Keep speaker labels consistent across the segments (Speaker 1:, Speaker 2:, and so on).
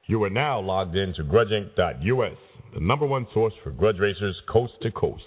Speaker 1: You are now logged in to GrudgeInc.us, the number one source for grudge racers coast to coast.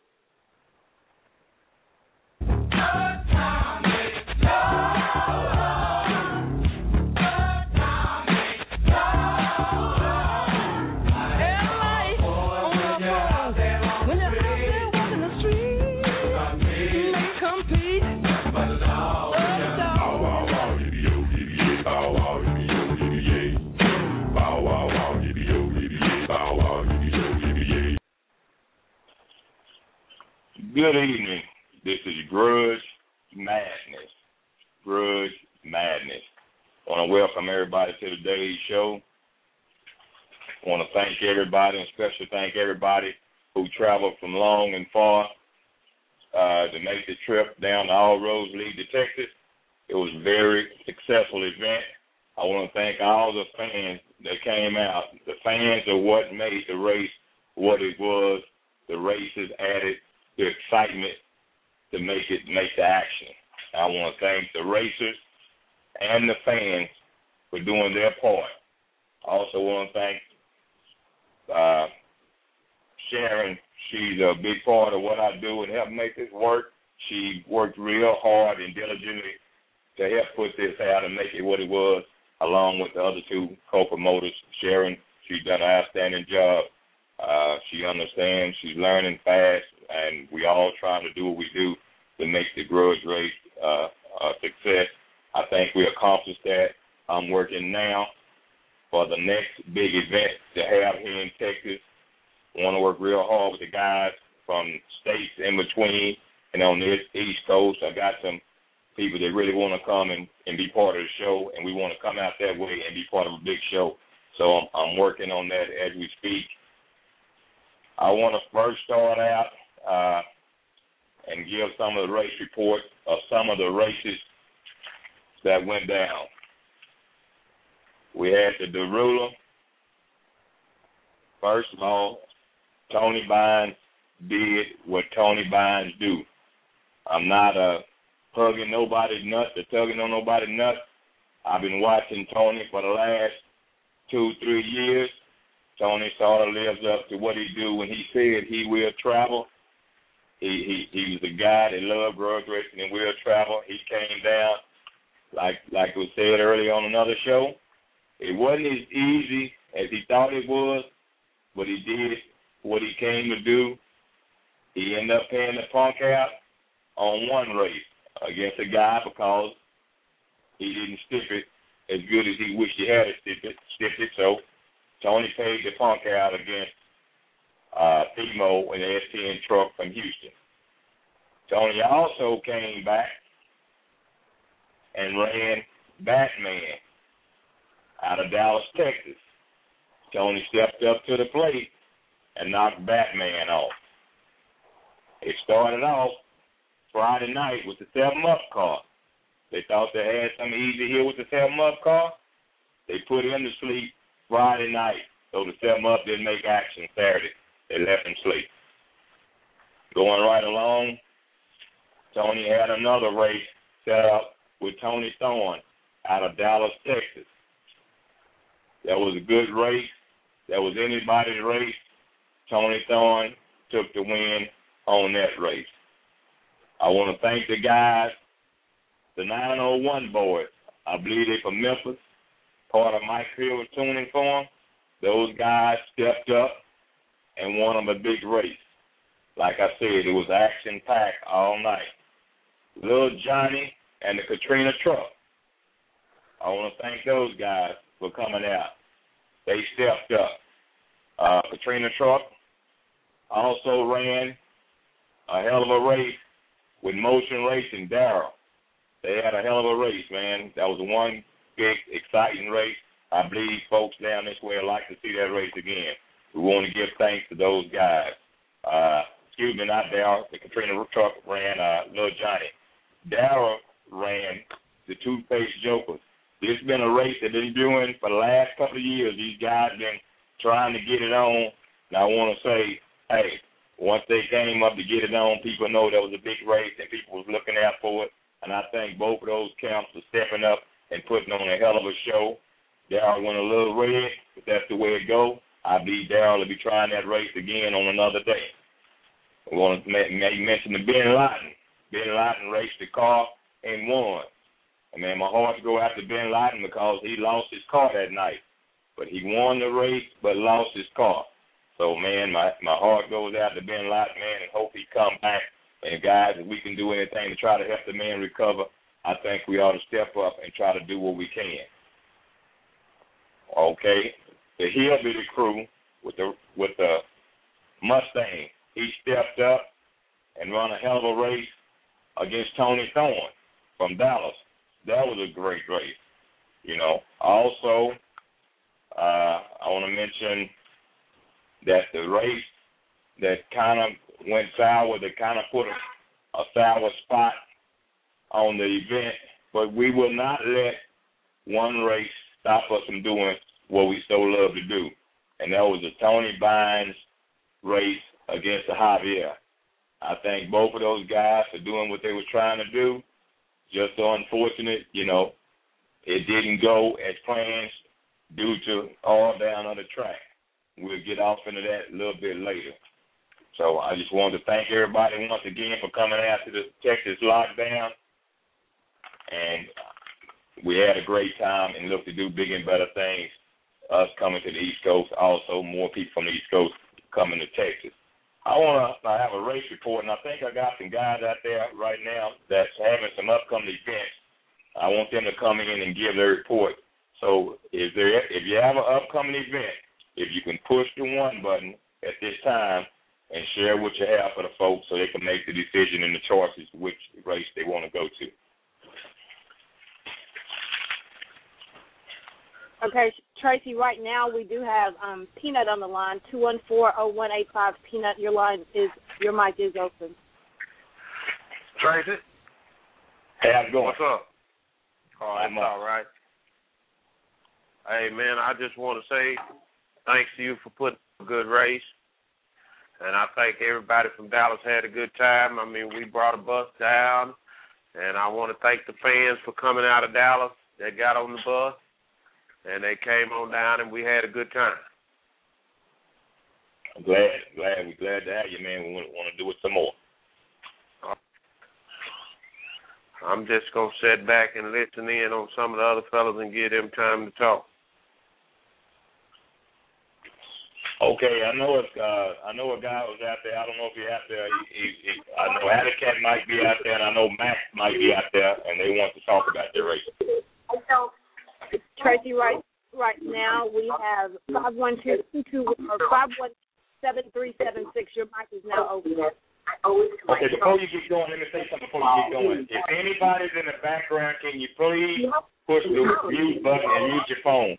Speaker 2: Good evening. This is Grudge Madness. Grudge Madness. I want to welcome everybody to today's show. I want to thank everybody, and especially thank everybody who traveled from long and far to make the trip down to All Roads Lead to Texas. It was a very successful event. I want to thank all the fans that came out. The fans are what made the race what it was. The races added the excitement to make the action. I want to thank the racers and the fans for doing their part. I also want to thank Sharon. She's a big part of what I do and help make this work. She worked real hard and diligently to help put this out and make it what it was, along with the other two co-promoters. Sharon, she's done an outstanding job. She understands. She's learning fast, and we all trying to do what we do to make the grudge race a success. I think we accomplished that. I'm working now for the next big event to have here in Texas. I want to work real hard with the guys from states in between and on the East Coast. I got some people that really want to come and be part of the show, and we want to come out that way and be part of a big show. So I'm working on that as we speak. I want to first start out and give some of the race reports of some of the races that went down. We had the Derulo. First of all, Tony Bynes did what Tony Bynes do. I'm not hugging nobody's nuts or tugging on nobody's nuts. I've been watching Tony for the last 2-3 years. Tony sort of lives up to what he do when he said he will travel. He was a guy that loved grudge racing and will travel. He came down, like was said earlier on another show. It wasn't as easy as he thought it was, but he did what he came to do. He ended up paying the punk out on one race against a guy because he didn't stiff it as good as he wished he had stiff it. So Tony paid the punk out against Timo in the S10 truck from Houston. Tony also came back and ran Batman out of Dallas, Texas. Tony stepped up to the plate and knocked Batman off. It started off Friday night with the 7-up car. They thought they had something easy here with the 7-up car. They put him to sleep Friday night, so the 7-up didn't make action Saturday. They left him sleep. Going right along, Tony had another race set up with Tony Thorne out of Dallas, Texas. That was a good race. That was anybody's race. Tony Thorne took the win on that race. I want to thank the guys, the 901 boys. I believe they're from Memphis. Part of Mike Hill was tuning for them. Those guys stepped up and won them a big race. Like I said, it was action-packed all night. Little Johnny and the Katrina truck. I want to thank those guys for coming out. They stepped up. Katrina truck also ran a hell of a race with Motion Racing, Darryl. They had a hell of a race, man. That was one big, exciting race. I believe folks down this way would like to see that race again. We want to give thanks to those guys. Not Darryl. The Katrina truck ran Little Johnny. Darryl ran the Toothpaste Jokers. This has been a race that they've been doing for the last couple of years. These guys been trying to get it on. And I want to say, hey, once they came up to get it on, people know that was a big race and people was looking out for it. And I think both of those camps are stepping up and putting on a hell of a show. Darryl went a little red. If that's the way it go, I believe Darrell will be trying that race again on another day. We want to mention the Ben Lawton. Ben Lawton raced the car and won. And, man, my heart go out to Ben Lawton because he lost his car that night. But he won the race but lost his car. So, man, my heart goes out to Ben Lawton, man, and hope he come back. And, guys, if we can do anything to try to help the man recover, I think we ought to step up and try to do what we can. Okay, the Hillbilly crew with the Mustang, he stepped up and run a hell of a race against Tony Thorne from Dallas. That was a great race, you know. Also, I want to mention that the race that kind of went sour, that kind of put a sour spot on the event, but we will not let one race stop us from doing what we so love to do, and that was the Tony Bynes race against the Javier. I thank both of those guys for doing what they were trying to do. Just so unfortunate, you know, it didn't go as planned due to all down on the track. We'll get off into that a little bit later. So I just wanted to thank everybody once again for coming after the Texas lockdown. And we had a great time and look to do big and better things. Us coming to the East Coast, also more people from the East Coast coming to Texas. I want to have a race report, and I think I got some guys out there right now that's having some upcoming events. I want them to come in and give their report. So if you have an upcoming event, if you can push the one button at this time and share what you have for the folks so they can make the decision and the choices which race they want to go to.
Speaker 3: Okay, Tracy, right now we do have Peanut on the line, 214-0185. Peanut, your mic is open.
Speaker 4: Tracy?
Speaker 2: Hey, how's it going?
Speaker 4: What's up? Oh, that's all right. Hey, man, I just want to say thanks to you for putting a good race. And I think everybody from Dallas had a good time. I mean, we brought a bus down. And I want to thank the fans for coming out of Dallas. They got on the bus. And they came on down, and we had a good time.
Speaker 2: I'm glad. We're glad to have you, man. We want to do it some more.
Speaker 4: I'm just going to sit back and listen in on some of the other fellas and give them time to talk.
Speaker 2: Okay, I know a guy was out there. I don't know if he's out there. I know Addercat might be out there, and I know Max might be out there, and they want to talk about their race.
Speaker 3: Tracy, right now we have 517-376. Your mic is now open.
Speaker 2: Okay, before you get going, let me say something before you get going. If anybody's in the background, can you please push the mute button and use your phone?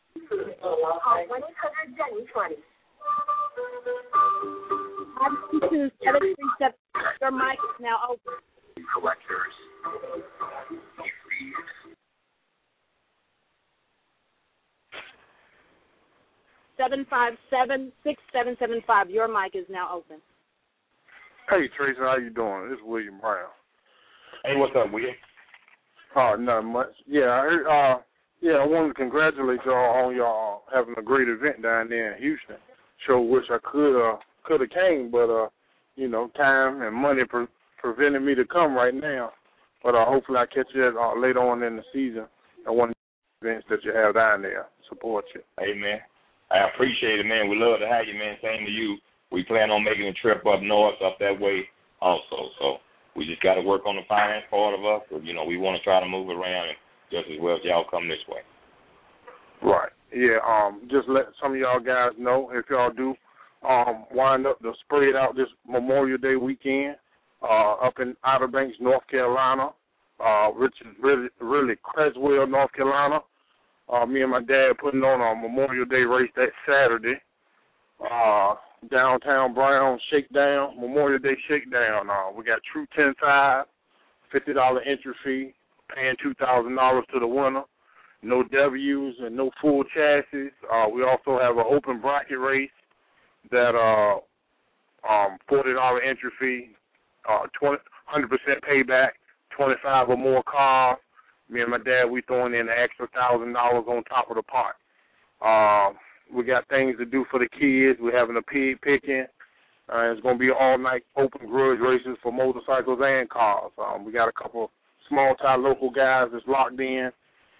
Speaker 3: 1-800-720. 517-377. Your mic is now open.
Speaker 5: Collectors.
Speaker 3: 757-6775. Your mic is now open.
Speaker 5: Hey, Tracy, how you doing? This is William Brown.
Speaker 2: Hey, what's up, William?
Speaker 5: Not much. Yeah, I wanted to congratulate y'all on y'all having a great event down there in Houston. Sure wish I could have came, but time and money prevented me to come right now. But hopefully I catch you later on in the season at one of the events that you have down there. Support you.
Speaker 2: Hey, man. I appreciate it, man. We love to have you, man. Same to you. We plan on making a trip up north, up that way also. So we just got to work on the finance part of us. But, we want to try to move around and just as well as y'all come this way.
Speaker 5: Right. Yeah, just let some of y'all guys know, if y'all do wind up to spread out this Memorial Day weekend up in Outer Banks, North Carolina, which is really Creswell, North Carolina. Me and my dad putting on a Memorial Day race that Saturday. Downtown Brown Shakedown, Memorial Day Shakedown. We got True 10-5, $50 entry fee, paying $2,000 to the winner. No W's and no full chassis. We also have an open bracket race that $40 entry fee, 100% payback, 25 or more cars. Me and my dad, we throwing in an extra $1,000 on top of the pot. We got things to do for the kids. We're having a pig picking. It's going to be all-night open grudge races for motorcycles and cars. We got a couple small-time local guys that's locked in,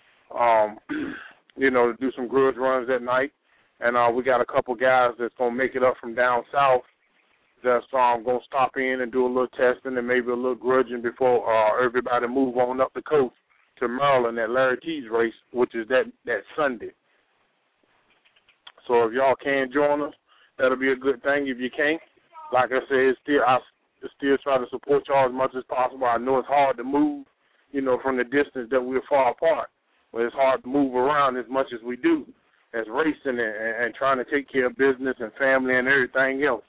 Speaker 5: to do some grudge runs at night. And we got a couple guys that's going to make it up from down south that's going to stop in and do a little testing and maybe a little grudging before everybody move on up the coast to Maryland at Larry T's race, which is that Sunday. So if y'all can join us, that'll be a good thing. If you can't, like I said, I still try to support y'all as much as possible. I know it's hard to move, from the distance that we're far apart, but it's hard to move around as much as we do as racing and trying to take care of business and family and everything else.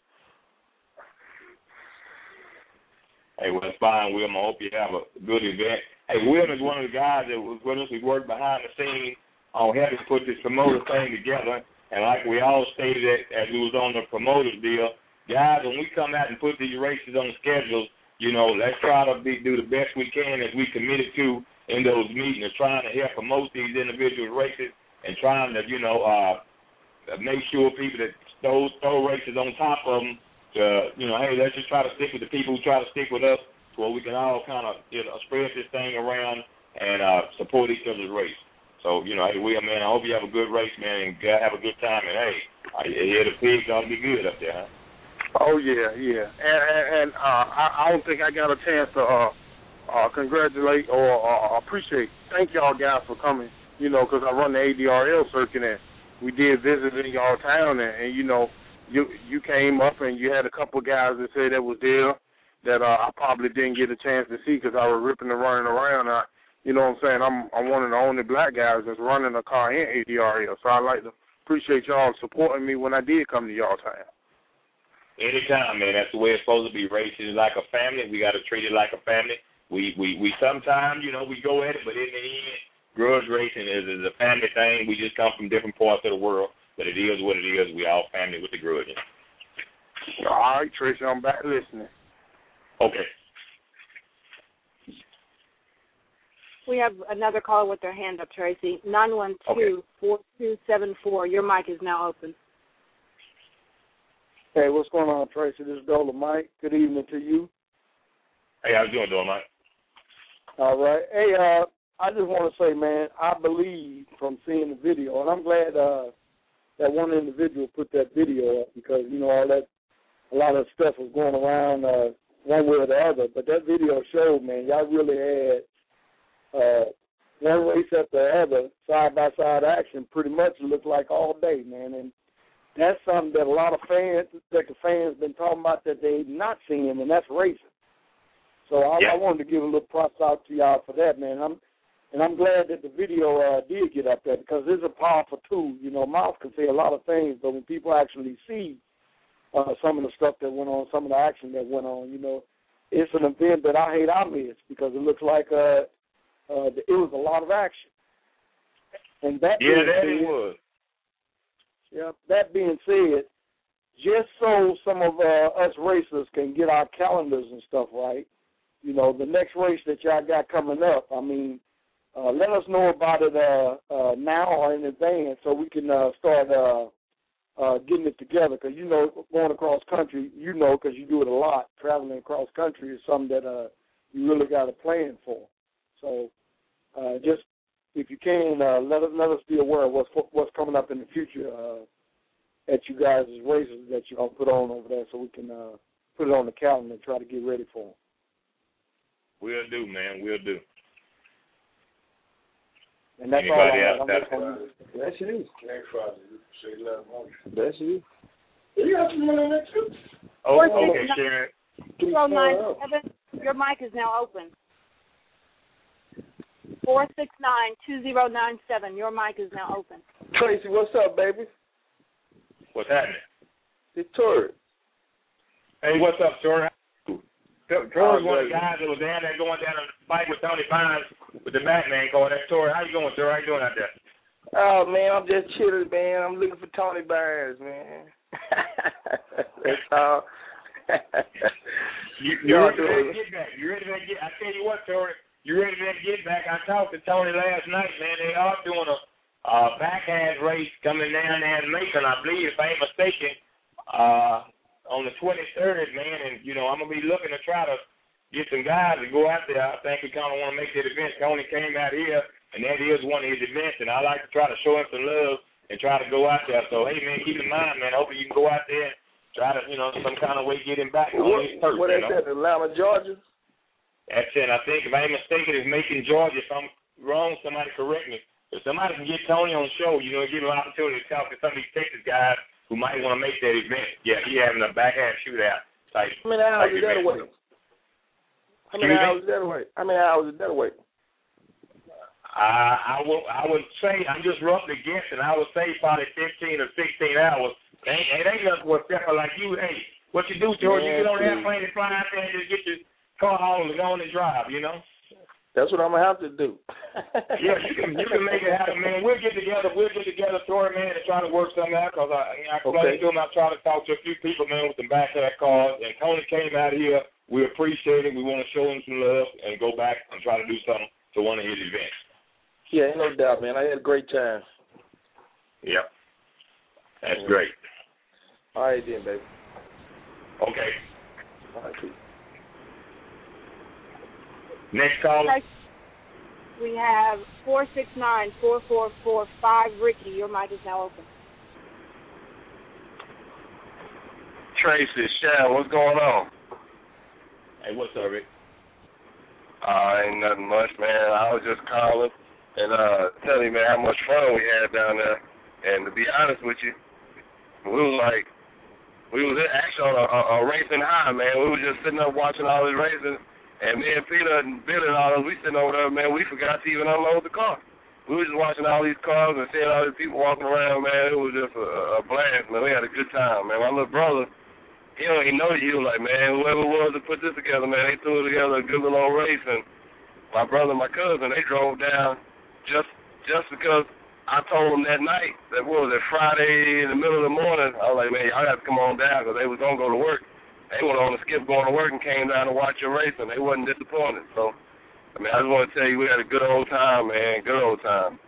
Speaker 2: Hey, well, it's fine, Wilm. I hope you have a good event. Hey, Wilm is one of the guys that was with us. He worked behind the scenes on helping put this promoter thing together. And like we all stated as we was on the promoter's deal, guys, when we come out and put these races on the schedules, let's try to do the best we can as we committed to in those meetings, trying to help promote these individual races and trying to, make sure people that throw races on top of them, hey, let's just try to stick with the people who try to stick with us so we can all kind of spread this thing around and support each other's race. So, hey, Will, man, I hope you have a good race, man, and have a good time. And, hey, the pigs ought to be good up there, huh?
Speaker 5: Oh, yeah. And I don't think I got a chance to congratulate or appreciate. Thank y'all guys for coming, because I run the ADRL circuit, and we did visit in y'all town, and you came up and you had a couple guys that said that was there that I probably didn't get a chance to see because I was ripping and running around. You know what I'm saying? I'm one of the only black guys that's running a car in ADRL, so I'd like to appreciate y'all supporting me when I did come to y'all town.
Speaker 2: Anytime, man. That's the way it's supposed to be. Racing is like a family. We got to treat it like a family. We sometimes, we go at it, but in the end, grudge racing is a family thing. We just come from different parts of the world, but it is what it is. We all family with the grudging.
Speaker 5: All right, Tracy, I'm back listening.
Speaker 2: Okay.
Speaker 3: We have another caller with their hand up, Tracy. 912-4274. Your mic is now open.
Speaker 6: Hey, what's going on, Tracy? This is Dolomite. Good evening to you.
Speaker 2: Hey, how you doing, Dolomite?
Speaker 6: All right. Hey, I just want to say, man, I believe from seeing the video, and I'm glad that one individual put that video up because, a lot of stuff was going around one way or the other. But that video showed, man, y'all really had one race after the other, side-by-side action, pretty much looked like all day, man. And that's something that a lot of fans been talking about that they're not seeing, and that's racing. So I wanted to give a little props out to y'all for that, man. I'm glad that the video did get up there because it's a powerful tool. Mouth can say a lot of things, but when people actually see some of the stuff that went on, some of the action that went on, it's an event that I hate I missed because it looks like it was a lot of action. And that
Speaker 2: it was.
Speaker 6: Yeah, that being said, just so some of us racers can get our calendars and stuff right, the next race that y'all got coming up, let us know about it now or in advance so we can start getting it together because, going across country, because you do it a lot, traveling across country is something that you really got a plan for. So just if you can, let us be aware of what's coming up in the future at you guys' races that you're going to put on over there so we can put it on the calendar and try to get ready for them.
Speaker 2: We'll do, man. We'll do.
Speaker 6: And that's
Speaker 2: anybody
Speaker 6: all
Speaker 2: else?
Speaker 6: That's you.
Speaker 5: That's
Speaker 6: you.
Speaker 5: You got some money on that too.
Speaker 2: Oh, okay, Sharon.
Speaker 3: 2097, your mic is now open. 469-2097, your mic is now open.
Speaker 6: Tracy, what's up, baby?
Speaker 2: What's happening?
Speaker 6: It's Tori.
Speaker 2: Hey, what's up, Tori? Tori's one of the guys that was down there going down on the bike with Tony Bynes with the Batman going. That's Tori. How you going, Tori? How you doing out there?
Speaker 7: Oh, man, I'm just chilling, man. I'm looking for Tony Bynes, man. That's all.
Speaker 2: You ready to get back? You ready to get? I tell you what, Tori. You ready to get back? I talked to Tony last night, man. They are doing backhand race coming down there in Macon, I believe, if I ain't mistaken, on the 23rd, man. And, you know, I'm going to be looking to try to get some guys to go out there. I think we kind of want to make that event. Tony came out here, and that is one of his events, and I like to try to show him some love and try to go out there. So, hey, man, keep in mind, man, hopefully you can go out there and try to, you know, some kind of way get him back on his turf.
Speaker 7: What is that, Atlanta, Georgia?
Speaker 2: That's it. I think, if I ain't mistaken, it's Macon, Georgia. If I'm wrong, somebody correct me. If somebody can get Tony on the show, you know, give him an opportunity to talk to some of these Texas guys who might want to make that event. Yeah, he having a backhand shootout type.
Speaker 7: How many hours is that away? How many hours is that away?
Speaker 2: I would say, I'm just roughly guessing, I would say probably 15 or 16 hours. It ain't nothing for a stepper like you. Hey, what you do, George, you get on the airplane and fly out there and just get your car home and go on and drive, you know?
Speaker 7: That's what I'm going to have to do.
Speaker 2: Yeah, you can make it happen, man. We'll get together, Tori, man, and try to work something out, because I explained to him, I try to talk to a few people, man, with the backyard cars, and Tony came out here. We appreciate it. We want to show him some love and go back and try to do something to one of his events.
Speaker 7: Yeah, no doubt, man. I had a great time.
Speaker 2: Yep. That's great.
Speaker 7: All right, then, baby.
Speaker 2: Okay.
Speaker 7: All right, peace.
Speaker 2: Next caller.
Speaker 3: We have 469-4445. Ricky, your mic is now open.
Speaker 8: Tracy, Shad, what's going on?
Speaker 2: Hey, what's up, Rick?
Speaker 8: Ain't nothing much, man. I was just calling and telling you, man, how much fun we had down there. And to be honest with you, we was actually on a racing high, man. We were just sitting up watching all these races. And me and Peter and Billy and all those, we sitting over there, man, we forgot to even unload the car. We were just watching all these cars and seeing all these people walking around, man. It was just a blast, man. We had a good time, man. My little brother, he don't even know you. He was like, man, whoever it was that put this together, man, they threw together a good little old race. And my brother and my cousin, they drove down just because I told them that night, that what was it, Friday in the middle of the morning, I was like, man, y'all got to come on down, because they was going to go to work. They went on a skip going to work and came down to watch your race, and they wasn't disappointed. So, I mean, I just want to tell you, we had a good old time, man, good old time.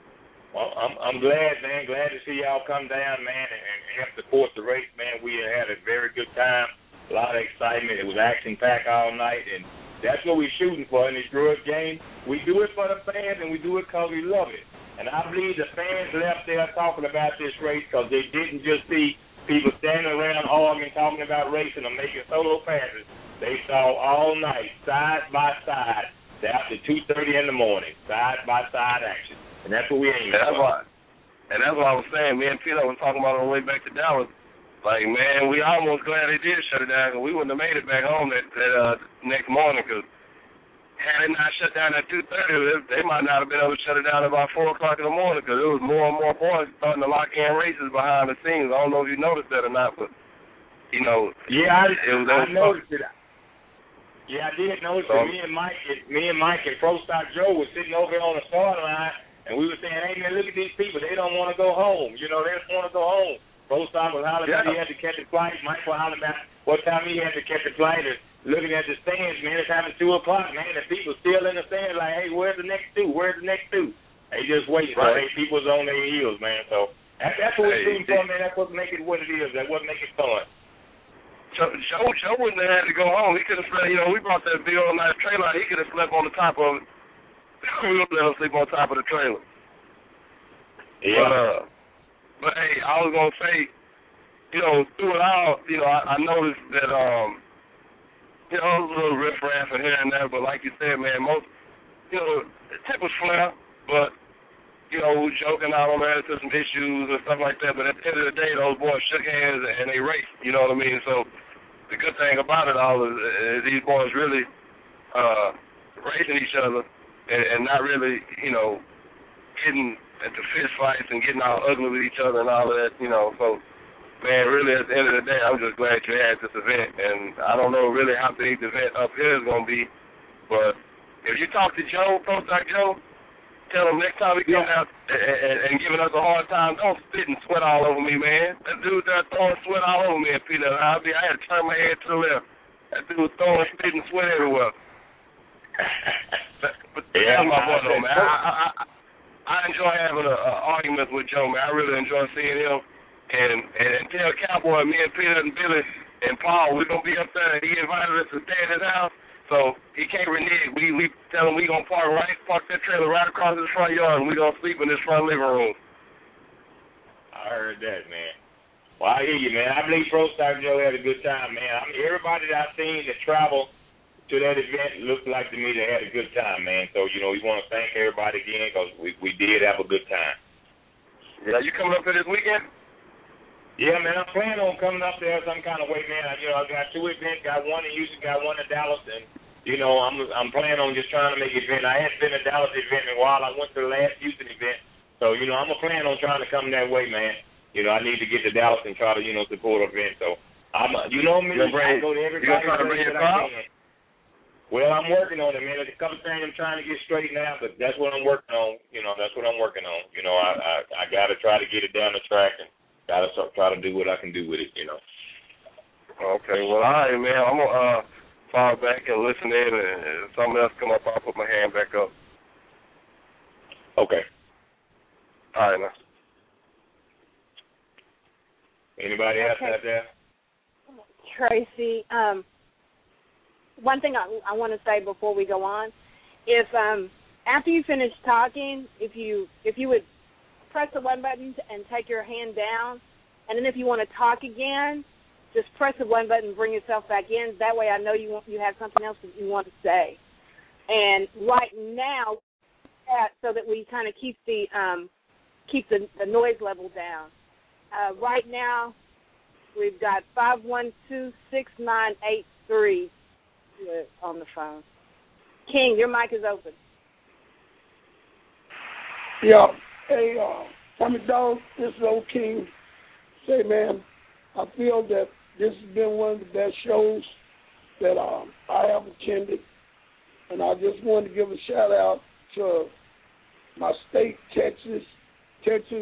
Speaker 2: Well, I'm glad, man, glad to see y'all come down, man, and help support the race, man. We had a very good time, a lot of excitement. It was action-packed all night, and that's what we're shooting for in this grudge game. We do it for the fans, and we do it because we love it. And I believe the fans left there talking about this race because they didn't just see people standing around arguing, talking about racing or making solo passes. They saw all night, side by side, after 2:30 in the morning, side by side action, and that's what we aim for.
Speaker 8: And that's what I was saying. Me and Peter was talking about on the way back to Dallas. Like, man, we almost glad they did shut it down, because we wouldn't have made it back home that next morning. Because had it not shut down at 2:30, they might not have been able to shut it down at about 4 o'clock in the morning, because there was more and more boys starting to lock in races behind the scenes. I don't know if you noticed that or not, but, you know.
Speaker 2: Yeah, I noticed it. Yeah, I did notice it. Me and Mike and Pro Stock Joe was sitting over here on the start line, and we were saying, hey, man, look at these people. They don't want to go home. You know, they just want to go home. Pro Stock was hollering about he had to catch a flight. Mike was hollering about what time he had to catch a flight. Looking at the stands, man, it's having 2 o'clock, man, and people still in the stands like, hey, where's the next two? Where's the next two? They just waiting. Right. So, hey, people's on their heels, man. So that's what we're shooting for, man. That's what make it what it is. That's what make it fun.
Speaker 8: Joe wouldn't have had to go home. He could have slept, you know, we brought that big old nice trailer. He could have slept on the top of it. We would have let him sleep on top of the trailer.
Speaker 2: Yeah.
Speaker 8: But hey, I was going to say, you know, through it all, you know, I noticed that, you know, it was a little riff-raff here and there, but like you said, man, most, you know, the tip was Flair, but, you know, joking out on there to some issues and stuff like that, but at the end of the day, those boys shook hands and they raced, you know what I mean? So the good thing about it all is these boys really racing each other and not really, you know, getting into fist fights and getting all ugly with each other and all of that, you know, so man, really, at the end of the day, I'm just glad you had this event. And I don't know really how big the event up here is going to be, but if you talk to Joe, Pro Stock Joe, tell him next time he comes out and giving us a hard time, don't spit and sweat all over me, man. That dude there throwing sweat all over me and Peter. I had to turn my head to the left. That dude was throwing spit and sweat everywhere. But that's my boy, though, man. I enjoy having an argument with Joe, man. I really enjoy seeing him. And tell Cowboy, me and Peter and Billy and Paul, we're going to be up there. He invited us to stay at his house, so he can't renege. We tell him we're going to park that trailer right across his front yard, and we're going to sleep in his front living room.
Speaker 2: I heard that, man. Well, I hear you, man. I believe Pro Stock Joe had a good time, man. I mean, everybody that I've seen that traveled to that event looked like to me they had a good time, man. So, we want to thank everybody again because we did have a good time.
Speaker 8: Yeah, you coming up here this weekend?
Speaker 2: Yeah, man, I'm planning on coming up there some kind of way, man. I got 2 events, got one in Houston, got one in Dallas, and, I'm planning on just trying to make an event. I hadn't been to Dallas event in a while. I went to the last Houston event. So, I'm going to plan on trying to come that way, man. I need to get to Dallas and try to, support an event. So, I go to everybody that I can. Well, I'm working on it, man. There's a couple things I'm trying to get straightened out, but that's what I'm working on. That's what I'm working on. I got to try to get it down the track and got to try to do what I can do with it,
Speaker 8: Okay, well, all right, man. I'm going to fall back and listen in, and if something else come up, I'll put my hand back up.
Speaker 2: Okay.
Speaker 8: All right, now.
Speaker 2: Anybody else out there?
Speaker 3: Tracy, one thing I want to say before we go on, if after you finish talking, if you would press the one button and take your hand down, and then if you want to talk again, just press the one button and bring yourself back in. That way I know you have something else that you want to say. And right now, so that we kind of keep the noise level down. Right now, we've got 512-6983 on the phone. King, your mic is open.
Speaker 6: Yeah. Hey, Tommy Dog, this is old King. Say, man, I feel that this has been one of the best shows that I have attended, and I just wanted to give a shout-out to my state, Texas. Texas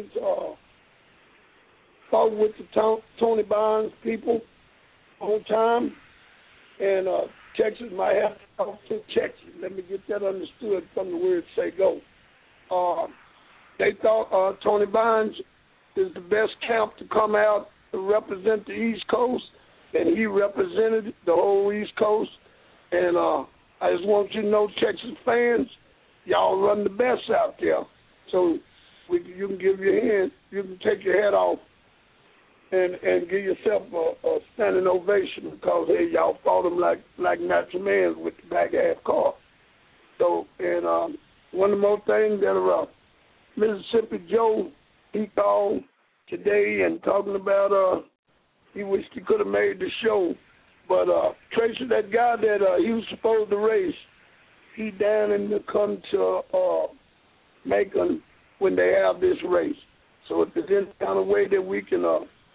Speaker 6: fought with the Tony Barnes people on time, and Texas might have to talk to Texas. Let me get that understood from the word say go. They thought Tony Barnes is the best camp to come out to represent the East Coast, and he represented the whole East Coast. And I just want you to know, Texas fans, y'all run the best out there. So you can give your hand, you can take your head off and give yourself a standing ovation because, hey, y'all fought them like natural men with the back half car. So, and one more thing that Mississippi Joe, he called today and talking about he wished he could have made the show. But Tracy, that guy that he was supposed to race, he down in the come to Macon when they have this race. So if there's any kind of way that we can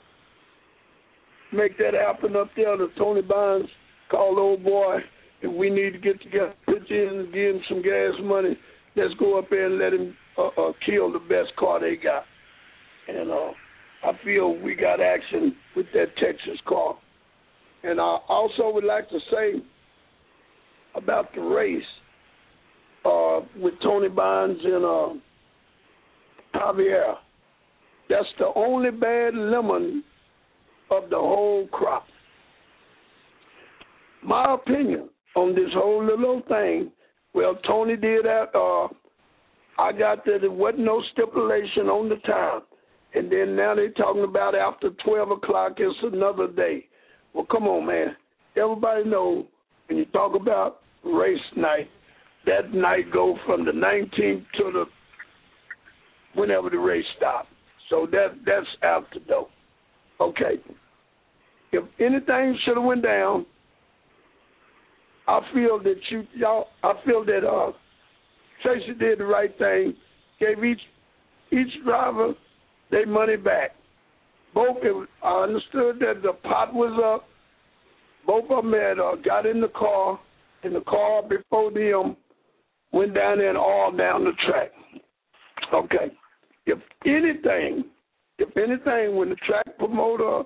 Speaker 6: make that happen up there, to Tony Barnes, call the old boy, if we need to get together, pitch in and give him some gas money, let's go up there and let him kill the best car they got. And I feel we got action with that Texas car. And I also would like to say about the race with Tony Barnes and Javier. That's the only bad lemon of the whole crop. My opinion on this whole little thing, well, Tony did that. I got that there wasn't no stipulation on the time. And then now they're talking about after 12 o'clock, it's another day. Well, come on, man. Everybody know when you talk about race night, that night go from the 19th to the whenever the race stops. So that's out the door. Okay. If anything should have went down, I feel that Tracy did the right thing, gave each driver their money back. I understood that the pot was up. Both of them had got in the car, and the car before them went down there and all down the track. Okay. If anything, when the track promoter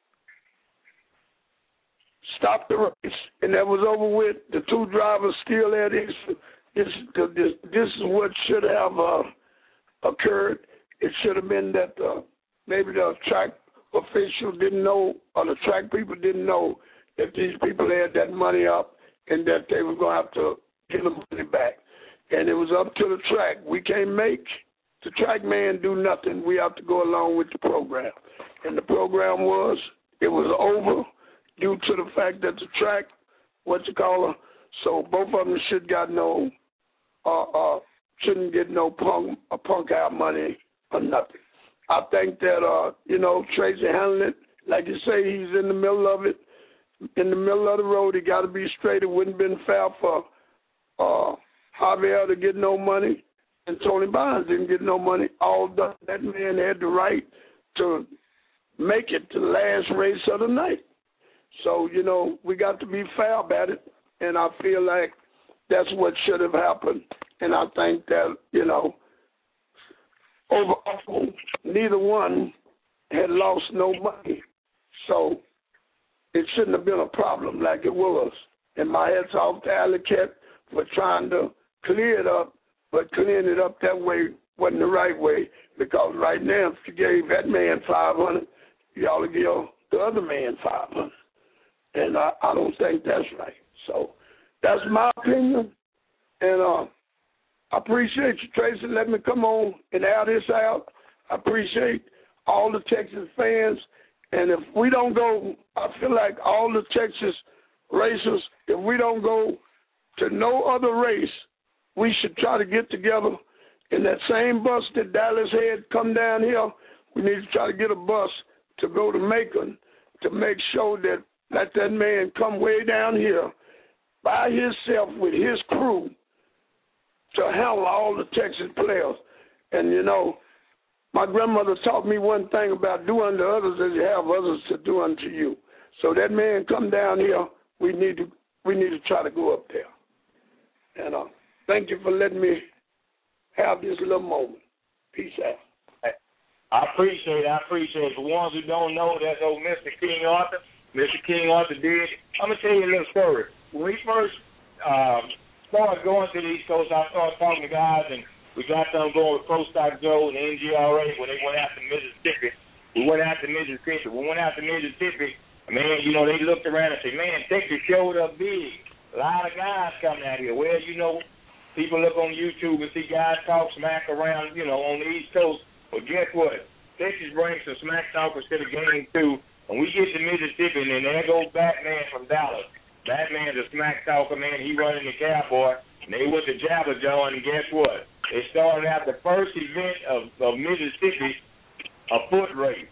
Speaker 6: stopped the race and that was over with, the two drivers still had this is what should have
Speaker 9: occurred. It should have been that maybe the track official didn't know, or the track people didn't know that these people had that money up and that they were going to have to get the money back. And it was up to the track. We can't make the track man do nothing. We have to go along with the program. And the program was over due to the fact that the track, so both of them shouldn't get no punk out money or nothing. I think that, Tracy handled it. Like you say, he's in the middle of it. In the middle of the road, he got to be straight. It wouldn't have been fair for Javier to get no money, and Tony Barnes didn't get no money. Although that man had the right to make it to the last race of the night. So, we got to be fair about it, and I feel like that's what should have happened. And I think that, overall, neither one had lost no money. So it shouldn't have been a problem like it was. And my hat's off to Alley Cat for trying to clear it up, but clearing it up that way wasn't the right way, because right now, if you gave that man $500, you ought to give the other man $500. And I don't think that's right. So that's my opinion. And I appreciate you, Tracy, letting me come on and air this out. I appreciate all the Texas fans. And if we don't go, I feel like all the Texas racers, if we don't go to no other race, we should try to get together in that same bus that Dallas had come down here. We need to try to get a bus to go to Macon to make sure that let that man come way down here by himself with his crew to handle all the Texas players. And, my grandmother taught me one thing about do unto others as you have others to do unto you. So that man come down here, we need to try to go up there. And thank you for letting me have this little moment. Peace out.
Speaker 2: I appreciate it. For ones who don't know, that's old Mr. King Arthur. Mr. King Arthur did. I'm going to tell you a little story. When we first started going to the East Coast, I started talking to guys, and we got them going with Pro Stock Joe and NGRA when they went out to Mississippi. We went out to Mississippi, man, they looked around and said, man, Texas showed up big. A lot of guys coming out here. Well, people look on YouTube and see guys talk smack around, on the East Coast. But guess what? Texas brings some smack talkers to the game, too. And we get to Mississippi, and then there goes Batman from Dallas. Batman's a smack talker, man. He running the Cowboy. And they went to Jabba Joe, and guess what? They started out the first event of Mississippi, a foot race.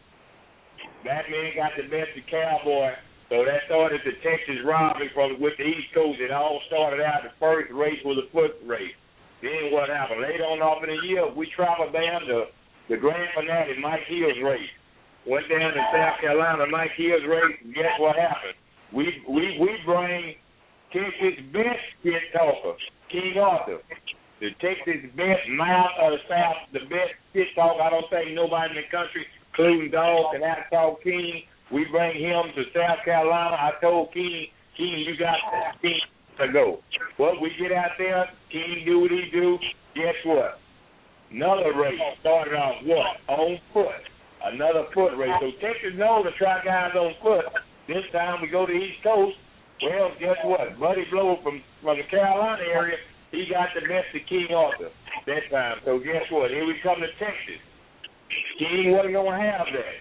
Speaker 2: Batman got the best of Cowboy, so that started the Texas rivalry with the East Coast. It all started out, the first race was a foot race. Then what happened? Later on off in the year, we traveled down to the grand finale, Mike Hill's race. Went down to South Carolina, Mike Hill's race, and guess what happened? We bring Texas' best shit talker, King Arthur. The Texas best mouth of the South, the best shit talk. I don't think nobody in the country, including Dog, can out-talk King. We bring him to South Carolina. I told King, you got King to go. Well, we get out there, King do what he do. Guess what? Another race started off what? On foot. Another foot race. So Texas knows to try guys on foot. This time we go to the East Coast. Well, guess what? Buddy Blow from the Carolina area, he got the best of King Arthur that time. So guess what? Here we come to Texas. King wasn't going to have that.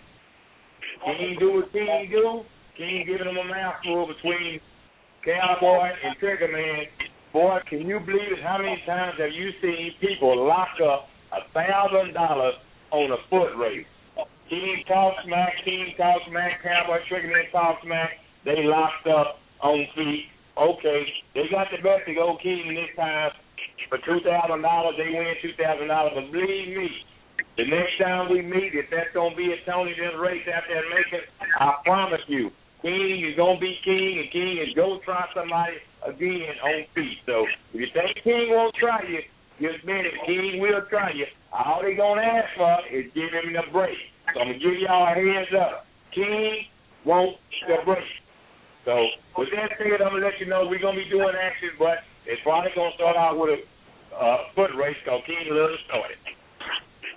Speaker 2: King do what King do. King giving him a mouthful between Cowboy and Trigger Man. Boy, can you believe it? How many times have you seen people lock up $1,000 on a foot race? King talk smack, Cowboy, Trigger Man talk smack. They locked up on feet. Okay, they got the best of old King this time for $2,000. They win $2,000. But believe me, the next time we meet, if that's going to be a Tony Dennis race out there making, I promise you, King is going to be King, and King is going to try somebody again on feet. So if you think King won't try you, just minute, King will try you. All they're going to ask for is give him the break. So I'm going to give y'all a heads up. King won't the break. So with that said, I'm going to let you know we're going to be doing action, but it's probably going to start out with a foot race because King let us start it.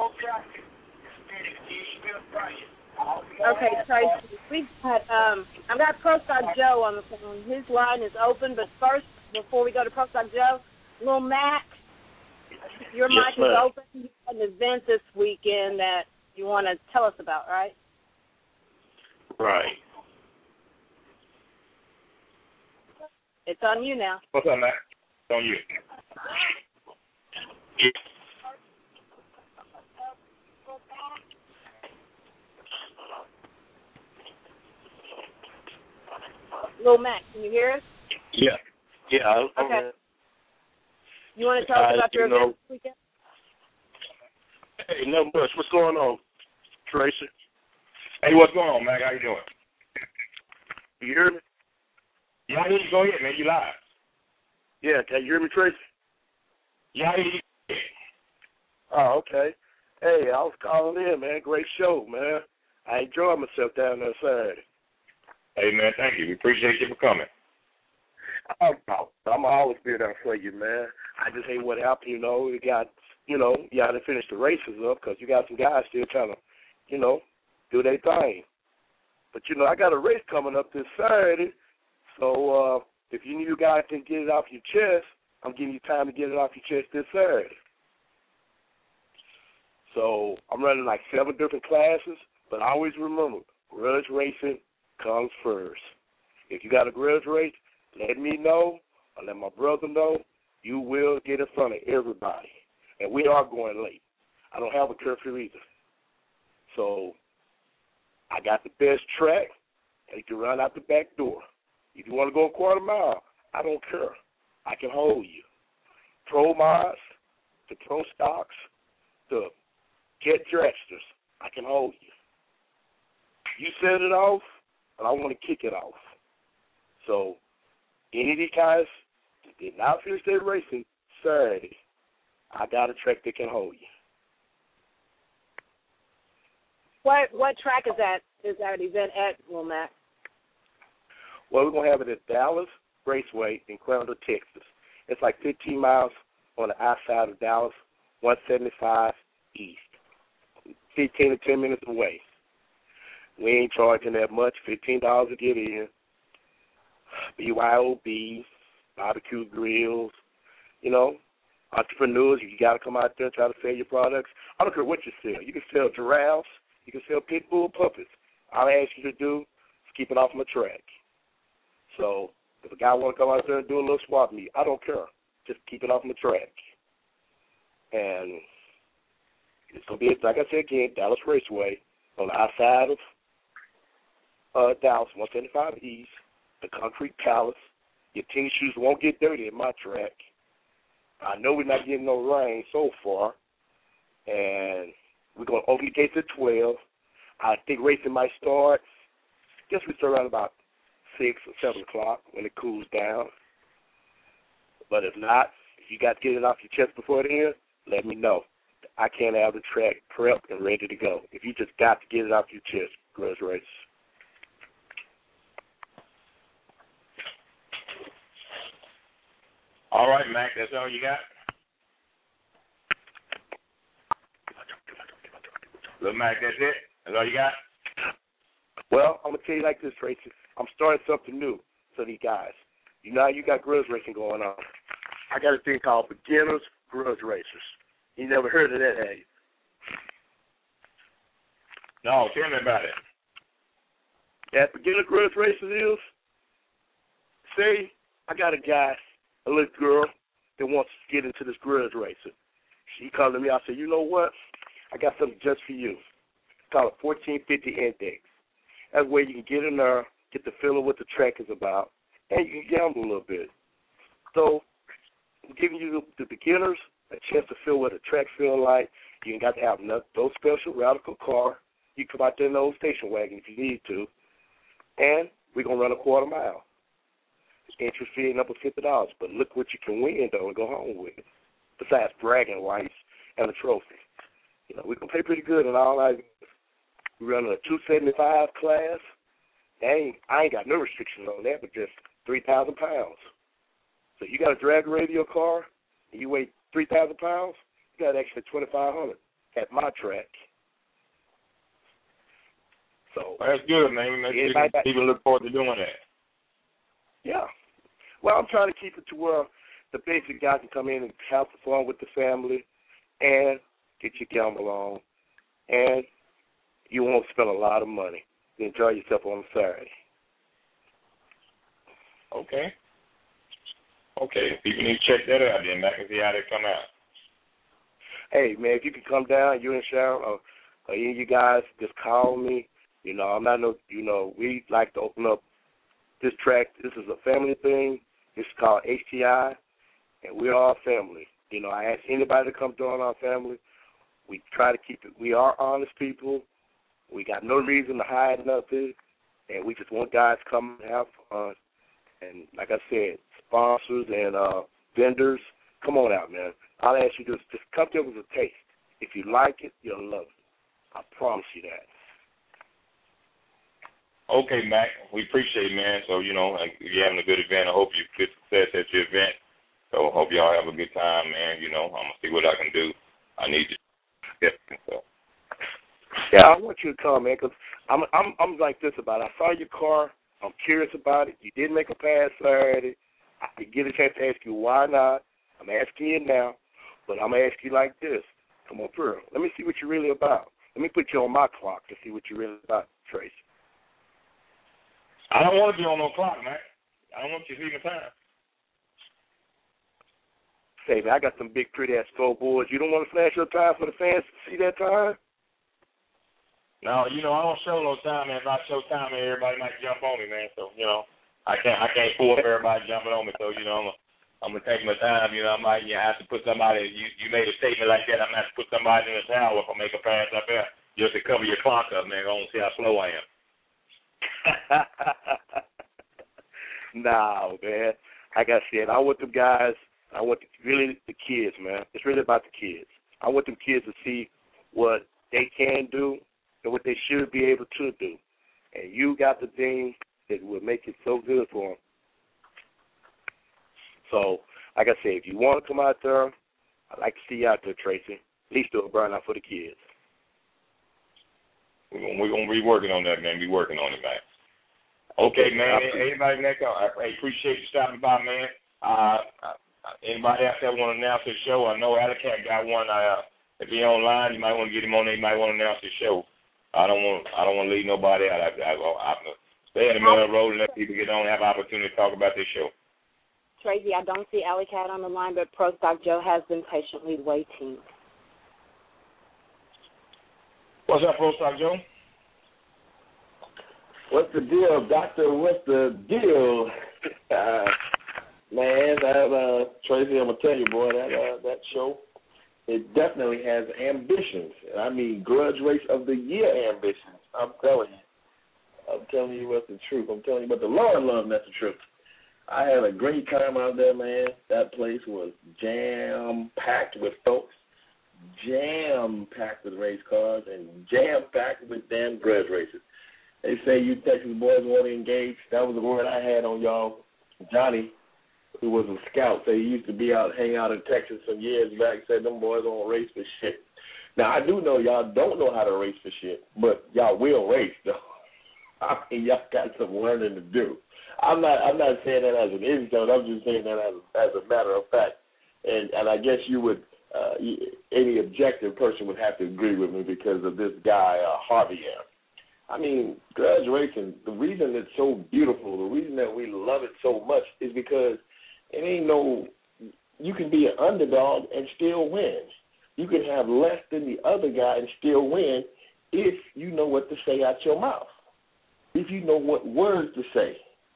Speaker 3: Okay, Tracy, we've got I've got Pro Stock Joe on the phone. His line is open, but first, before we go to Pro Stock Joe, Lil Mac, your mic is open. You have an event this weekend that you want to tell us about, right?
Speaker 4: Right.
Speaker 3: It's on you now.
Speaker 2: What's up, Mac? It's on you.
Speaker 3: Lil Mac, can you hear us?
Speaker 8: Yeah. Yeah.
Speaker 3: Okay. You want to tell us about your event this weekend?
Speaker 8: Hey, nothing much. What's going on, Tracy?
Speaker 2: Hey, what's going on, Mac? How you doing?
Speaker 8: You hear me?
Speaker 2: Yeah, I hear you. Go ahead, man. You live.
Speaker 8: Yeah, can you hear me, Tracy?
Speaker 2: Yeah, I hear you.
Speaker 8: Oh, okay. Hey, I was calling in, man. Great show, man. I enjoyed myself down there Saturday.
Speaker 2: Hey, man, thank you. We appreciate you for coming.
Speaker 8: I'm always be there for you, man. I just hate what happened, you got, you had to finish the races up because you got some guys still trying to, do their thing. But, I got a race coming up this Saturday, so if you guys can get it off your chest, I'm giving you time to get it off your chest this Saturday. So I'm running like 7 different classes, but always remember, grudge racing comes first. If you got a grudge race, let me know or let my brother know. You will get in front of everybody. And we are going late. I don't have a curfew either. So I got the best track, and you can run out the back door. If you want to go a quarter mile, I don't care. I can hold you. Pro mods, the pro stocks, the get dragsters, I can hold you. You set it off, and I want to kick it off. So any of these guys that did not finish their racing Saturday, I got a track that can hold you.
Speaker 3: What track is that event at, Lil Mac?
Speaker 8: Well, we're going to have it at Dallas Raceway in Crandall, Texas. It's like 15 miles on the outside of Dallas, 175 east. 15 to 10 minutes away. We ain't charging that much, $15 to get in. BYOB, barbecue grills, entrepreneurs, you got to come out there and try to sell your products. I don't care what you sell. You can sell giraffes. You can sell pit bull puppets. All I ask you to do is keep it off my track. So if a guy want to come out there and do a little swap meet, I don't care. Just keep it off my track. And it's going to be, like I said again, Dallas Raceway on the outside of Dallas, 175 East, the Concrete Palace. Your tennis shoes won't get dirty at my track. I know we're not getting no rain so far. And we're going to open the gates at 12. I think racing might start. I guess we start around about 6 or 7 o'clock when it cools down. But if not, if you got to get it off your chest before then, let me know. I can't have the track prepped and ready to go. If you just got to get it off your chest, grudge race.
Speaker 2: All right, Mac, that's all you got? Lil Mac, that's it? That's all you got?
Speaker 8: Well, I'm going to tell you like this, Tracy. I'm starting something new for these guys. You know how you got grudge racing going on. I got a thing called Beginners Grudge Racers. You never heard of that, have you?
Speaker 2: No, tell me about it.
Speaker 8: That Beginner Grudge Racers is, say I got a guy, a little girl, that wants to get into this grudge racing. She called me. I said, you know what? I got something just for you. It's called a 1450 Index. That way you can get in there, get the feel of what the track is about, and you can gamble a little bit. So I'm giving you the beginners a chance to feel what the track feels like. You ain't got to have no special radical car. You can come out there in the old station wagon if you need to. And we're going to run a quarter mile. Entry fee up to $50. But look what you can win, though, and go home with. Besides bragging rights and a trophy. We can play pretty good in all that. We're running a 275 class. I ain't got no restrictions on that, but just 3,000 pounds. So you got a drag radio car, and you weigh 3,000 pounds, you got an extra 2,500.
Speaker 10: at my track. So
Speaker 2: that's good, man. People look forward to doing that.
Speaker 10: Yeah. Well, I'm trying to keep it to where the basic guy can come in and have fun with the family and get your gamble on, and you won't spend a lot of money. You enjoy yourself on Saturday.
Speaker 2: Okay. People need to check that out then. I can see how they come out.
Speaker 10: Hey, man, if you can come down, you and Sharon, or any of you guys, just call me. You know, I'm not we like to open up this track. This is a family thing. This is called HTI, and we're all family. You know, I ask anybody to come join our family. We try to keep it. We are honest people. We got no reason to hide nothing, and we just want guys to come and have fun. And like I said, sponsors and vendors, come on out, man. I'll ask you just come give us a taste. If you like it, you'll love it. I promise you that.
Speaker 2: Okay, Mac, we appreciate it, man. So, you're having a good event. I hope you get success at your event. So I hope y'all have a good time, man. I'm going to see what I can do. I need you. So.
Speaker 10: Yeah, I want you to come, man, because I'm like this about it. I saw your car. I'm curious about it. You did make a pass Saturday. I did get a chance to ask you why not. I'm asking you now, but I'm going to ask you like this. Come on through. Let me see what you're really about. Let me put you on my clock to see what you're really about, Tracy.
Speaker 2: I don't want to be on no clock, man. I don't want you to see my time.
Speaker 10: Say, man, I got some big, pretty-ass scoreboards. You don't want to flash your time for the fans to see that time?
Speaker 2: No, I don't show no time, man. If I show time, man, everybody might jump on me, man. So, I can't fool up everybody jumping on me. So, I'm gonna take my time. I might have to put somebody. You made a statement like that. I'm gonna have to put somebody in the tower if I make a pass up there just to cover your clock up, man. I want to see how slow I am.
Speaker 10: No, man. Like I said, I want them guys. I want really the kids, man. It's really about the kids. I want them kids to see what they can do and what they should be able to do. And you got the thing that will make it so good for them. So, like I said, if you want to come out there, I'd like to see you out there, Tracy. At least do a burnout for the kids.
Speaker 2: We're going to be working on that, man. Be working on it, man. Okay, man. Anybody next? I appreciate you stopping by, man. Anybody out there want to announce his show? I know Alicat got one. If he's online, you might want to get him on there. You might want to announce his show. I don't want to leave nobody out. I stay in the middle of the road and let people get on and have an opportunity to talk about this show.
Speaker 3: Tracy, I don't see Alicat on the line, but Pro Stock Joe has been patiently waiting.
Speaker 2: What's up, Pro Stock Joe?
Speaker 11: What's the deal, Doctor? What's the deal? Man, Tracy, I'm going to tell you, boy, that show, it definitely has ambitions. I mean, Grudge Race of the Year ambitions. I'm telling you what's the truth. I'm telling you what the Lord loves, that's the truth. I had a great time out there, man. That place was jam-packed with folks, jam-packed with race cars, and jam-packed with damn grudge races. They say you Texas boys want to engage. That was the word I had on y'all. Johnny, who was a scout, said he used to be out, hang out in Texas some years back, said them boys don't race for shit. Now, I do know y'all don't know how to race for shit, but y'all will race, though. I mean, y'all got some learning to do. I'm not saying that as an insult. I'm just saying that as a matter of fact. And I guess you would, any objective person would have to agree with me because of this guy, Harvey M. I mean, grudge racing, the reason it's so beautiful, the reason that we love it so much is because it ain't you can be an underdog and still win. You can have less than the other guy and still win if you know what to say out your mouth, if you know what words to say.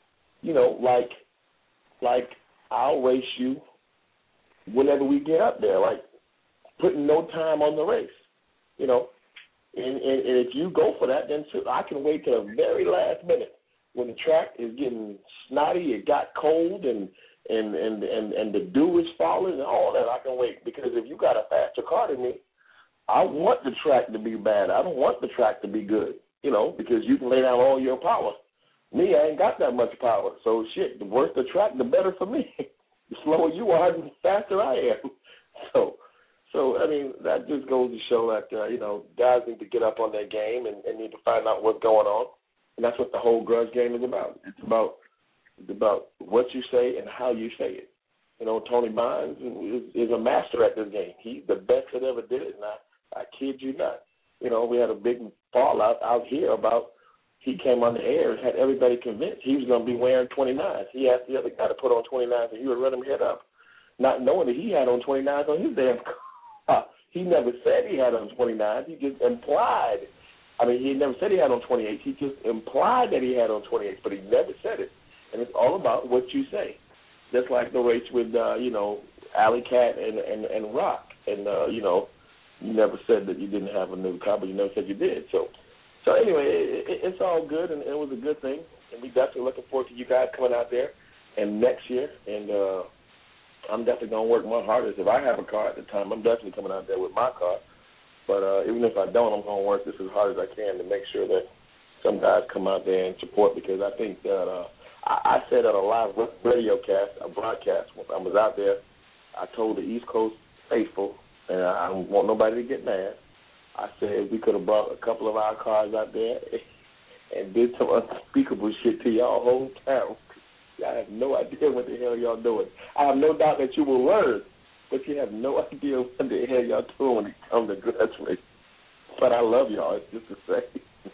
Speaker 11: Like I'll race you whenever we get up there, like putting no time on the race, And if you go for that, then I can wait till the very last minute when the track is getting snotty, it got cold, and the dew is falling and all that. I can wait because if you got a faster car than me, I want the track to be bad. I don't want the track to be good, because you can lay down all your power. Me, I ain't got that much power. So shit, the worse the track, the better for me. The slower you are, the faster I am. So So, I mean, that just goes to show that, guys need to get up on their game and need to find out what's going on. And that's what the whole grudge game is about. It's about what you say and how you say it. Tony Bonds is a master at this game. He's the best that ever did it, and I kid you not. We had a big fallout out here about he came on the air and had everybody convinced he was going to be wearing 29s. He asked the other guy to put on 29s, and he would run him head up, not knowing that he had on 29s on his damn car. He never said he had on 29s. He just implied. I mean, he never said he had on 28s. He just implied that he had on 28s, but he never said it. And it's all about what you say. Just like the race with, Alley Cat and Rock. And, you never said that you didn't have a new car, but you never said you did. So anyway, it's all good, and it was a good thing. And we definitely looking forward to you guys coming out there and next year. And I'm definitely going to work my hardest. If I have a car at the time, I'm definitely coming out there with my car. But even if I don't, I'm going to work this as hard as I can to make sure that some guys come out there and support, because I think that I said on a live a broadcast, when I was out there, I told the East Coast faithful, and I don't want nobody to get mad, I said we could have brought a couple of our cars out there and did some unspeakable shit to y'all hometown. I have no idea what the hell y'all doing. I have no doubt that you will learn, but you have no idea what the hell y'all doing when it comes to grudge race. But I love y'all, it's just to say.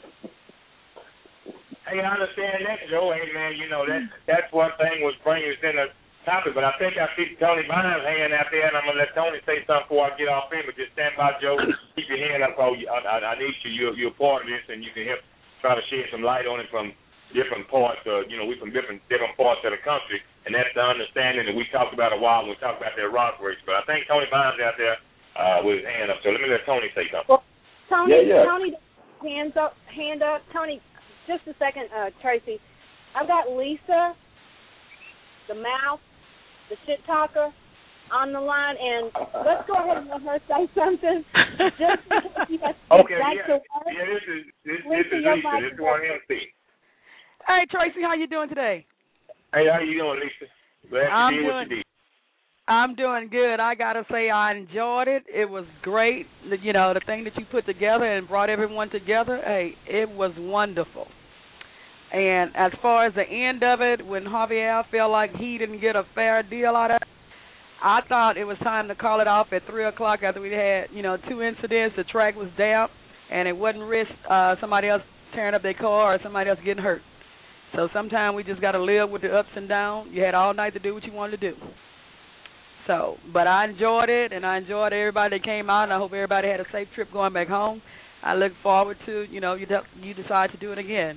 Speaker 2: Hey, I understand that, Joe. Hey, man, that's one thing was bringing us in a topic, but I think I see Tony Bonds hanging out there, and I'm going to let Tony say something before I get off in, but just stand by, Joe. Keep your hand up. I need you. You're a part of this, and you can help try to shed some light on it from different parts. We from different parts of the country, and that's the understanding that we talked about a while when we talked about that rock race. But I think Tony Bonds out there with his hand up, so let me let Tony say something.
Speaker 3: Well, Tony,
Speaker 11: yeah.
Speaker 3: Tony, hand up. Tony, just a second, Tracy. I've got Lisa, the mouth, the shit talker, on the line, and let's go ahead and let her say something. Just because you have to
Speaker 2: okay, this is Lisa. This is one MC.
Speaker 12: Hey, Tracy, how you doing today?
Speaker 2: Hey, how you doing, Lisa? Glad to be what you did.
Speaker 12: I'm doing good. I got to say I enjoyed it. It was great. The thing that you put together and brought everyone together, hey, it was wonderful. And as far as the end of it, when Javier felt like he didn't get a fair deal out of it, I thought it was time to call it off at 3 o'clock after we had, 2 incidents. The track was damp, and it wouldn't risk somebody else tearing up their car or somebody else getting hurt. So sometimes we just got to live with the ups and downs. You had all night to do what you wanted to do. So, but I enjoyed it, and I enjoyed everybody that came out, and I hope everybody had a safe trip going back home. I look forward to, you decide to do it again.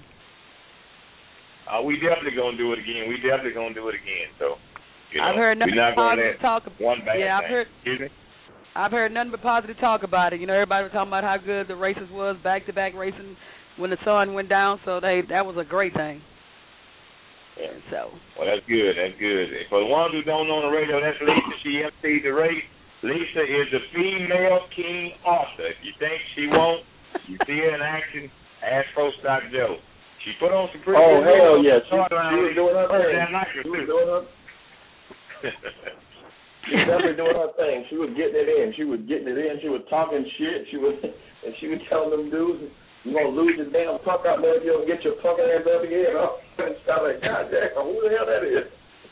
Speaker 2: We definitely going to do it again. So,
Speaker 12: I've heard nothing but positive talk about it.
Speaker 2: One bad thing.
Speaker 12: Excuse me? I've heard nothing but positive talk about it. Everybody was talking about how good the races was, back-to-back racing when the sun went down, so that was a great thing.
Speaker 2: Yeah.
Speaker 12: So.
Speaker 2: Well, that's good. For the ones who don't know on the radio, that's Lisa. She emceed the race. Lisa is the female King Arthur. If you think she won't, you see her in action, ask Pro Stock Joe. She put on some pretty good
Speaker 11: hell yeah. She
Speaker 2: was
Speaker 11: doing her thing. She was doing her She was definitely doing her thing. She was getting it in. She was talking shit. She was telling them dudes, you're going to lose your damn punk out there if you don't get your punk ass up again. And I'm like, God damn, who the hell that is?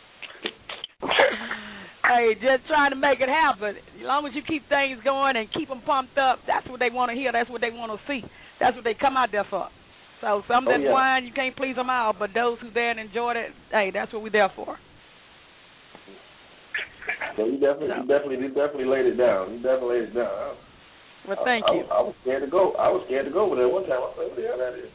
Speaker 12: Hey, just trying to make it happen. As long as you keep things going and keep them pumped up, that's what they want to hear. That's what they want to see. That's what they come out there for. So some that whine, you can't please them all, but those who there and enjoyed it, hey, that's what we're there for.
Speaker 11: So you definitely laid it down.
Speaker 12: Well, thank you.
Speaker 11: I was scared to go. With it one time. I was like, what the hell that is?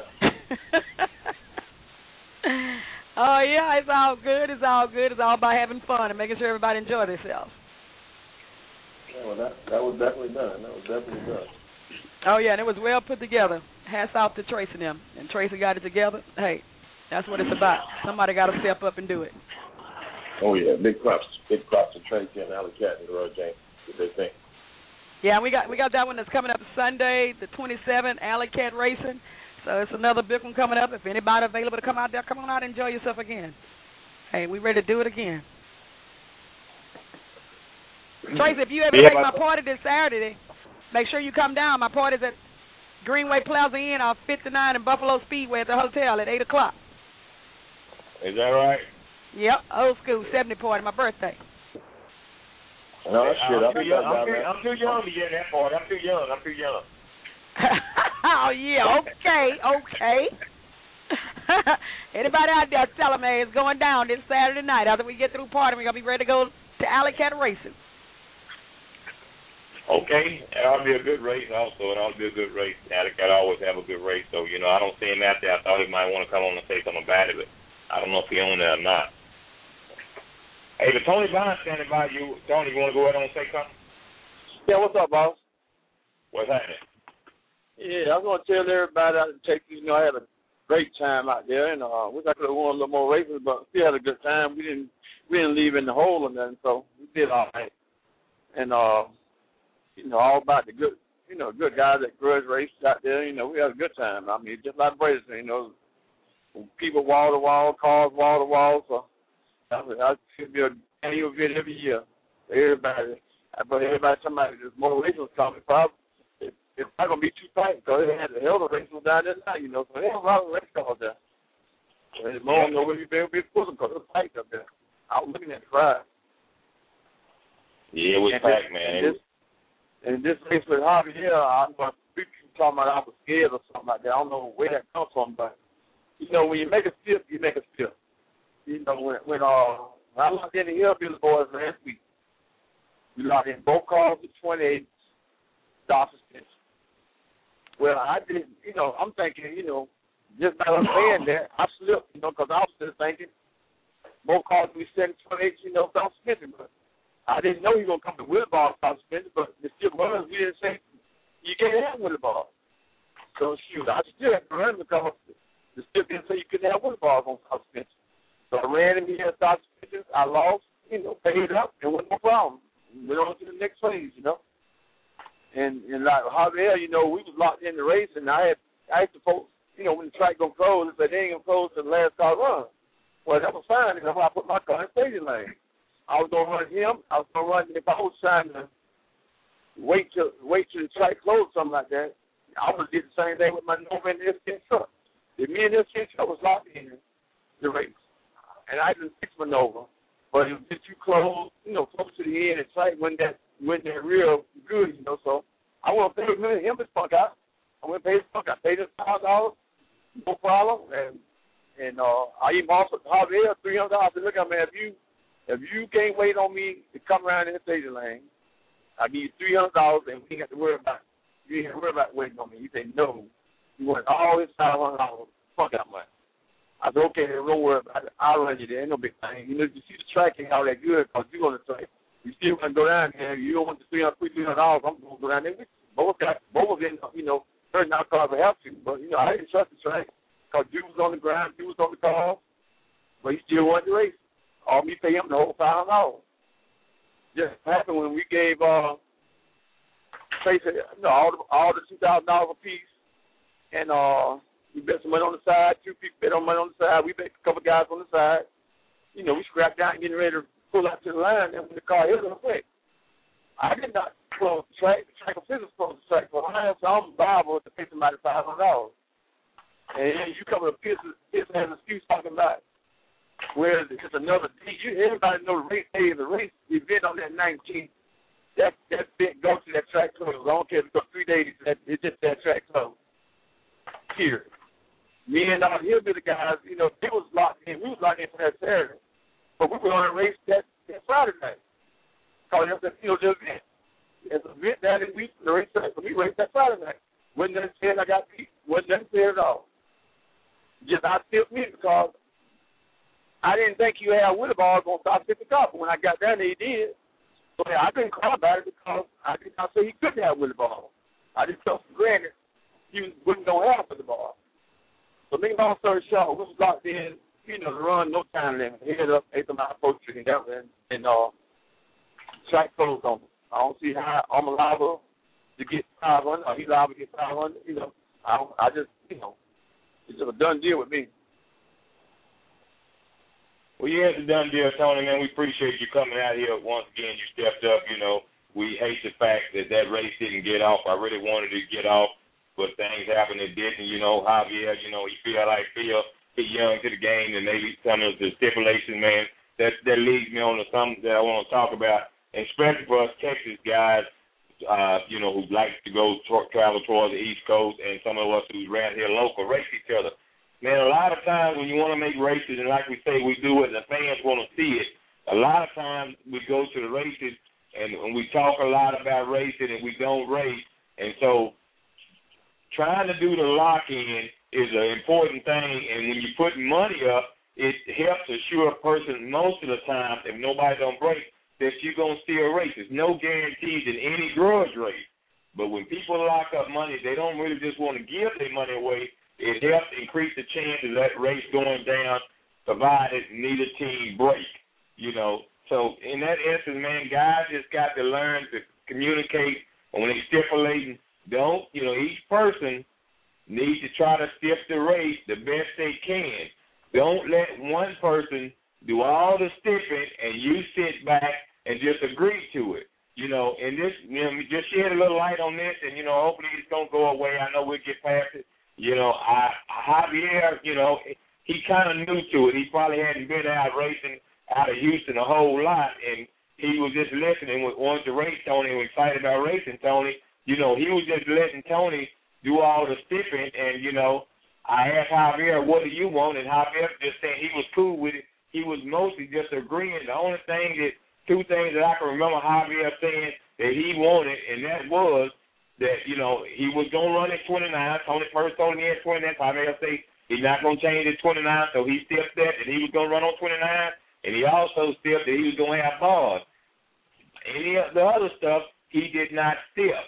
Speaker 12: Oh, yeah, it's all good. It's all about having fun and making sure everybody enjoy themselves.
Speaker 11: Yeah, well, that was definitely done.
Speaker 12: Oh, yeah, and it was well put together. Hats off to Tracy and them. And Tracy got it together. Hey, that's what it's about. Somebody got to step up and do it.
Speaker 11: Oh, yeah, big props to Tracy and Alley Cat and Roy James. What they think.
Speaker 12: Yeah, we got that one that's coming up Sunday, the 27th, Alley Cat Racing. So it's another big one coming up. If anybody available to come out there, come on out and enjoy yourself again. Hey, we ready to do it again. Tracy, if you ever make my party this Saturday, make sure you come down. My party's at Greenway Plaza Inn off 59 and Buffalo Speedway at the hotel at 8 o'clock.
Speaker 2: Is that right?
Speaker 12: Yep, old school 70 party, my birthday.
Speaker 11: No, shit,
Speaker 2: I'm too young to get that party. I'm too young.
Speaker 12: Oh, yeah, okay. Anybody out there, tell them, hey, it's going down this Saturday night. After we get through partying, we're going to be ready to go to Alley Cat Racing.
Speaker 2: Okay, that'll be a good race also. It'll be a good race. Alley Cat always have a good race. So, I don't see him out there. I thought he might want to come on and say something about it, but I don't know if he on there or not. Hey, but Tony Bond standing by you. Tony, you want to go ahead and say something?
Speaker 6: Yeah, what's up, boss?
Speaker 2: What's happening?
Speaker 6: Yeah, I was going to tell everybody out in Texas, I had a great time out there, and wish I could have won a little more races, but still had a good time. We didn't leave in the hole or nothing, so we did all right. And all about the good guys that grudge races out there. We had a good time. I mean, just like racing, people wall to wall, cars wall to wall. So I should be an annual event every year. Everybody, somebody there's more races coming. Probably it's not gonna be too tight because they had the hell of races down there now. So there's a lot of race cars there. And more know where you better be pushing because it's tight up there. I was looking at the crowd.
Speaker 2: Yeah, it was packed, man.
Speaker 6: And this race with Harvey here, I'm going to be talking about I was scared or something like that. I don't know where that comes from, but, when you make a skip, you make a skip. When I locked in the Hillbilly boys last week, we locked in both cars with 28 stop suspension. Well, I didn't, I'm thinking, just by saying that, I slipped, because I was just thinking both cars we set 28, stop suspension, but I didn't know he was going to come to Willie Ball stop suspension, but the still was, we didn't say you can't have Willie Ball. So, I still had to run because the still didn't say you couldn't have Willie Balls on stop suspension. So I ran him here, stop suspension, I lost, paid up, and wasn't no problem. Went on to the next phase, And like Javier, we was locked in the race, and I asked the folks, when the track gonna close, they said they ain't gonna close till the last car run. Well, that was fine, because I put my car in the stadium lane. I was gonna run him. I was gonna run if I was trying to wait till the track closed, something like that. I would did the same thing with my Nova and the S10 truck. If me and the S10 truck was locked in the race, and I didn't fix my Nova, but it was just too close, close to the end, and track went that real good, So I went to pay him his fuck out. I went to pay his fuck out. Paid him $1,000, no problem, and I even offered Javier $300. I said, look, man, if you can't wait on me to come around in the stadium lane, I'll give you $300 and we ain't got to worry about waiting on me. He said, no. You want all this $500 fuck out money. I said, okay, don't worry about it. I'll run you there. Ain't no big thing. You see the track ain't all that good because you're on the track. You still want to go down there. You don't want the $300, I'm going to go down there with you. Both ended up, hurting our cars would have to. But, I didn't trust the track because Drew was on the ground, Drew was on the car, but he still wanted to race. All me pay him the whole $500. Just happened when we gave Tracy all the $2,000 a piece, and we bet some money on the side. 2 people bet on money on the side. We bet a couple guys on the side. We scrapped out and getting ready to pull out to the line, and when the car hit us, quick. I did not close the track. The track officials closed the track for mine, so I'm liable to pay somebody $500. And you come with a piss has an excuse talking about. Whereas it's another day. Everybody know the race day is a race event on that 19th. That event goes to that track close. I don't care if it goes 3 days. It's just that track close. Here. Me and Hillbilly guys, they was locked in. We was locked in for that Saturday. But we were on a race that Friday night. Because it's the event. It's an event that week, the race track. So we raced that Friday night. Wasn't that said I got beat. Wasn't that said at all. Just I still me because I didn't think you had Willie Ball going to stop 50 car, but when I got down there, he did. So I didn't cry about it because I did not say he couldn't have Willie Ball. I just took for granted he wasn't going to have Willie Ball. So, make long story short, we was locked in, to run, no time limit. Head up, 8 mile approach and track closed on me. I don't see how I'm liable to get 500 or he's liable to get 500. I just, it's just a done deal with me.
Speaker 2: Well, yeah, it's a done deal, Tony, man. We appreciate you coming out here once again. You stepped up, you know. We hate the fact that race didn't get off. I really wanted it to get off, but things happened that didn't. You know, Javier, you know, he he's young to the game, and maybe some of the stipulations, man, that leads me on to something that I want to talk about, and especially for us Texas guys, you know, who like to go travel towards the East Coast, and some of us who's around here local race each other. Man, a lot of times when you want to make races, and like we say, we do it, and the fans want to see it, a lot of times we go to the races, and we talk a lot about racing, and we don't race. And so trying to do the lock-in is an important thing, and when you put money up, it helps assure a person most of the time, if nobody don't break, that you're going to still race. There's no guarantees in any grudge race. But when people lock up money, they don't really just want to give their money away. It helps increase the chance of that race going down, provided neither team break, you know. So in that essence, man, guys just got to learn to communicate. And when they stipulating, each person needs to try to stiff the race the best they can. Don't let one person do all the stiffing and you sit back and just agree to it. You know, and this, you know, just shed a little light on this, and, you know, hopefully it's going to go away. I know we'll get past it. You know, Javier, you know, he kind of new to it. He probably hadn't been out racing out of Houston a whole lot, and he was just listening, wanted to race Tony, and was excited about racing Tony. You know, he was just letting Tony do all the stiffing, and, you know, I asked Javier, what do you want? And Javier just saying he was cool with it. He was mostly just agreeing. The only thing two things that I can remember Javier saying that he wanted, and that was that, you know, he was going to run at 29. Tony first told me at 29. Javier said he's not going to change at 29, so he stiffed that, and he was going to run on 29, and he also stiffed that he was going to have bars. Any of the other stuff, he did not stiff.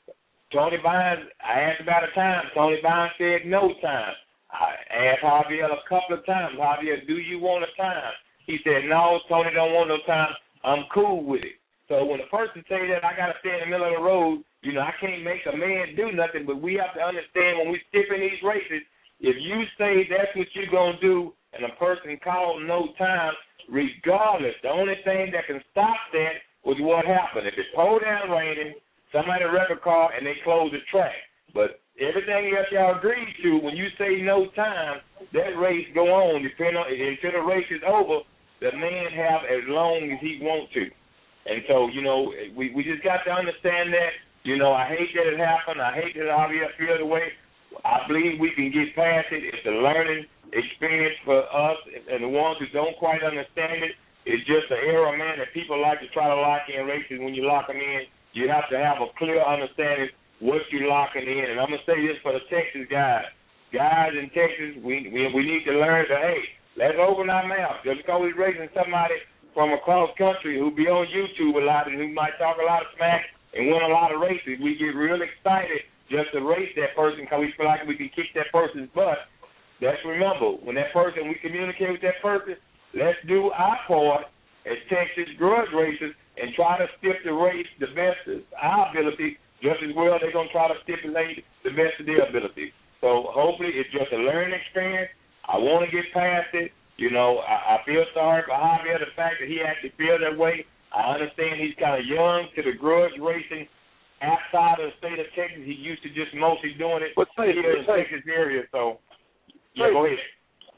Speaker 2: Tony Vines, I asked about a time. Tony Vines said no time. I asked Javier a couple of times, Javier, do you want a time? He said, no, Tony don't want no time. I'm cool with it. So when a person say that, I got to stay in the middle of the road. You know, I can't make a man do nothing, but we have to understand when we skip in these races, if you say that's what you're going to do and a person calls no time, regardless, the only thing that can stop that was what happened. If it's poured down raining, somebody wreck a car and they close the track. But everything else y'all agreed to, when you say no time, that race go on until the race is over. The man have as long as he wants to. And so, you know, we just got to understand that. You know, I hate that it happened. I hate that Javier feel the way. I believe we can get past it. It's a learning experience for us and the ones who don't quite understand it. It's just an era, man, that people like to try to lock in races. When you lock them in, you have to have a clear understanding what you're locking in. And I'm going to say this for the Texas guys. Guys in Texas, we need to learn to, hey, let's open our mouth. Just because we're racing somebody from across country who be on YouTube a lot and who might talk a lot of smack and win a lot of races, we get real excited just to race that person because we feel like we can kick that person's butt. Let's remember, when that person, we communicate with that person, let's do our part as Texas grudge racers and try to stiff the race the best of our ability, just as well they're going to try to stipulate the best of their ability. So hopefully it's just a learning experience. I want to get past it. You know, I feel sorry for Javier, the fact that he actually feels that way. I understand he's kind of young to the grudge racing outside of the state of Texas. He used to just mostly doing it here in the Texas area. So, yeah, go ahead.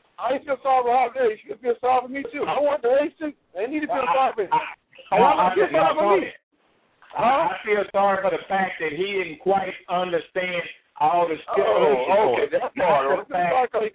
Speaker 6: I feel sorry for Javier. You should feel sorry for me, too. I want the race, too. They need to feel sorry for me. I
Speaker 2: feel sorry for the fact that he didn't quite understand all the stuff.
Speaker 6: Okay, that's
Speaker 2: not the fact that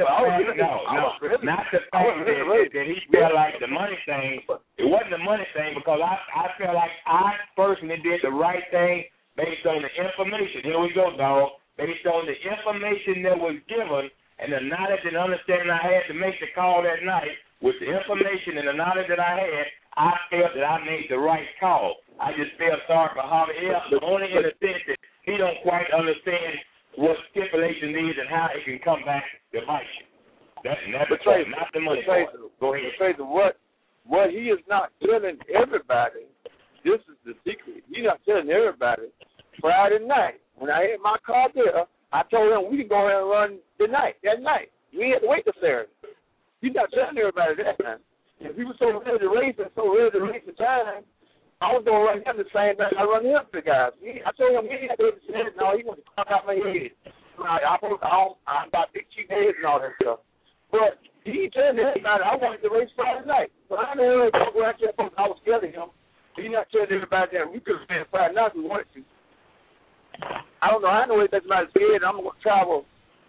Speaker 2: he felt like the money thing. It wasn't the money thing because I felt like I personally did the right thing based on the information. Here we go, dog. Based on the information that was given and the knowledge and understanding I had to make the call that night, with the information and the knowledge that I had, I felt that I made the right call. I just felt sorry for Javier, only in the sense that he don't quite understand what stipulation is and how it can come back to bite you. That's the point, not the money part. Go ahead.
Speaker 6: Tracy, what he is not telling everybody, this is the secret. He's not telling everybody. Friday night, when I had my car there, I told him we can go ahead and run that night. We had to wait till Saturday. He's not telling everybody that time. If he was so ready to race and so ready to race the time, I was going to run him the same thing I run him the guys. I told him he had to say, no, he wanted to crack out my head. I'm about big cheap heads and all that stuff. But he turned to everybody, I wanted to race Friday night. But I never really go out there because I was scared of him. He's not telling everybody that we could have been Friday night if we wanted to. I don't know. I know it doesn't matter scared. I'm going to travel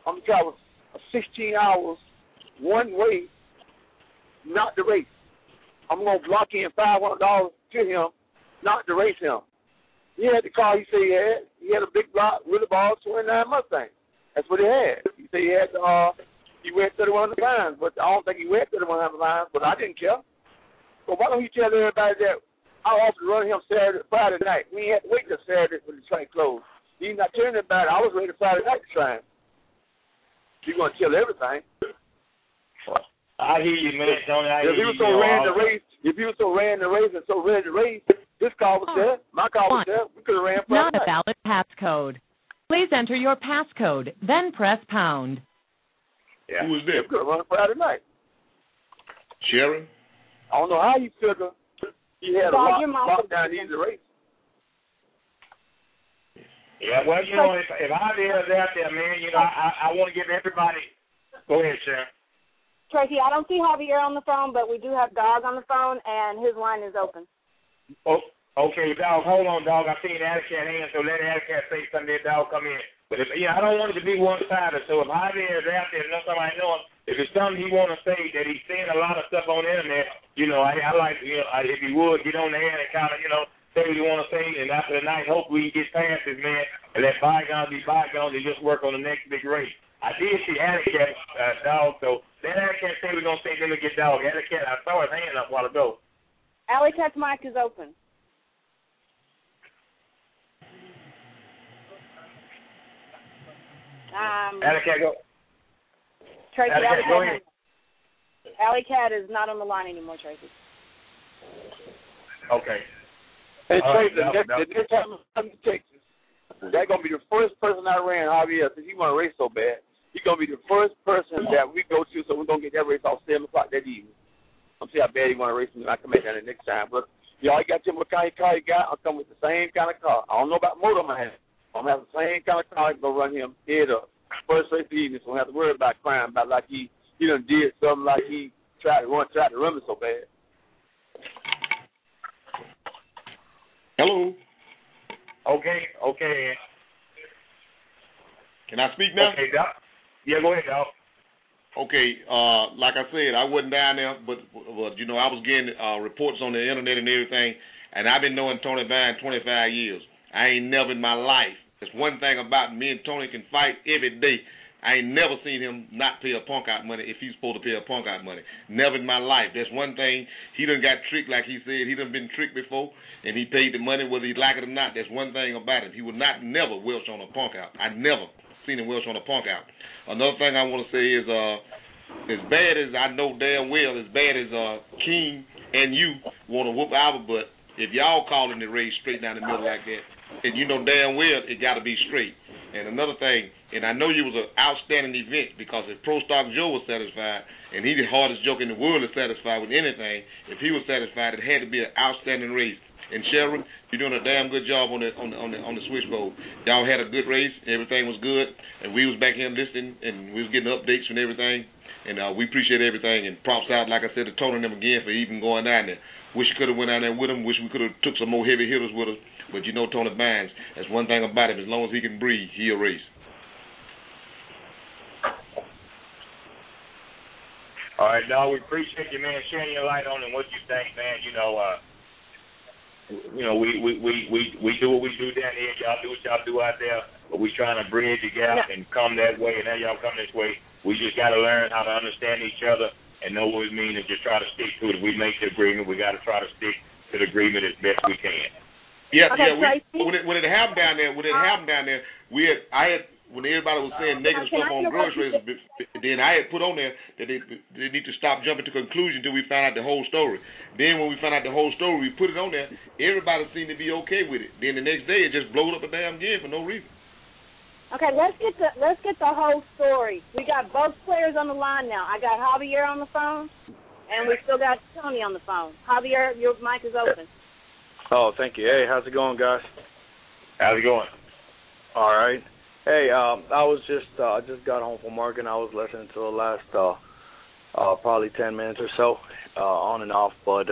Speaker 6: 16 hours one way, not to race. I'm going to block in $500 to him, not to race him. He had the car he said he had. He had a big block, really ball, 29 Mustang. That's what he had. He said he had he went 3,100 pounds, but I don't think he went 3,100 pounds, but I didn't care. So why don't you tell everybody that I offered to run him Friday night. We ain't had to wait till Saturday for the train closed. He's not telling about it. I was ready Friday night to train. You're going to tell everything.
Speaker 2: I hear you, man, Tony.
Speaker 6: If he was so ready to race, and so ready to race, this car was there. My car was there. We could have ran Friday night.
Speaker 13: Not a valid passcode. Please enter your passcode, then press pound.
Speaker 2: Yeah.
Speaker 5: Who was there?
Speaker 6: We could have run Friday night.
Speaker 5: Sharon?
Speaker 6: I don't know how you figure he had a lockdown easy race.
Speaker 2: Yeah, well, you know, if Javier's out there, man, you know, I want to give everybody. Go ahead, Sharon.
Speaker 3: Tracy, I don't see Javier on the phone, but we do have Dog on the phone, and his line is open.
Speaker 2: Oh, okay, Dog, hold on, Dog. I seen Alicat hand, so let Alicat say something there, Dog, come in. But, I don't want it to be one-sided, so if Javier is out there, somebody know him, if it's something he want to say that he's seeing a lot of stuff on the internet, you know, I like, you know, if he would, get on the air and kind of, you know, say what you want to say, and after the night, hopefully he gets past this, man, and let bygones be bygones and just work on the next big race. I did see Alicat, Dog, so let Alicat say we're going to say then we get Dog. Alicat, I saw his hand up a while ago.
Speaker 3: Alicat's mic is open.
Speaker 2: Alicat, go.
Speaker 3: Tracy,
Speaker 2: Alicat, go ahead.
Speaker 3: Alicat is not on the line anymore, Tracy.
Speaker 2: Okay.
Speaker 6: Hey, Tracy, the next time I come to Texas, that's going to be the first person I ran, Javier, since he want to race so bad. He's going to be the first person that we go to, so we're going to get that race off 7 o'clock that evening. I'm see how bad he want to race me when I come back down the next time. But y'all got to what kind of car you got, I'll come with the same kind of car. I don't know about motor man. I'm going to have the same kind of car and go run him head up. First race of the evening, so we don't have to worry about crying about like he done did something like he tried to run me so bad.
Speaker 5: Hello.
Speaker 2: Okay.
Speaker 5: Can I speak now?
Speaker 2: Okay, Doc. Yeah, go ahead, Doc.
Speaker 5: Okay, like I said, I wasn't down there, but you know, I was getting reports on the internet and everything, and I've been knowing Tony Vine 25 years. I ain't never in my life. There's one thing about me and Tony can fight every day. I ain't never seen him not pay a punk out money if he's supposed to pay a punk out money. Never in my life. That's one thing. He done got tricked, like he said. He done been tricked before, and he paid the money whether he like it or not. That's one thing about him. He would never welch on a punk out. I never seen him welch on a punk out. Another thing I want to say is, as bad as I know damn well, as bad as King and you want to whoop our butt, if y'all calling the race straight down the middle like that, and you know damn well it got to be straight. And another thing, and I know you was an outstanding event, because if Pro Stock Joe was satisfied, and he the hardest joke in the world is satisfied with anything, if he was satisfied, it had to be an outstanding race. And Sharon, you're doing a damn good job on the switchboard. Y'all had a good race, everything was good, and we was back here listening, and we was getting updates and everything, and we appreciate everything. And props out, like I said, to Tony and them again for even going down there. Wish you could have went down there with him. Wish we could have took some more heavy hitters with us. But you know Tony Vines, that's one thing about him. As long as he can breathe, he'll race.
Speaker 2: All right, dog. We appreciate you, man, sharing your light on and what you think, man. You know, we do what we do down here. Y'all do what y'all do out there. But we trying to bridge the gap and come that way. And now y'all come this way. We just got to learn how to understand each other and know what it means and just try to stick to it. If we make the agreement, we got to try to stick to the agreement as best we can.
Speaker 5: Yeah. When it happened down there, I had when everybody was saying negative stuff on grudge races, then I had put on there that they need to stop jumping to conclusion until we find out the whole story. Then when we found out the whole story, we put it on there. Everybody seemed to be okay with it. Then the next day, it just blowed up a damn game for no reason.
Speaker 3: Okay, let's get the whole story. We got both players on the line now. I got Javier on the phone, and we still got Tony on the phone. Javier, your mic is open.
Speaker 14: Oh, thank you. Hey, how's it going, guys?
Speaker 2: How's it going?
Speaker 14: All right. Hey, I was I just got home from work, and I was listening to the last probably 10 minutes or so, on and off. But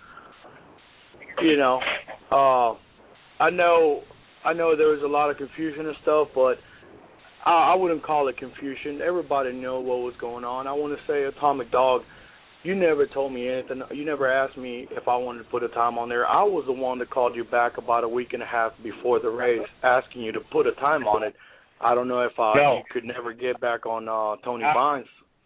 Speaker 14: I know there was a lot of confusion and stuff, but I wouldn't call it confusion. Everybody knew what was going on. I want to say, Atomic Dog, you never told me anything. You never asked me if I wanted to put a time on there. I was the one that called you back about a week and a half before the race, asking you to put a time on it. I don't know if you could never get back on Tony Vines.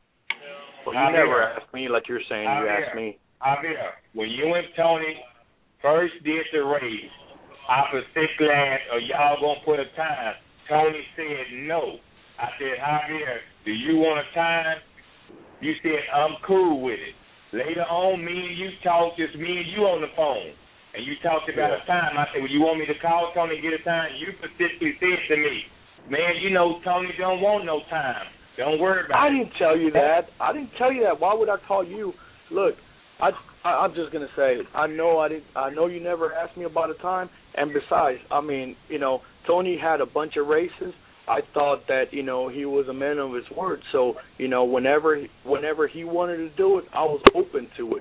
Speaker 14: But you never asked me like you're saying you asked me.
Speaker 2: Javier, when you and Tony first did the race, I specifically asked, are y'all going to put a time? Tony said no. I said, Javier, do you want a time? You said, I'm cool with it. Later on, me and you talked, just me and you on the phone, and you talked about a time. I said, well, you want me to call Tony and get a time? You specifically said to me, man, you know Tony don't want no time. Don't worry about it.
Speaker 14: I didn't tell you that. Why would I call you? Look, I'm just gonna say, I know you never asked me about a time, and besides, I mean, Tony had a bunch of races. I thought that, he was a man of his word. So, whenever he wanted to do it, I was open to it.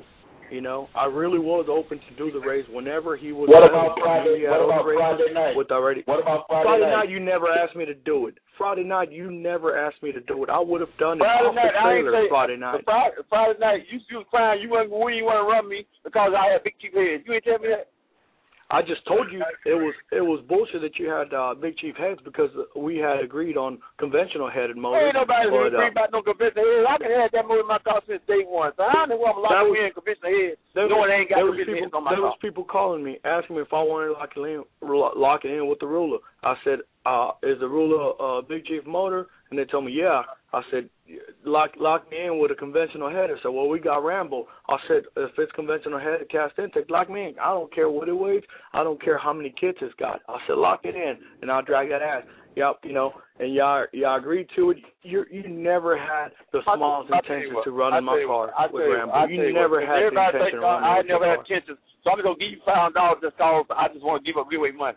Speaker 14: I really was open to do the race whenever he was.
Speaker 11: What about Friday? What about Friday night? What about
Speaker 14: Friday night? You never asked me to do it. Friday night, you never asked me to do it. I would have done it off the trailer Friday night.
Speaker 11: Friday night, you was crying. You want to run me because I had Big Chief heads. You ain't tell me that.
Speaker 14: I just told you it was bullshit that you had Big Chief heads because we had agreed on conventional headed motors.
Speaker 11: Ain't nobody agreed about no conventional heads. I can have that motor in my car since day one. So I don't know why I'm locking in conventional heads. Knowing they ain't got conventional heads on my car.
Speaker 14: There was people calling me asking me if I wanted to lock it in with the ruler. I said, is the ruler a Big Chief motor? And they told me, yeah. I said, lock me in with a conventional header. So, well, we got Rambo. I said, if it's conventional header cast intake, lock me in. I don't care what it weighs. I don't care how many kits it's got. I said, lock it in, and I'll drag that ass. Yep, and y'all agreed to it. You never had the smallest intentions to run in my car with Rambo. You never had the intention to run in my car.
Speaker 11: I never had intentions. So I'm going to give you $500 just because I just want to give up giveaway money.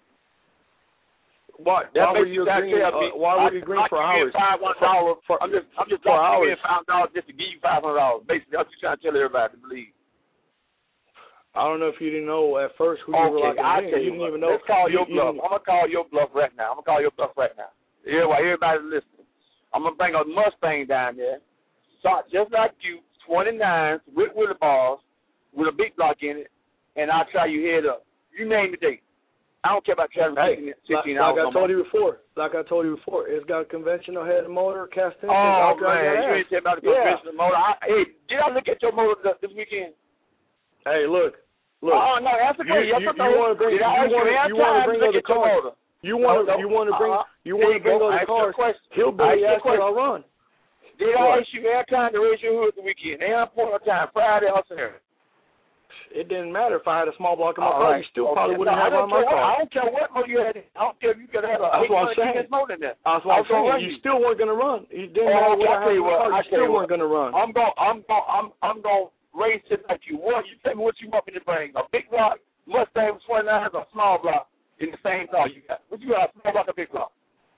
Speaker 14: Why were you agreeing for hours?
Speaker 11: I'm just for hours. $5 just to give you $500. Basically, I'm just trying to tell everybody to believe.
Speaker 14: I don't know if you didn't know at first who you were like. You didn't even know.
Speaker 11: Let's call your bluff. I'm gonna call your bluff right now. Everybody's listening. I'm gonna bring a Mustang down there, just like you, 29s with wheelie bars, with a big block in it, and I'll try you head up. You name the date. I don't care about traveling 16 hours.
Speaker 14: Like I told you before, it's got a conventional head motor, cast intake.
Speaker 11: Oh, man, you ain't tell about the conventional motor. Did I look at your motor this weekend?
Speaker 14: Hey, look.
Speaker 11: Oh, no, that's a good.
Speaker 14: You want to bring other cars. You want to bring other cars. Hillbilly asked me to run.
Speaker 11: Did I ask you air time to raise your hood the weekend? They have point of time, Friday or Saturday.
Speaker 14: It didn't matter if I had a small block in my car. You still probably wouldn't have run my car.
Speaker 11: I don't care what motor you had. I don't care if you could have a 800 motor in there.
Speaker 14: That's what I'm saying. You still weren't going to run. You didn't matter what I had in my car. You still weren't going to run.
Speaker 11: I'm going to race it like you want. You tell me what you want me to bring. A big block, Mustang 29 has a small block in the same car you got. What you got, a small block or big block?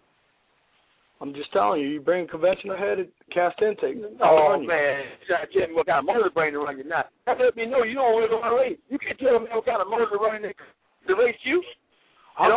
Speaker 14: I'm just telling you, you bring conventional headed cast intake.
Speaker 11: Oh, man. You trying to tell me what kind of motor to bring to run you now. That let me know you don't really want to race. You can't tell me what kind of motor to run to race you.
Speaker 14: How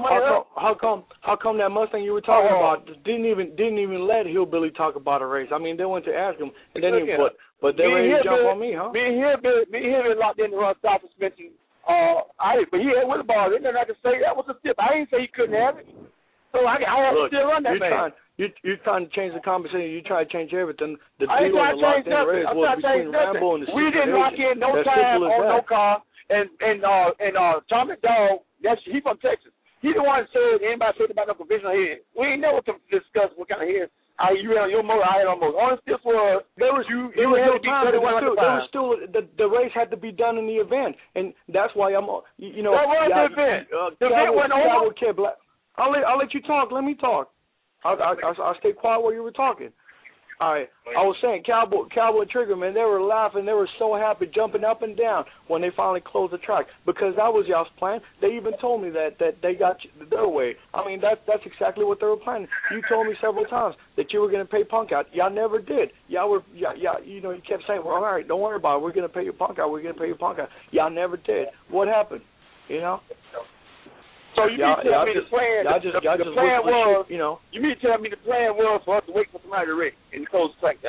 Speaker 14: come that Mustang you were talking about didn't even let Hillbilly talk about a race? I mean, they went to ask him, and they didn't but they ready to jump on me, huh?
Speaker 11: Me and Hillbilly locked in to run stop suspension. But he had with the ball. There's nothing I can say. That was a tip. I didn't say he couldn't have it. So I had to still run that man.
Speaker 14: You're trying to change the conversation. You try to change everything. The deal on the locked in race was between Rambo and the
Speaker 11: We didn't lock in no time or no car. And Tommy Dog, he from Texas. He the one that said anybody said about no provisional head. We ain't never discuss what kind of head. You had on your motor, I had on motor. Only this was the
Speaker 14: race had to be done in the event, and that's why I'm.
Speaker 11: That was the event. The event went over.
Speaker 14: I'll let you talk. Let me talk. I stayed quiet while you were talking. All right. I was saying Cowboy Trigger, man, they were laughing. They were so happy, jumping up and down when they finally closed the track because that was y'all's plan. They even told me that they got their way. I mean, that's exactly what they were planning. You told me several times that you were going to pay Punk out. Y'all never did. You kept saying, well, all right, don't worry about it. We're going to pay your Punk out. We're going to pay your Punk out. Y'all never did. What happened? You know?
Speaker 15: So you mean to tell me the plan? The plan was,
Speaker 14: you know.
Speaker 15: You mean to tell me the plan was for us to wait for somebody to wreck and close the track down?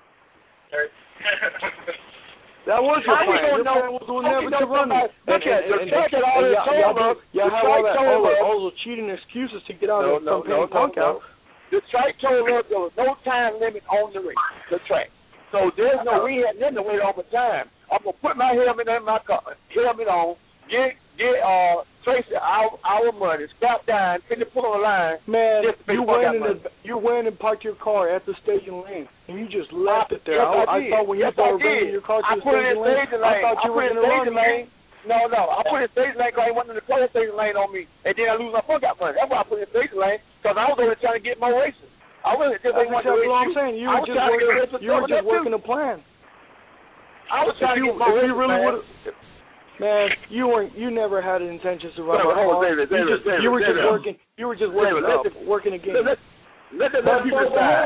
Speaker 14: That was your plan. Your plan was never to run me.
Speaker 15: Look at the track had already told us.
Speaker 14: Y'all have all those cheating excuses to get out of paying Punk out.
Speaker 15: The track told us there was no time limit on the race, the track. So there's we had nothing to wait on for time. I'm gonna put my helmet in my car, helmet on, get Tracy our money, stop dying, finish pull on the line.
Speaker 14: Man, you went and parked your car at the staging lane, and you just left it there. I thought when you started bringing your car to the staging lane, I thought you were going to run me.
Speaker 15: No, I put it in staging lane because I wanted to close the staging lane on me, and then I lose my Punk out money. That's why I put it in staging lane, because I was only trying to get more races. I wasn't just
Speaker 14: That's exactly what I'm saying. You were just working a plan.
Speaker 15: I was trying to get more races,
Speaker 14: man, you never had intentions to run my car. You were just working. You were just working again.
Speaker 11: Let the people decide.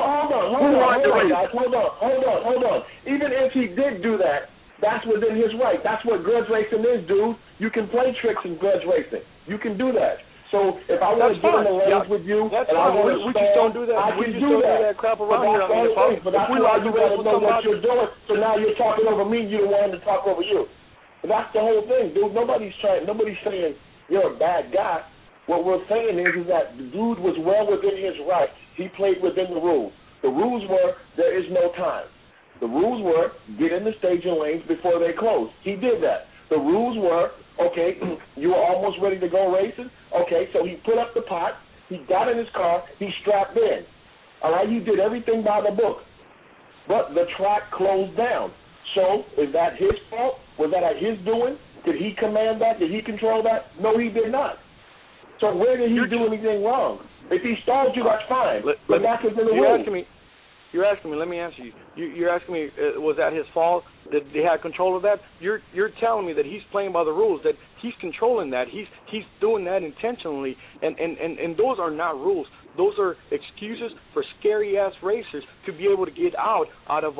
Speaker 11: Hold on. Even if he did do that, that's within his right. That's what grudge racing is, dude. You can play tricks in grudge racing. You can do that. So if I want to get in the lanes with you,
Speaker 14: and
Speaker 11: I want to
Speaker 14: we just don't do that.
Speaker 11: I can do that.
Speaker 14: Crap around
Speaker 11: here. But that's why you got to know what you're doing. So now you're talking over me. You're the one to talk over you. That's the whole thing, dude. Nobody's saying you're a bad guy. What we're saying is that the dude was well within his right. He played within the rules. The rules were there is no time. The rules were get in the staging lanes before they close. He did that. The rules were, okay, you were almost ready to go racing. Okay, so he put up the pot. He got in his car. He strapped in. All right, he did everything by the book. But the track closed down. So is that his fault? Was that at his doing? Did he command that? Did he control that? No, he did not. So where did he do anything wrong? If he stalled you, that's fine. But that's within the rules.
Speaker 14: You're asking me. Let me answer you. You're asking me, was that his fault? Did he have control of that? You're telling me that he's playing by the rules, that he's controlling that. He's doing that intentionally, and those are not rules. Those are excuses for scary-ass racers to be able to get out of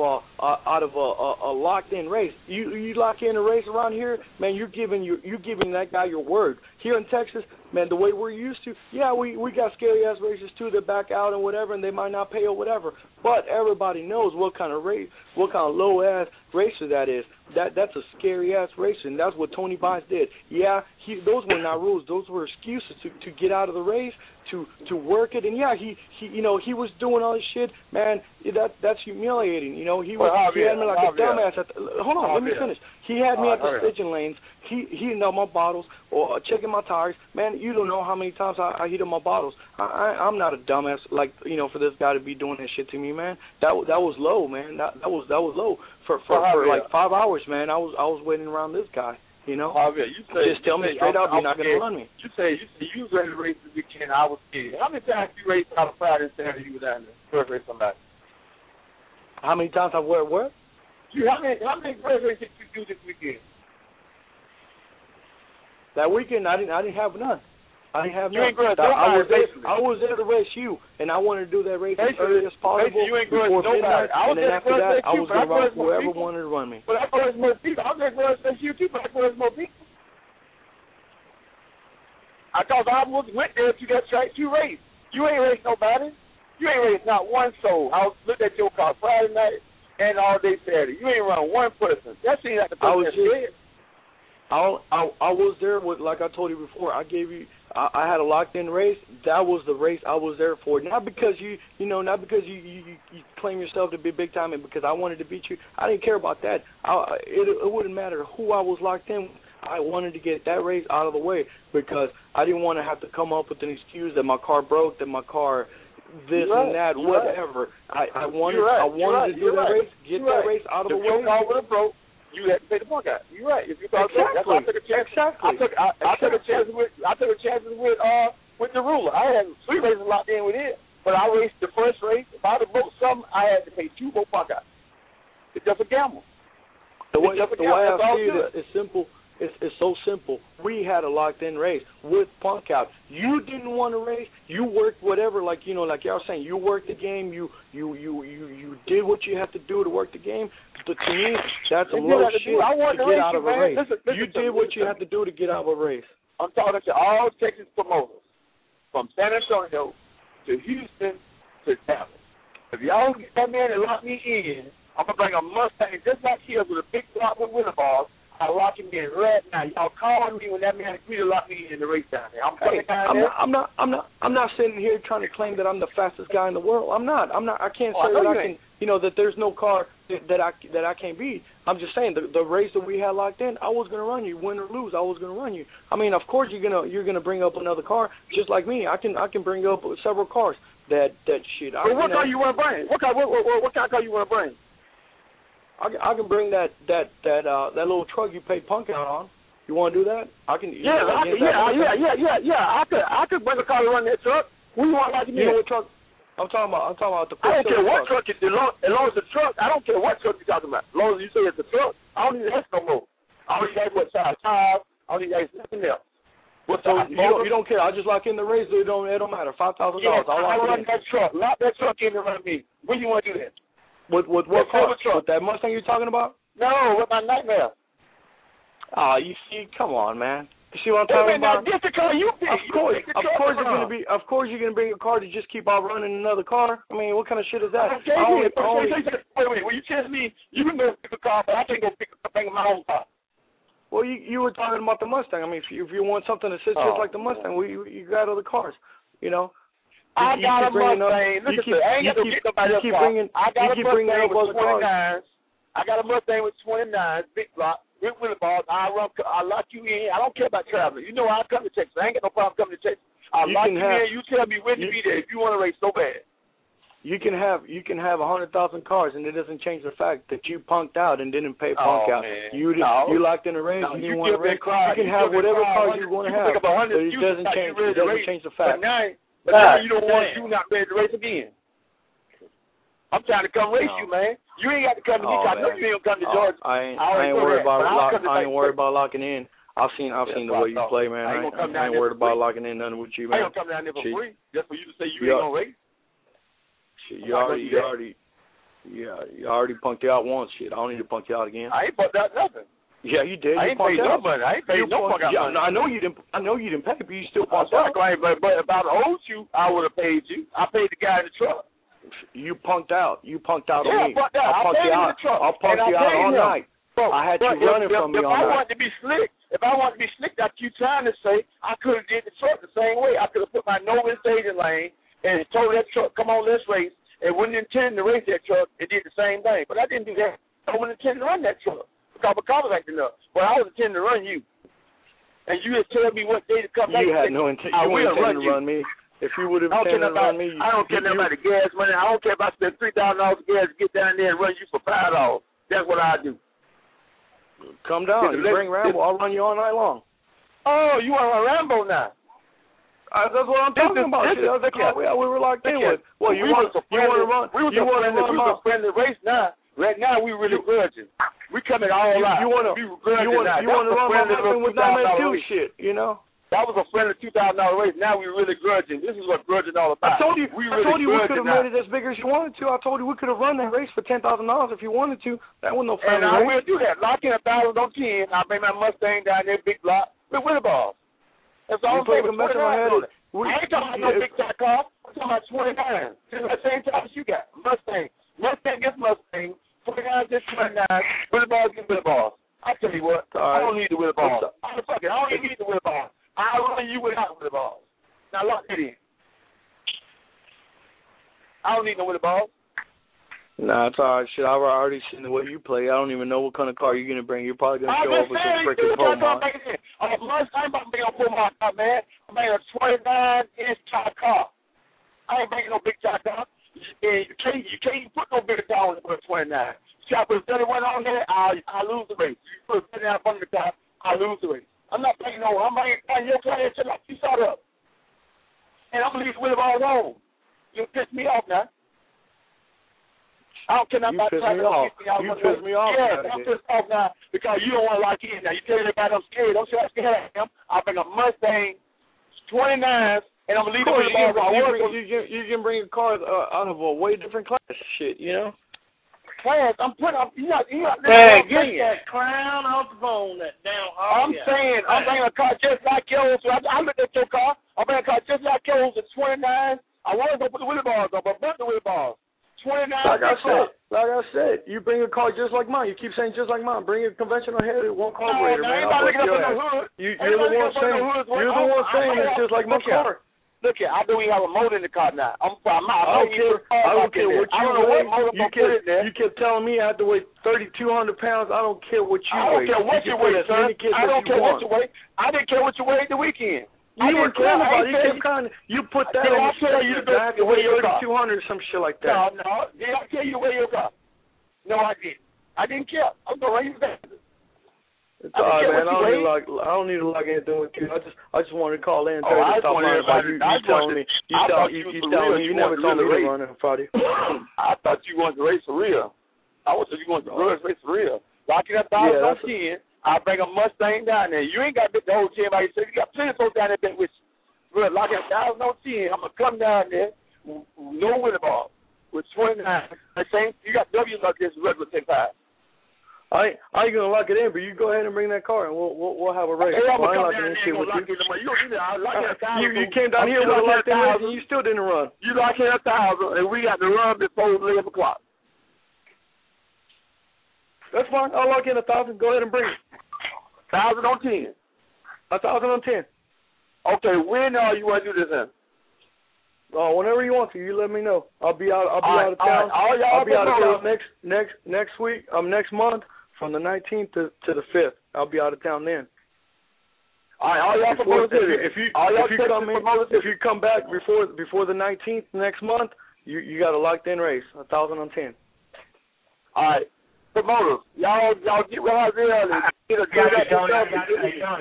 Speaker 14: a locked-in race. You lock in a race around here, man. You're giving that guy your word. Here in Texas, man, the way we're used to, yeah, we got scary-ass racers too that back out and whatever, and they might not pay or whatever. But everybody knows what kind of low-ass racer that is. That's a scary-ass racer, and that's what Tony Bynes did. Yeah, those were not rules. Those were excuses to get out of the race, to work it. And yeah, he was doing all this shit, man. That's humiliating. He had me like a dumbass. Hold on, let me finish. He had me at the staging lanes. He heating up my bottles or checking my tires. Man, you don't know how many times I heat up my bottles. I'm not a dumbass for this guy to be doing that shit to me, man. That was low, man. That was low for like 5 hours, man. I was waiting around this guy.
Speaker 15: Javier, you say,
Speaker 14: just tell me straight up, you're not going to run me.
Speaker 15: You was ready to race this weekend. I was scared. How many times you raced out of Friday and Saturday you were down there? First race somebody.
Speaker 14: How many times I've what?
Speaker 15: How many first races did you do this weekend?
Speaker 14: That weekend I didn't have none. I didn't have none.
Speaker 15: I
Speaker 14: was there to race you, and I wanted to do that race as
Speaker 15: early
Speaker 14: as possible
Speaker 15: before
Speaker 14: midnight, and then after that, I was going to run whoever wanted to run me.
Speaker 15: But I thought it was more people. I was there to race you too, but I thought it was more people. I thought I went there to that track to race. You ain't raced nobody. You ain't raced not one soul. I looked at your car Friday night and all day Saturday. You ain't run one person. That seems like the person that's scared.
Speaker 14: I was there with, like I told you before, I had a locked-in race. That was the race I was there for. Not because you claim yourself to be big time and because I wanted to beat you. I didn't care about that. It wouldn't matter who I was locked in with. I wanted to get that race out of the way because I didn't want to have to come up with an excuse that my car broke, that my car and that, whatever. I wanted to do that race, get that race out of the way.
Speaker 15: If your car would have broke, you had to pay the Punk out. You're right. If you thought that's why I took a chance.
Speaker 14: Exactly.
Speaker 15: I took a chance with with the ruler. I had 3 races locked in with it, but I raced the first race. If I had broke something, I had to pay 2 more punk outs. It's just a gamble.
Speaker 14: The way I see it is simple. It's so simple. We had a locked-in race with punk out. You didn't want to race. You worked whatever, like y'all saying. You worked the game. You did what you had to do to work the game. To me, that's some low shit to get out of a race. You did what you had to do to get out of a race.
Speaker 15: I'm talking to all Texas promoters, from San Antonio to Houston to Dallas. If y'all get that man and lock me in, I'm gonna bring a Mustang just like his with a big block with winter bars. I'll lock him in right now. Y'all call me when that man agrees to lock me in the race down there.
Speaker 14: I'm not sitting here trying to claim that I'm the fastest guy in the world. I'm not. I can't say that I can. That there's no car that I can't beat. I'm just saying the race that we had locked in, I was gonna run you, win or lose. I was gonna run you. I mean, of course you're gonna bring up another car, just like me. I can bring up several cars that shit.
Speaker 15: But what car you want to bring? What kind of car you want to bring?
Speaker 14: I can bring that little truck you paid punk out on. You want to do that? I can.
Speaker 15: Yeah. I could bring a car to run that truck. Who you want to
Speaker 14: You know what truck? I'm talking about the.
Speaker 15: I don't care what truck it is. As long as the truck, I don't care what truck you're talking about. As long as you say it's a truck, I don't need to ask no more. I don't need to ask what size tires. I don't need to ask nothing else.
Speaker 14: So you don't care. I just lock in the race. It don't matter. $5,000.
Speaker 15: Yeah, I run that truck. Lock that truck in and run me. When you want to do that?
Speaker 14: With what car? With that Mustang you're talking about?
Speaker 15: No, with my Nightmare.
Speaker 14: You see, come on, man. You see what I'm talking about?
Speaker 15: Just the car you pick.
Speaker 14: Of course you're gonna bring a car to just keep outrunning another car. I mean, what kind of shit is that?
Speaker 15: Wait. When you tell me you can go pick a car, but I can't go bring my own car.
Speaker 14: Well, you were talking about the Mustang. I mean, if you want something that sits just like the Mustang, you got other cars,
Speaker 15: I got a Mustang. Look at that. I ain't got to get nobody else. I got a Mustang with 29s. I got a Mustang with 29s, big block, with wheel bars. I lock you in. I don't care about traveling. You know I come to Texas. I ain't got no problem coming to Texas. I lock you in. You tell me when to be there if you want to race so bad.
Speaker 14: You can have 100,000 cars, and it doesn't change the fact that you punked out and didn't pay punk out.
Speaker 15: Man.
Speaker 14: You locked in a race.
Speaker 15: No,
Speaker 14: you didn't want to race. You can have whatever car you want to have, but it doesn't change the fact.
Speaker 15: But now you don't want you not ready to race again. I'm trying to come race you, man. You ain't got to come to me. I know you ain't gonna come to Georgia.
Speaker 14: I ain't worried about locking in. I've seen the way you play, man. I ain't worried about locking in nothing with you, man.
Speaker 15: I ain't gonna come down there for free just for you to say you ain't gonna race.
Speaker 14: You already punked you out once. Shit, I don't need to punk you out again.
Speaker 15: I ain't punked out nothing.
Speaker 14: Yeah, you did.
Speaker 15: I ain't paid no money. I ain't paid no punk out money.
Speaker 14: I know you didn't pay, but you still punked out.
Speaker 15: But if I owed you, I would have paid you. I paid the guy in the truck.
Speaker 14: You punked out. You punked out
Speaker 15: on
Speaker 14: me.
Speaker 15: I punked you out.
Speaker 14: I punked you out all night. I had you running from me all night.
Speaker 15: If I wanted to be slick, like you trying to say, I could have did the truck the same way. I could have put my no in staging lane and told that truck, come on, let's race. And wouldn't intend to race that truck. It did the same thing. But I didn't do that. I wouldn't intend to run that truck because the car was acting up. But I was intending to run you. And you just tell me what day to come back.
Speaker 14: You had no intent. You weren't intending to run me. If you would have intended to run me,
Speaker 15: I don't care about the gas money. I don't care if I spend $3,000 for gas to get down there and run you for $5. That's what I do.
Speaker 14: Come down. You bring Rambo. I'll run you all night long.
Speaker 15: Oh, you want to run Rambo now?
Speaker 14: That's what I'm talking about. That was the car we were locked in with. Well, you want to run?
Speaker 15: We was a friendly race now. Right now, we really grudging. We coming all out.
Speaker 14: You want to run my Mustang with 992 shit,
Speaker 15: That was a friendly $2,000 race. Now we really grudging. This is what grudging all about.
Speaker 14: I told you we could have made it as big as you wanted to. I told you we could have run that race for $10,000 if you wanted to. That wasn't no friendly race.
Speaker 15: And I will do that. Lock in 1,000 on 10. I'll bring my Mustang down there, big block, with winter balls. That's all I'm saying. I ain't talking about no big time car. I'm talking about 29. Just the same time as you got. Mustang gets Mustang. 29 gets 29. Winter balls get winter balls. I tell you what, I don't need the winter balls. I don't even need the winter balls. I'll run you without winter balls. Now lock it in. I don't need no winter balls.
Speaker 14: Nah, it's all right. Shit, I've already seen the way you play. I don't even know what kind of car you're going to bring. You're probably going to show up with some freaking Pomar.
Speaker 15: I'm about to bring a Pomar car, man. I'm bringing a 29-inch car. I ain't bringing no big car. You can't put no bigger car on the 29. See, I put 31 on there, I lose the race. You put 39 on the car, I lose the race. I'm not bringing no. I'm bringing your car until like you start up. and I'm gonna leave the Willie balls on. You piss me off now. I don't care nothing about trying to piss me off.
Speaker 14: You piss me off.
Speaker 15: Yeah, I'm pissed off now because you don't want to lock in now. You tell everybody I'm scared. Don't say I'm scared of him. I'll bring a Mustang 29s, and I'm gonna leave the Willie balls on.
Speaker 14: You can bring a car out of a way different class shit, you know?
Speaker 15: Class, I'm putting up. You not
Speaker 4: hey, get that clown off the phone, that damn
Speaker 15: I'm saying, I'm bringing a car just like yours. So I looked at your car. I'm bringing a car just like yours at 29. I wanted to put the Willie balls on, but I the Willie balls. 29.
Speaker 14: Like I said, you bring a car just like mine. You keep saying just like mine. Bring a conventional head, it won't carburetor, man. You're the one saying it's just like my car.
Speaker 15: Look here, I know we have a motor in the car now. I don't care what
Speaker 14: you kept telling me I had to weigh 3,200 pounds. I don't care what you weigh.
Speaker 15: I don't care what you weigh, son. I don't care what you weigh. I didn't care what you weighed the weekend.
Speaker 14: You were caring about it. You put that on your back to weigh 3,200 or some shit like that.
Speaker 15: No. Did I tell you to weigh your car? No, I didn't. I didn't care. I'm going to raise that.
Speaker 14: It's all right, man. I don't need to like anything with you. I just wanted to call in and tell you to stop lying about you telling me. You never told me to run in front of you.
Speaker 15: I thought you wanted to race for real. I thought you wanted to race for real. Locking up 1,000 on 10. I'll bring a Mustang down there. You ain't got to the whole 10 by yourself. You got plenty of folks down there with you. We're locking up 1,000 on 10. I'm going to come down there, no Willie ball, with 29. You got W's like this regular 10-5.
Speaker 14: I ain't gonna lock it in, but you go ahead and bring that car, and we'll have a race.
Speaker 15: Hey, I'm gonna come down there and lock it in.
Speaker 14: You came down here with a locked in race, and you still didn't run.
Speaker 15: You lock in 1,000, and we got to run before 11 o'clock.
Speaker 14: That's fine. I'll lock in 1,000. Go ahead and bring it.
Speaker 15: 1,000 on 10.
Speaker 14: 1,000 on 10.
Speaker 15: Okay, when you want to do this then?
Speaker 14: Whenever you want to, you let me know. I'll be out of town. I'll be out of town next week. Next month. From the 19th to the 5th, I'll be out of town then.
Speaker 15: All right, all y'all
Speaker 14: if you come back before the 19th next month, you got a locked in race, 1,000 on 10.
Speaker 15: All right, promoters, y'all get right early.
Speaker 2: Tony, I got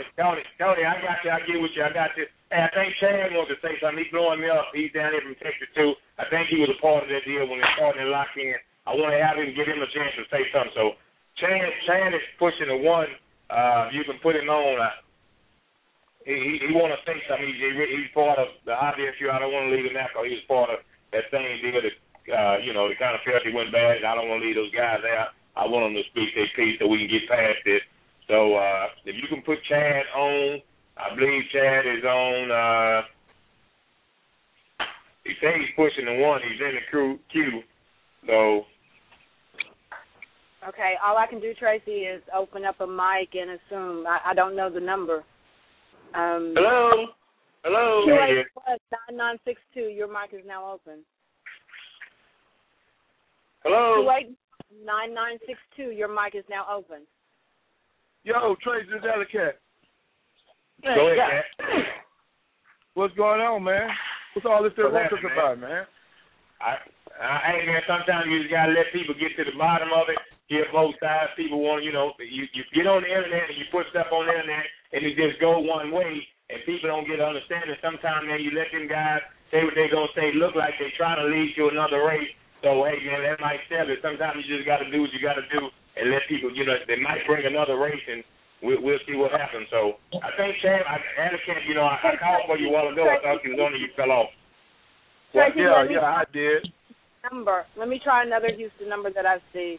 Speaker 2: you. I got you. Hey, I think Chad wants to say something. He's blowing me up. He's down here from Texas too. I think he was a part of that deal when they started to lock in. I want to have him give him a chance to say something. So. Chan is pushing the one. You can put him on. He want to say something. He's part of the IBSU. I don't want to leave him out because he was part of that same deal that, the kind of penalty went bad. I don't want to leave those guys out. I want them to speak their piece so we can get past this. So if you can put Chad on, I believe Chad is on. He says he's pushing the one. He's in the queue. So.
Speaker 3: Okay, all I can do, Tracy, is open up a mic and assume. I don't know the number.
Speaker 4: Hello?
Speaker 3: 281-9962, your mic is now open.
Speaker 4: Hello?
Speaker 3: 281-9962, your mic is now open.
Speaker 5: Yo, Tracy, this is Ellicat.
Speaker 2: Go ahead, Cat.
Speaker 5: What's going on, man? What's all this about, man?
Speaker 2: Hey, man, sometimes you just got to let people get to the bottom of it. Hear both sides. People want, you get on the internet and you put stuff on the internet and it just go one way and people don't get to understand it. Sometimes, man, you let them guys say what they're going to say, look like they're trying to lead you another race. So, hey, man, that might sell it. Sometimes you just got to do what you got to do and let people, they might bring another race and we'll see what happens. So, I think, Chad, I called for you a while ago. I thought you was on and you fell off.
Speaker 5: I did.
Speaker 3: Number. Let me try another Houston number that I see.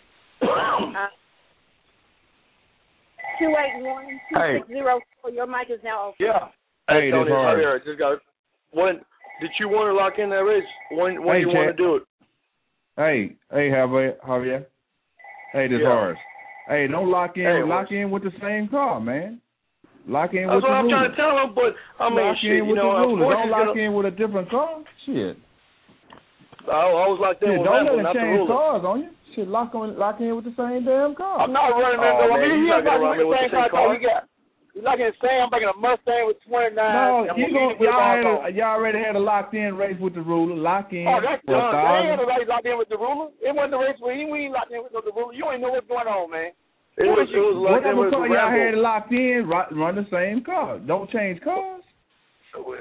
Speaker 3: 281-2604. Your mic is now open.
Speaker 14: Yeah.
Speaker 5: Hey,
Speaker 14: Tony, I just got when. Did you want to lock in that race? When you want to do it?
Speaker 16: Hey, Javier. Hey, this Horace. Hey, don't lock in.
Speaker 14: Hey,
Speaker 16: lock in with the same car, man. Lock in with
Speaker 14: the ruler.
Speaker 16: That's
Speaker 14: what I'm trying to tell him, but I mean,
Speaker 16: lock in with the ruler. Don't lock in with a different car. Shit.
Speaker 14: I was locked in with
Speaker 16: don't
Speaker 14: that
Speaker 16: let
Speaker 14: one,
Speaker 16: it change cars on you. Shit, lock in with the same damn car.
Speaker 15: I'm not running that.
Speaker 14: You're not going to run with the same car.
Speaker 15: You're not going to say I'm bringing a Mustang with 29.
Speaker 16: No, y'all already had a locked in race with the ruler. Lock in.
Speaker 15: Oh, that's done. They ain't had a race locked in with the ruler. It wasn't a race where we ain't locked in with the ruler. You ain't know what's going on, man.
Speaker 16: Whatever car y'all had locked in, run the same car. Don't change cars.
Speaker 15: Well,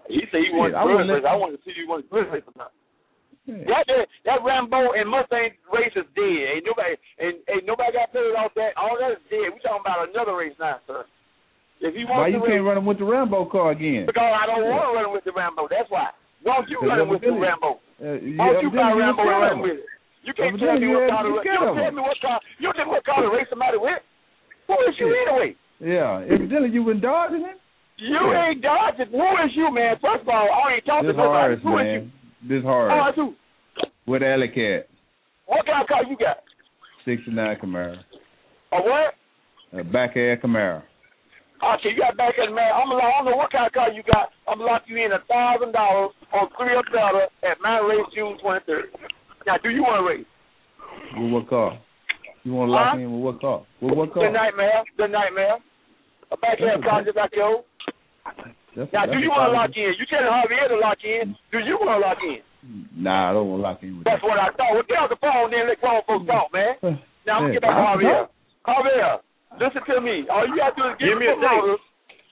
Speaker 15: He said he wanted grudge race. I wanted to see you want grudge race or not. Yeah. That Rambo and Mustang race is dead. Ain't nobody got paid off that. All that is dead. We talking about another race now, sir. If he wants
Speaker 16: why you can't run him with the Rambo car again?
Speaker 15: Because I don't want to run him with the Rambo. That's why. Why don't you run him with the Rambo? Why don't you buy a Rambo and run with it? You can't tell me what car to race. You don't tell me what car. You don't tell me what car to race somebody with. Who is you anyway?
Speaker 16: Yeah, evidently you been dodging him.
Speaker 15: You ain't dodging. Who is you, man? First of all, I ain't talking to nobody. Who is you?
Speaker 16: This hard.
Speaker 15: Who?
Speaker 16: With Alley Cat.
Speaker 15: What kind of car you got?
Speaker 16: 69 Camaro.
Speaker 15: A what?
Speaker 16: A back air Camaro.
Speaker 15: Okay, you got back end, man. I don't know what kind of car you got. I'm gonna lock you in $1,000 on 3 or better at my race June 23rd. Now, do you want to race?
Speaker 16: With what car? You want to lock in with what car? With what car?
Speaker 15: The Nightmare. A back end car just like yours. Now, do you want to lock in? You telling Javier to lock in. Do you want to lock in?
Speaker 16: Nah, I don't want to lock in with
Speaker 15: That's what I thought. Well, get off the phone then let grown folks talk, man. Now, I'm going to get back to Javier. Javier, listen to me. All you got to do is give me a date.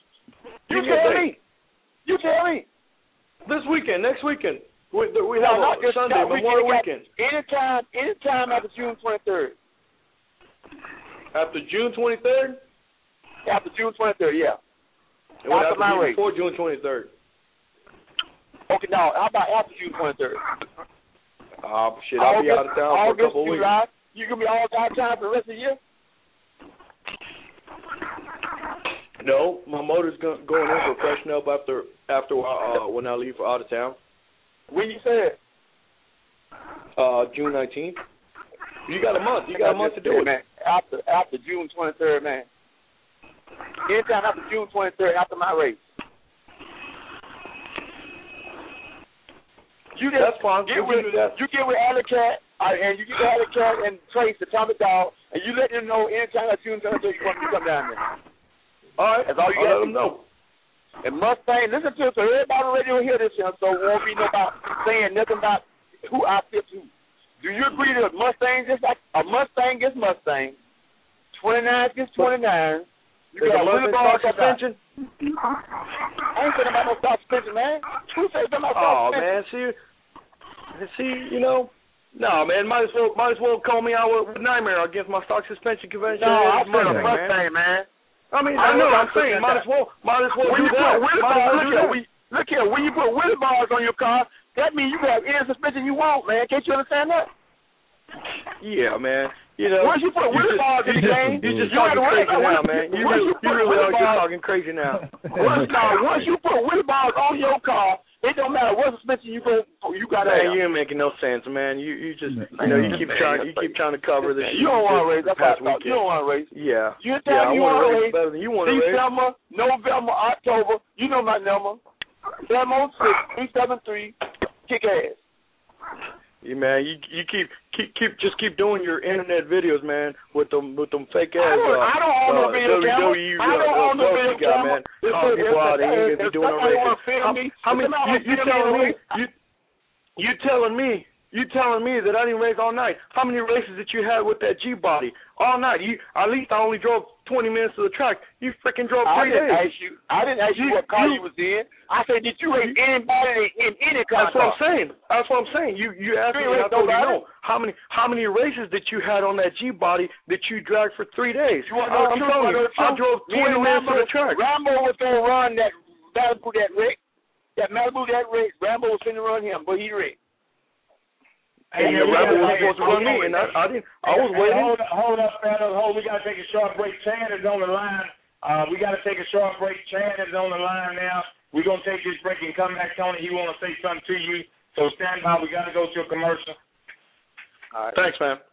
Speaker 15: You tell me.
Speaker 14: This weekend, next weekend. We have a Sunday, Memorial Weekend.
Speaker 15: Anytime after June 23rd.
Speaker 14: After June 23rd?
Speaker 15: After June 23rd, yeah.
Speaker 14: It would have to be before June 23rd.
Speaker 15: Okay, now, how about after June 23rd?
Speaker 14: Shit, I'll be out of town for a couple of weeks.
Speaker 15: You going to be all out of town for the rest of the year?
Speaker 14: No, my motor's going in for freshen up after when I leave for out of town.
Speaker 15: When you say it?
Speaker 14: June 19th. You got a month. You got a month to do it.
Speaker 15: Man. After June 23rd, man. Anytime after June 23rd, after my race.
Speaker 14: That's fine.
Speaker 15: You get with Alley Cat, and you get Alley Cat and Trace, the Atomic Dog, and you let them know anytime after June 23rd you want me to come down there.
Speaker 14: All right.
Speaker 15: That's all you got to
Speaker 14: let them know.
Speaker 15: And Mustang, listen to it, so everybody on the radio will hear this, so it won't be nobody saying nothing about who I fit who. Do you agree that Mustang just like a Mustang gets Mustang, 29 gets 29? You got a Willie Ball suspension? I ain't saying about no stock suspension, man. Who said about stock suspension?
Speaker 14: Man, see, you know, no, man, might as well call me out with Nightmare against my stock suspension convention.
Speaker 15: No, I'm saying a Mustang, man.
Speaker 14: I mean, I know what I'm saying. Might as well do that.
Speaker 15: Look here, when you put Willie bars on your car, that means you can have any suspension you want, man. Can't you understand that?
Speaker 14: Yeah, man. You know,
Speaker 15: once you put Willie bars in the game,
Speaker 14: you're just talking crazy now, man. You really are just talking crazy now.
Speaker 15: Once you put Willie bars on your car, it don't matter what suspension you got.
Speaker 14: Man, you ain't making no sense, man. You just you keep trying to cover this.
Speaker 15: You don't want to race. That's what I thought. You don't want to race.
Speaker 14: Yeah.
Speaker 15: You tell me you want to race
Speaker 14: better than you want to race.
Speaker 15: December, November, October. You know my number. 706-373. Kick ass.
Speaker 14: Yeah, man, you keep doing your internet videos, man, with them fake ass.
Speaker 15: I don't own no video camera. I don't own no video camera.
Speaker 14: Calling people out and be doing no racing. You telling me that I didn't race all night? How many races did you have with that G body all night? At least I only drove 20 minutes to the track. You freaking drove 3 days.
Speaker 15: I didn't ask you what car you was in. I said, did you race anybody in any car?
Speaker 14: That's what I'm saying. You asked me, and I told you no. How many races that you had on that G body that you dragged for 3 days? I'm telling you, I drove 20 minutes to the track.
Speaker 15: Rambo was gonna run that Malibu that race. Rambo was gonna run him, but he wrecked.
Speaker 14: Hey, Rambo was supposed to run me, and I didn't. I was waiting.
Speaker 2: Hold up, fellas. We got to take a short break. Chan is on the line. We got to take a short break. Chan is on the line now. We're going to take this break and come back, Tony. He want to say something to you. So stand by. We got to go to a commercial.
Speaker 14: All right. Thanks, man.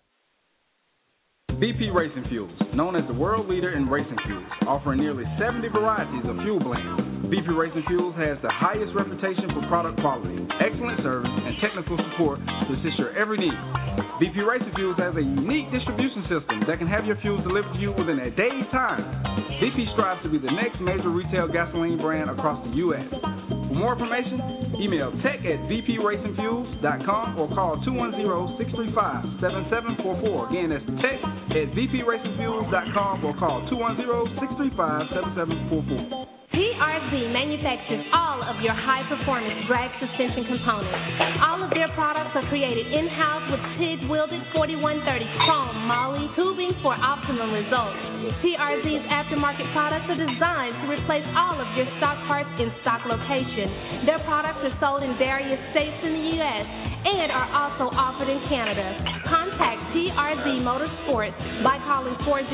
Speaker 17: BP Racing Fuels, known as the world leader in racing fuels, offering nearly 70 varieties of fuel blends. BP Racing Fuels has the highest reputation for product quality, excellent service, and technical support to assist your every need. BP Racing Fuels has a unique distribution system that can have your fuels delivered to you within a day's time. BP strives to be the next major retail gasoline brand across the U.S. For more information, Email tech@vpracingfuels.com or call 210-635-7744. Again, that's tech@vpracingfuels.com or call 210-635-7744.
Speaker 18: TRZ manufactures all of your high-performance drag suspension components. All of their products are created in-house with TIG-welded 4130 chrome moly tubing for optimum results. TRZ's aftermarket products are designed to replace all of your stock parts in stock location. Their products are sold in various states in the U.S. and are also offered in Canada. Contact TRZ Motorsports by calling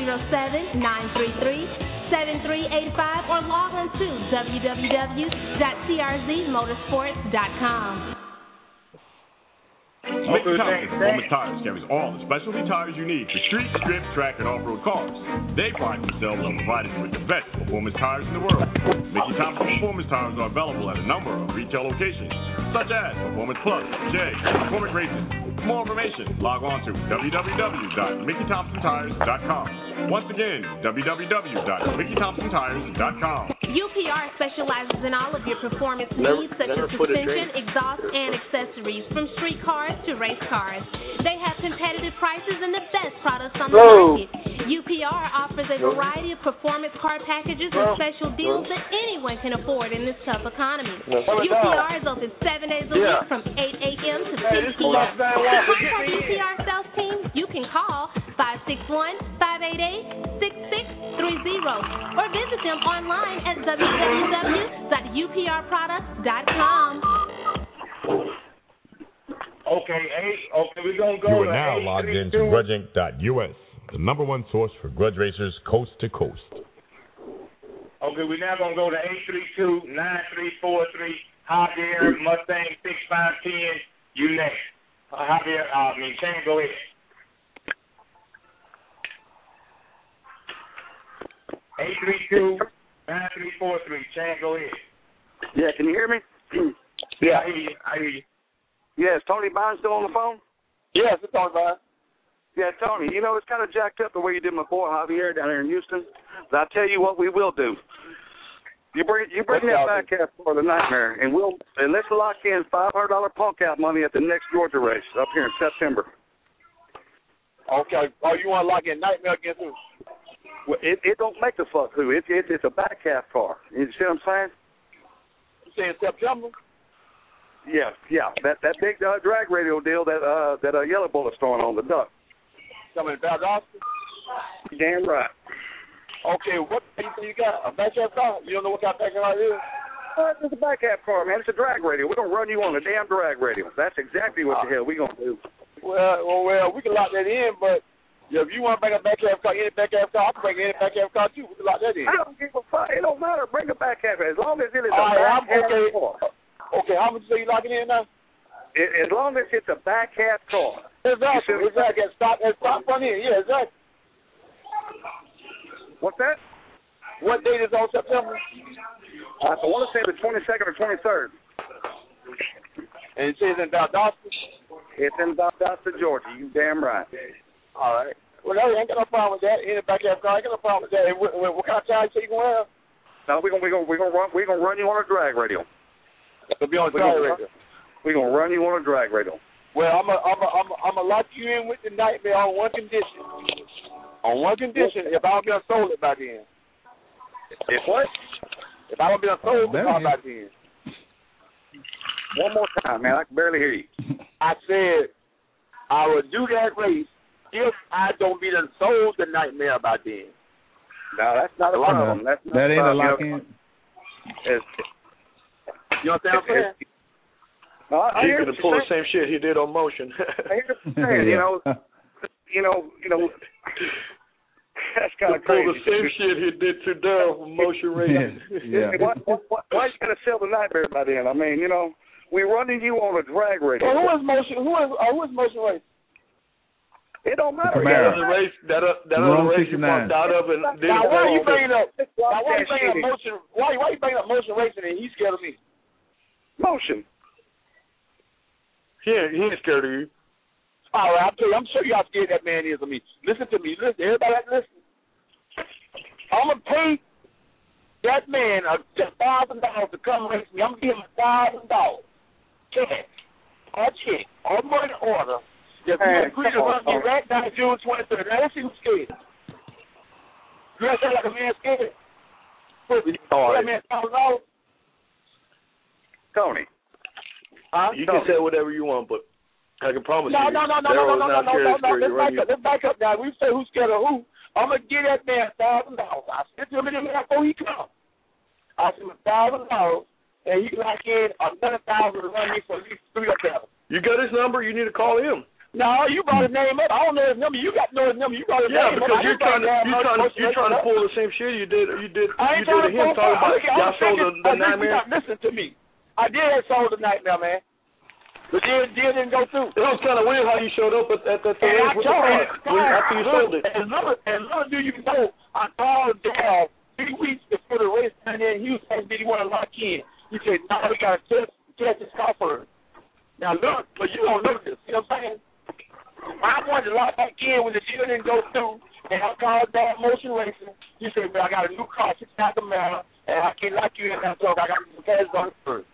Speaker 18: 407-933-7385 or log on to www.trzmotorsports.com.
Speaker 1: Mickey Thompson Performance Tires carries all the specialty tires you need for street, strip, track, and off-road cars. They pride themselves on providing you with the best performance tires in the world. Mickey Thompson Performance Tires are available at a number of retail locations, such as Performance Plus, Jag, Performance Racing. For more information, log on to www.MickeyThompsonTires.com. Once again, www.MickeyThompsonTires.com.
Speaker 18: UPR specializes in all of your performance needs, such as suspension, exhaust, and accessories, from street cars to race cars. They have competitive prices and the best products on the market. UPR offers a variety of performance car packages and special deals that anyone can afford in this tough economy. UPR is open 7 days a week from 8 a.m. to 10 p.m. To contact UPR sales team, you can call 561-588-6630 or visit them online at www.uprproducts.com.
Speaker 2: Okay, we're going to go
Speaker 1: You are now logged into grudging.us, the #1 source for grudge racers coast to coast.
Speaker 2: Okay, we're now going to go to 832-9343, Javier, Mustang 6510, you next. Javier, Shane, go ahead. 832-9343, Shane, go ahead.
Speaker 19: Yeah, can you hear me?
Speaker 2: Yeah, I hear you.
Speaker 19: Yeah, is Tony Bynes still on the phone?
Speaker 15: Yes, it's Tony Bynes.
Speaker 19: Yeah, Tony, you know, it's kind of jacked up the way you did my boy Javier down there in Houston. But I'll tell you what we will do. You bring that back out for the Nightmare, and let's lock in $500 punk out money at the next Georgia race up here in September.
Speaker 15: Okay. Oh, you want to lock in Nightmare against who?
Speaker 19: Well, it don't make the fuck who. It's a back half car. You see what I'm saying?
Speaker 15: You saying September?
Speaker 19: Yeah. That big drag radio deal that Yellow Bullet's throwing on the duck.
Speaker 15: Coming about Austin?
Speaker 19: Damn right.
Speaker 15: Okay, what do you think you got? A back half car? You don't know what kind of back half it is?
Speaker 19: It's a back half car, man. It's a drag radio. We're going to run you on a damn drag radio. That's exactly what the hell we're going to do.
Speaker 15: Well, we can lock that in, but if you want to bring a back half car, any back half car, I can bring any back half car too. We can lock that in.
Speaker 19: I don't give a fuck. It don't matter. Bring a back half as long as it is a back half car.
Speaker 15: Okay, how much you say you locking in now?
Speaker 19: As long as it's a back half car.
Speaker 15: Exactly. Stop front end. Yeah, exactly.
Speaker 19: What's that?
Speaker 15: What date is on September?
Speaker 19: I want to say the 22nd or 23rd.
Speaker 15: And it says in Valdosta?
Speaker 19: It's in Valdosta, Georgia. You damn right.
Speaker 15: All right. Well, I ain't got no problem with that. Any back half car, I ain't got no problem with that. And what kind of time you say you gonna have?
Speaker 19: No, we're gonna run you on a drag radio.
Speaker 15: It'll be on a drag radio.
Speaker 19: We're gonna run you on a drag radio.
Speaker 15: Well, I'm gonna lock you in with the Nightmare on one condition. On one condition, if I don't be sold it by then.
Speaker 19: If what?
Speaker 15: If I don't be sold it by then.
Speaker 19: One more time, man. I can barely hear you.
Speaker 15: I said I would do that race if I don't be sold the Nightmare by then.
Speaker 19: No, that's not a problem. That
Speaker 16: ain't a lock-in.
Speaker 15: You know what I'm saying?
Speaker 19: No, I
Speaker 14: He's
Speaker 19: hear
Speaker 14: gonna pull the same shit he did on Motion.
Speaker 19: I hear what you're saying. You know. That's kind of crazy.
Speaker 14: Pull the same shit he did to Darryl from Motion Racing.
Speaker 19: Yeah. Why are you gonna sell the Nightmare by then? I mean, we're running you on a drag radio.
Speaker 15: Well, who is Motion Racing?
Speaker 19: It don't matter.
Speaker 14: That other race you walked out of and didn't
Speaker 15: Now, why are you
Speaker 14: fall.
Speaker 15: bringing up Motion? Why you bringing up Motion Racing and he's scared of me?
Speaker 19: Motion.
Speaker 14: He ain't scared of you.
Speaker 15: All right, I'll tell you. I'm sure you how scared that man is of me. Listen to me. Listen, everybody have to listen. I'm gonna pay that man $1,000 to come race me. I'm gonna give him $1,000. cash or check or money order, if you agree to run me right now June 23rd, now let's see who's scared. You gotta say like a man scared. That man $1,000.
Speaker 14: Tony. You can say whatever you want, but I can promise
Speaker 15: No.
Speaker 14: Let's
Speaker 15: back up now. We say who's scared of who. I'm gonna give that man $1,000. I sent him in there before he come. I sent him $1,000, and he lock in another $1,000 to run me for at least 3 or 7.
Speaker 14: You got his number. You need to call him.
Speaker 15: No, you brought his name up. I don't know his number. You got to know his number. You brought his name up.
Speaker 14: Yeah, because you're trying to pull the same shit you did to him talking about y'all sold the Nightmare.
Speaker 15: Listen to me. I did have sold the Nightmare, man. But deal didn't go through.
Speaker 14: It was kind of weird how you showed up at the race with the car after you sold it.
Speaker 15: As long do you know, I called Dale 3 weeks before the race, and then he was saying, did he want to lock in? He said, no, we got to test his car first. Now, look, but you don't know this. You know what I'm saying? I wanted to lock back in when the deal didn't go through, and I called Dale Motion Racing. He said, well, I got a new car, $6,000, and I can't lock you in that truck. I got to cash on it first.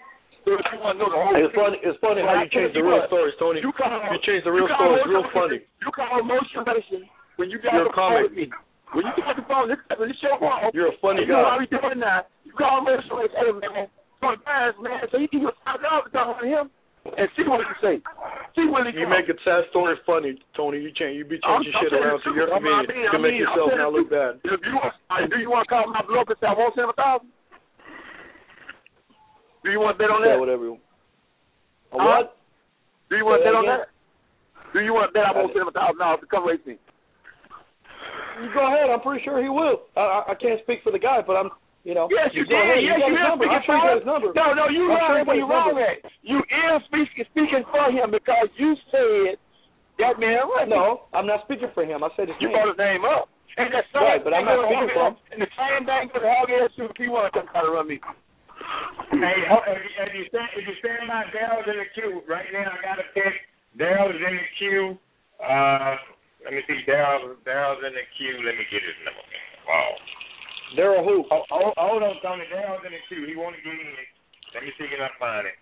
Speaker 14: It's funny how you change the real stories, Tony. You change the real stories. Real funny.
Speaker 15: You call Motion Racing when you got the phone with me. When you get the phone, this show on.
Speaker 14: You're a funny guy.
Speaker 15: You know how we doing now. You call Motion Racing, hey man, man, so you can get $5 on him and see what he say. See what he
Speaker 14: You make a sad story funny, Tony. You be changing shit around to your convenience to make yourself not look bad.
Speaker 15: Do you want to call my bloke and say I won't send him $1,000? Do you want to bet on that?
Speaker 14: Whatever. What?
Speaker 15: Do you want to bet on that? Do you want to bet I won't send him $1,000 to come race me?
Speaker 14: You go ahead. I'm pretty sure he will. I can't speak for the guy, but I'm,
Speaker 15: Yes, you did.
Speaker 14: Yes, you did. I appreciate his number.
Speaker 15: No, you wrong where you wrong at. You is speaking for him because you said that man was.
Speaker 14: No, I'm not speaking for him. I said his
Speaker 15: name. You brought his name up. And that's
Speaker 14: right, but I'm not speaking for him.
Speaker 15: And the same thing for the hog ass if he want to come try to run me.
Speaker 2: Hey, if you stand by Daryl's in the queue right now, I got a text. Daryl's in the queue. Let me see. Daryl's in the queue. Let me get his number. Wow.
Speaker 14: Daryl who?
Speaker 2: Hold on, Tony. Daryl's in the queue. He want to get in. Let me see if I find it.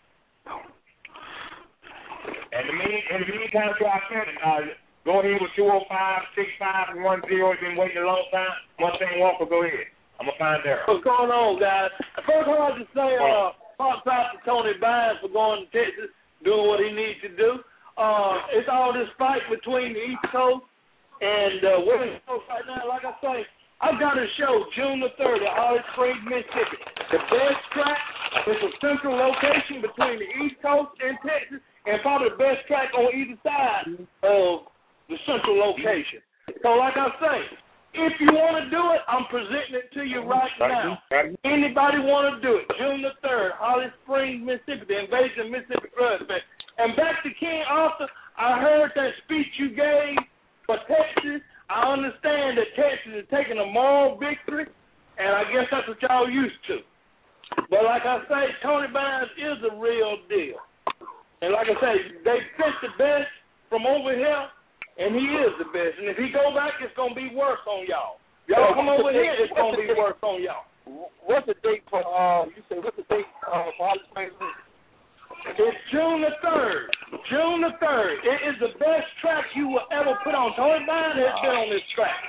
Speaker 2: In the meantime, so I said, go ahead with 205-6510. It's been waiting a long time. Mustang Walker, go ahead. I'm going to find Daryl.
Speaker 20: What's going on, guys? First, I want to say props out to Tony Bynes for going to Texas, doing what he needs to do. It's all this fight between the East Coast and West Coast right now. Like I say, I've got a show June the 3rd at Holly Springs, Mississippi. The best track is a central location between the East Coast and Texas, and probably the best track on either side of the central location. So like I say, if you want to do it, I'm presenting it to you right now. Anybody want to do it? June the 3rd, Holly Springs, Mississippi, the Invasion Mississippi Grudge Fest. And back to King Arthur, I heard that speech you gave for Texas. I understand that Texas is taking a moral victory, and I guess that's what y'all used to. But like I say, Tony Bynes is a real deal. And like I say, they sent the best from over here, and he is the best. And if he go back, it's going to be worse on y'all. Y'all come over here, it's going to be worse on y'all.
Speaker 15: What's the date for, you say, what's the date for Holly Springs?
Speaker 20: It's June the 3rd. June the 3rd. It is the best track you will ever put on. Tony Bynes has been on this track.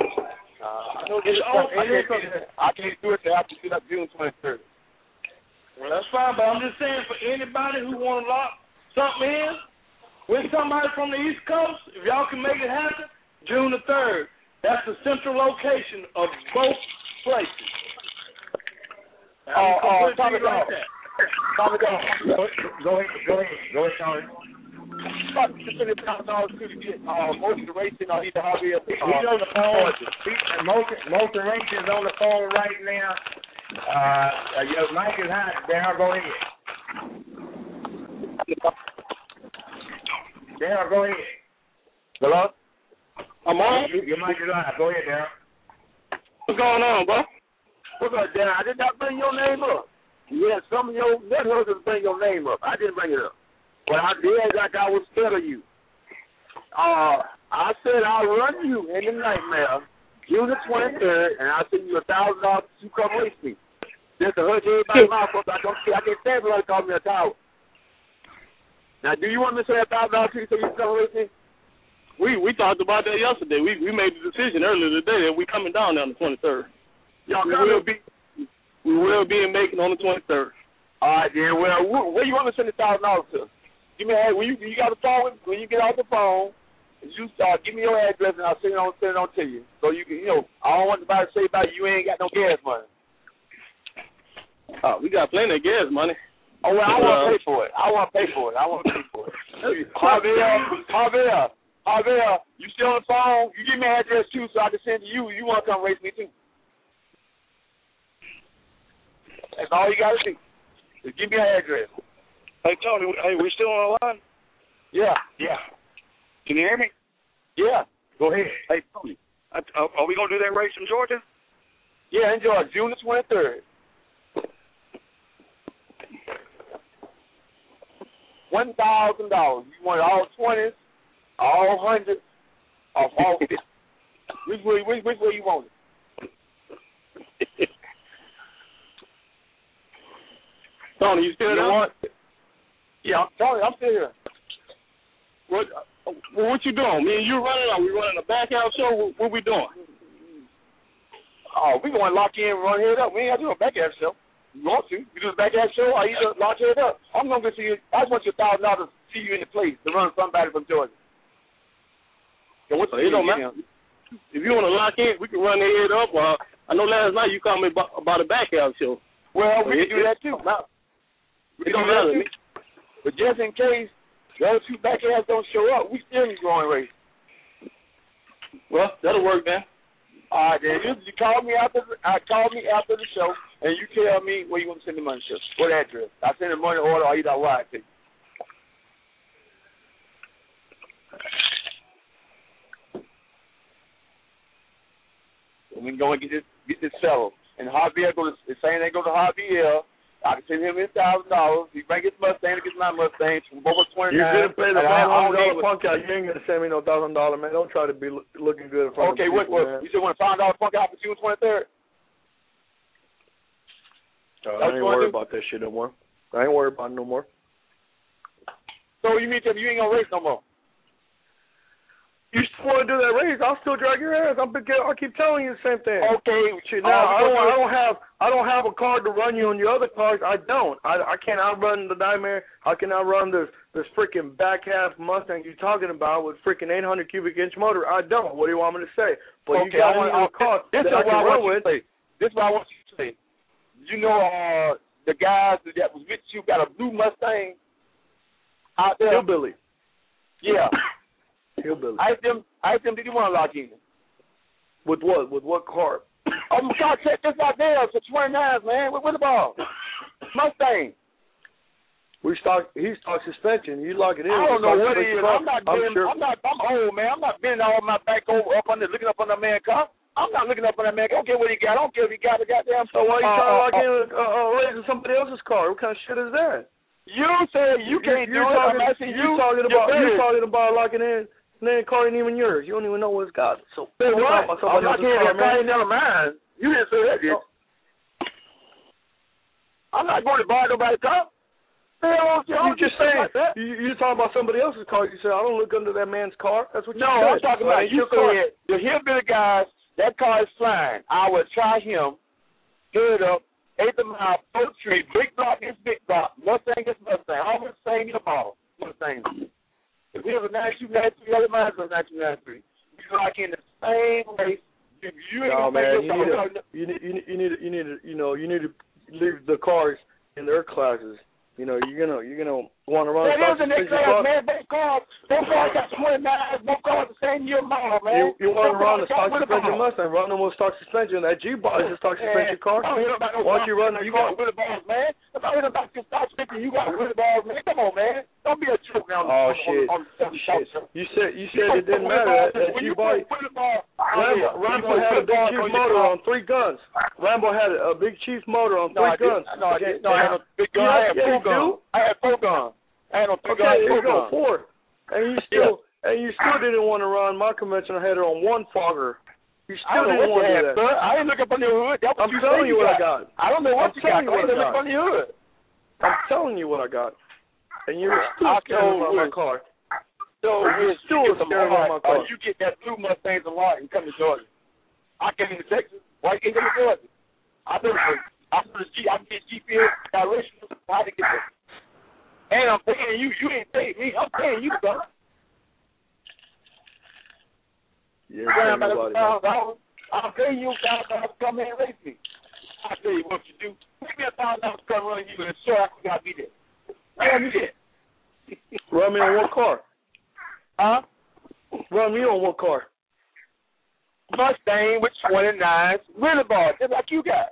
Speaker 15: I can't do it till after June 23rd.
Speaker 20: Well, that's fine, but I'm just saying for anybody who want to lock something in with somebody from the East Coast, if y'all can make it happen, June the 3rd. That's the central location of both places.
Speaker 15: Tommy,
Speaker 2: go ahead, Tony.
Speaker 15: Motion Racing or either Harvey or
Speaker 2: he's on the phone. Motion Racing is on the phone right now. Your mic is hot. Darryl, go ahead. Darryl, go ahead.
Speaker 15: Hello?
Speaker 20: I'm on.
Speaker 2: Your mic is hot. Go ahead, Darryl.
Speaker 20: What's going on, bro?
Speaker 15: What's up, Darryl? I did not bring your name up. Yeah, some of your networks bring your name up. I didn't bring it up. But I did like I was scared of you. I said I'll run you in the Nightmare June the 23rd, and I'll send you $1,000 to come race me. Just to hurt everybody's mouth up. I can't stand for you to call me a coward. Now, do you want me to say $1,000 to you so you can come with me?
Speaker 8: We talked about that yesterday. We made the decision earlier today that we coming down on the 23rd.
Speaker 15: Y'all
Speaker 8: We will be in Macon on the 23rd.
Speaker 15: All right, then. Well, where you want me to send $1,000 to? Give me when you got the phone. When you get off the phone, you give me your address and I'll send it on to you. So you can, I don't want anybody to say about you ain't got no gas money.
Speaker 8: We got plenty of gas money.
Speaker 15: Oh well, I want to pay for it. I want to pay for it. Javier, you still on the phone? You give me an address too, so I can send to you. You want to come race me too? That's all you got to do. Just give me an address.
Speaker 19: Hey Tony, we still on the line?
Speaker 15: Yeah.
Speaker 19: Can you hear me?
Speaker 15: Yeah. Go ahead.
Speaker 19: Hey Tony, are we gonna do that race in Georgia?
Speaker 15: Yeah, in Georgia, June the 23rd. $1,000. You want all 20s, all 100s, or all 50? Which way you want it?
Speaker 8: Tony, you still there?
Speaker 15: Yeah, Tony, I'm still here.
Speaker 8: What you doing? Me and you running? Are we running a back out show? What we doing?
Speaker 15: Oh, we going to lock in and run head up. We ain't got to do a back out show. You want to? You do the back half show, or you just launch it up. I'm going to see you. I just want you $1,000 to see you in the place to run somebody from Georgia. So what's
Speaker 8: it don't matter. If you want to lock in, we can run the head up. I know last night you called me about a back half show.
Speaker 15: Well, we can do that too. We can do that too. But just in case the other two back halves don't show up, we still need going race.
Speaker 8: Well, that'll work, man.
Speaker 15: All right, then. You call me after the show, and you tell me where you want to send the money to. What address? I send the money order, or either wire to you. And we can go and get this settled. And Javier saying they go to Javier. I can send him $1,000. He bring his Mustang, gets my Mustang from over 29.
Speaker 14: You couldn't pay the $500 punk out. You ain't gonna send me no $1,000, man. Don't try to be looking good in front of people.
Speaker 15: Okay, what? You said want $500 punk out for June 23rd?
Speaker 14: I ain't worried about that shit no more. I ain't worried about it no more.
Speaker 15: So you mean to tell me you ain't gonna race no more?
Speaker 14: You still want to do that race? I'll still drag your ass. I'll keep telling you the same thing.
Speaker 15: Okay.
Speaker 14: Shit, now I don't have a card to run you on your other cars. I don't. I can't outrun the Nightmare. I can outrun this freaking back half Mustang you're talking about with freaking 800 cubic inch motor. I don't. What do you want me to say? But
Speaker 15: okay,
Speaker 14: you got a car that I can run with.
Speaker 15: This is what I want you to say. You know, the guys that was with you got a blue Mustang out there.
Speaker 14: Hillbilly.
Speaker 15: Yeah.
Speaker 14: Hillbilly.
Speaker 15: I asked them, did you want to lock in?
Speaker 14: With what? With what car?
Speaker 15: Oh, my God, check this out there. It's a 29s, man. Where the ball? Mustang.
Speaker 14: He stock suspension. You lock it in.
Speaker 15: I don't know what it is. I'm old, man. I'm not bending all my back over looking up on that man car. I'm not looking up on that man. I don't care what he got. I don't care if he got a goddamn.
Speaker 14: So why are you trying to lock in raising somebody else's car? What kind of shit is that?
Speaker 15: You said you can't do it.
Speaker 14: You talking about locking in. And then car ain't even yours. You don't even know what it's got. So
Speaker 15: what? I'm not getting a car, never mind. You didn't say that, did you? I'm not going to buy nobody's car.
Speaker 14: You just saying you talking about somebody else's car. You said I don't look under that man's car. That's what you said.
Speaker 15: No, I'm talking about you said the hillbilly guys. That car is flying. I would try him. Good up. 8th mile, Oak Tree, big block is big block. Mustang is Mustang. All the same in the ball. Mustang. If we have a 9293, other mine's a 9293. We lock in the same race. You ain't gonna make
Speaker 14: you need to leave the cars in their classes. You're gonna want to run.
Speaker 15: That is an class, man. Those cars got 29s. No cars the same year model, man.
Speaker 14: You want to run the stock suspension Mustang? Run them with stock suspension. That G-Bar is a stock suspension car. Why don't you run that car?
Speaker 15: You got balls, man. If I hear about your stock suspension, you got balls, man. Come on, man. Don't be a joke now.
Speaker 14: Oh shit! You said it didn't matter. That G-Bar. Rambo had a big Chief motor on 3 guns. Rambo had a big Chief motor on 3 guns.
Speaker 15: No, I didn't. No, I had a big gun. I had 4 guns. I had 4 guns. I had no 3 guns.
Speaker 14: Okay, there you go, 4. And you still didn't want to run my conventional header on 1 fogger. You still didn't want to do that.
Speaker 15: Sir. I didn't look up on your hood.
Speaker 14: I'm telling you what I got.
Speaker 15: I don't know what you got. I didn't look up on your hood.
Speaker 14: I'm telling you what I got. And you were still scared about my car.
Speaker 15: So
Speaker 14: you still scared about my car.
Speaker 15: You get that blue Mustang to lot and come to Georgia. I came to Texas. Why you can't come to Georgia? I get GPS directions how to get there. And I'm paying you. You ain't paying me. I'm paying you, brother.
Speaker 14: Yeah, I'm
Speaker 15: paying you $1,000 to come here and race me. I tell you what you do. Give me $1,000 to come run you, and sure I gotta be there. Run me there.
Speaker 14: Run me on what car?
Speaker 15: Huh?
Speaker 14: Run me on what car?
Speaker 15: Mustang with 29s, really bars, just like you got.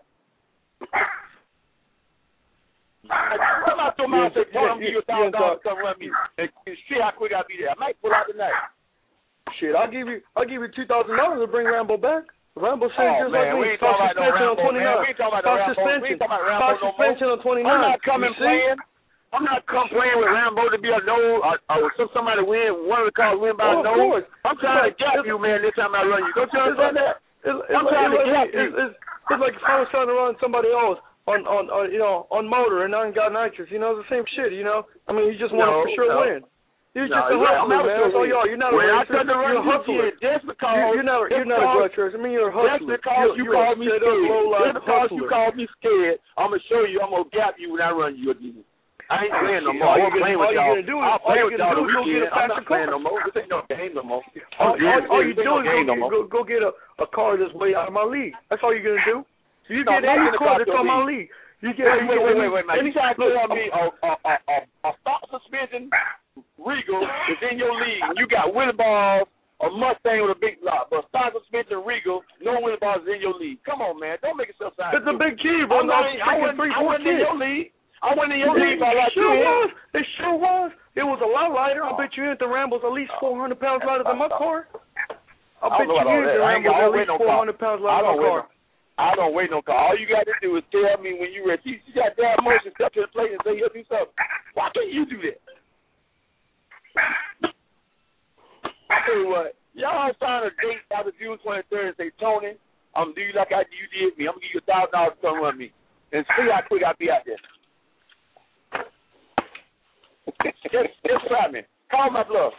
Speaker 15: I'm not talking about say, I'm give you $1,000 to come run me, and shit, how quick I'll be there. I might pull out tonight.
Speaker 14: Shit, I'll give you $2,000 to bring Rambo back. Rambo said just
Speaker 15: man,
Speaker 14: like me. Stop suspension on 29. Stop suspension on 29.
Speaker 15: I'm not coming playing. I'm not playing with Rambo to be a no or somebody win. One of the cars win by a no. I'm trying to gap you, man. This time I run you. Don't you understand that? I'm trying to gap you.
Speaker 14: It's like if I was trying to run somebody else on motor and I ain't got nitrous. You know, it's the same shit. You know, I mean, you just want to for sure win. You're just a hustler, man. That's all you are. You're not a racer. You're a hustler.
Speaker 15: Just because
Speaker 14: you're not a grudge racer. I mean, you're a hustler.
Speaker 15: Just because you called me scared. Just because you called me scared, I'm gonna show you. I'm gonna gap you when I run you again. I ain't playing no more. I ain't playing with y'all. I'll play with y'all the weekend. I'm not playing no more. This ain't no game no more.
Speaker 14: All you do is go get a car that's way out of my league. That's all you're gonna do. You get any car that's on my league. You get
Speaker 15: wait, man. You trying to tell me a stock suspension Regal is in your league. You got Willie Balls, a Mustang with a big block, but stock suspension Regal, no Willie Balls is in your league. Come on, man. Don't make yourself sound.
Speaker 14: It's a big key, bro.
Speaker 15: I wasn't in your league. I wasn't in your league.
Speaker 14: It sure was. It was a lot lighter. I bet you hit the Rambo's at least 400 pounds lighter than my car. I bet you hit the Rambo's at least 400 pounds lighter than my car.
Speaker 15: I don't wait no car. All you got to do is tell me when you're ready. You got damn motion, step to the plate and say you'll do something. Why can't you do that? I tell you what, y'all sign a date after June 23rd and say, Tony, I'm gonna do you like you did me. I'm gonna give you $1,000 to come run me, and see how quick I'll be out there. just try me. Call my bluff.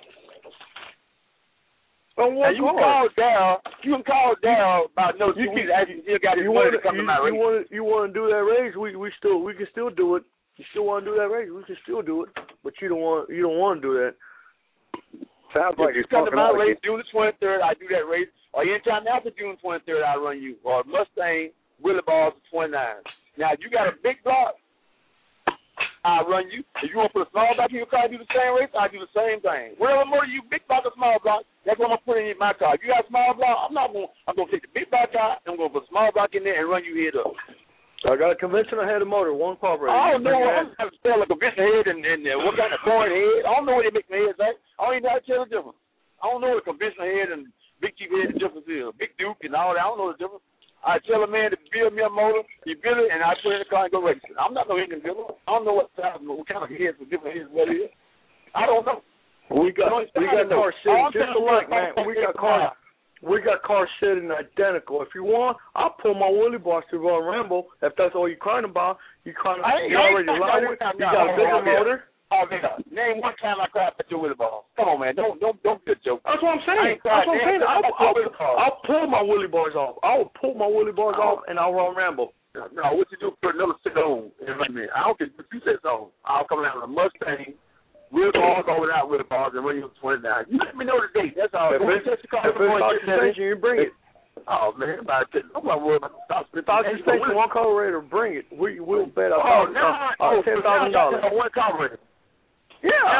Speaker 14: And
Speaker 15: you can call down about no 2 weeks after you still got his money to come to my race.
Speaker 14: You want to do that race? We can still do it. You still want to do that race? We can still do it. But you don't want to do that.
Speaker 19: Sounds like
Speaker 15: you come to my race June the 23rd. I do that race. Or anytime after June 23rd, I run you. Or Mustang, Willie Balls, 29. Now you got a big block. I run you. If you want to put a small block in your car, I do the same race. I do the same thing. Whatever more you big block or small block, that's what I'm gonna put in my car. If you got a small block, I'm gonna take the big block out. I'm gonna put a small block in there and run you head up.
Speaker 14: I got a conventional head and motor, one carburetor.
Speaker 15: I don't know. I don't have to tell a conventional head and what kind of foreign head. I don't know what they make my heads like. I don't even know how to tell the difference. I don't know what a conventional head and big Jeep head the difference is. Big Duke and all that. I don't know the difference. I tell a man to build me a motor, he build it, and I put it in the car and go race it. I'm not no engine builder. I don't know what kind of heads for different heads what it is. I don't know.
Speaker 14: We got cars sitting just alike, man. We got cars sitting identical. If you want, I'll pull my Willie Boss to run Rambo. If that's all you're crying about, you're already lighter. You got a bigger motor.
Speaker 15: Oh, name one time I cried at your Willie Balls. Come on, man. Don't be a joke.
Speaker 14: That's what I'm saying. I'll pull my Willie Bars off. I'll pull my Willie Bars off, and I'll run Rambo.
Speaker 15: No, what you do, put another sit on. I don't care what you say on. I'll come out with a Mustang, Willie Bars over there, Willie Bars, and run you 29. You let me know the date. That's all.
Speaker 14: If it's suspension, you bring it.
Speaker 15: Oh, man, nobody worry about the stop
Speaker 14: suspension, one carburetor, bring it. We'll bet $10,000.
Speaker 15: One carburetor.
Speaker 14: Yeah,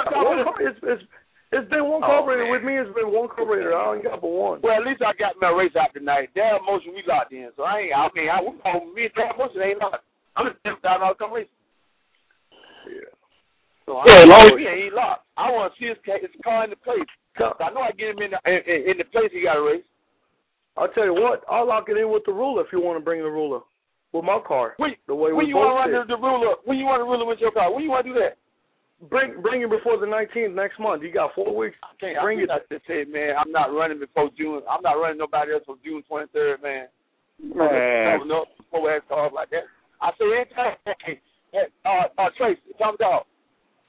Speaker 14: it's been one carburetor with me. It's been one carburetor. I only got but one.
Speaker 15: Well, at least I got my race out tonight. Damn Motion, we locked in. So me and Damn Motion ain't locked. I'm just $10,000 come racing.
Speaker 14: Yeah.
Speaker 15: So we ain't locked. I want to see his car in the place. I know I get him in the place he got to race.
Speaker 14: I'll tell you what. I'll lock it in with the ruler if you want to bring the ruler with my car.
Speaker 15: When you want to run the ruler? When you want to ruler with your car? When you want to do that?
Speaker 14: Bring it before the 19th next month. You got 4 weeks. Bring it.
Speaker 15: I just said, man, I'm not running before June. I'm not running nobody else for June 23rd, man.
Speaker 19: Man.
Speaker 15: Up before cars like that. I say anytime. Tracy, come out.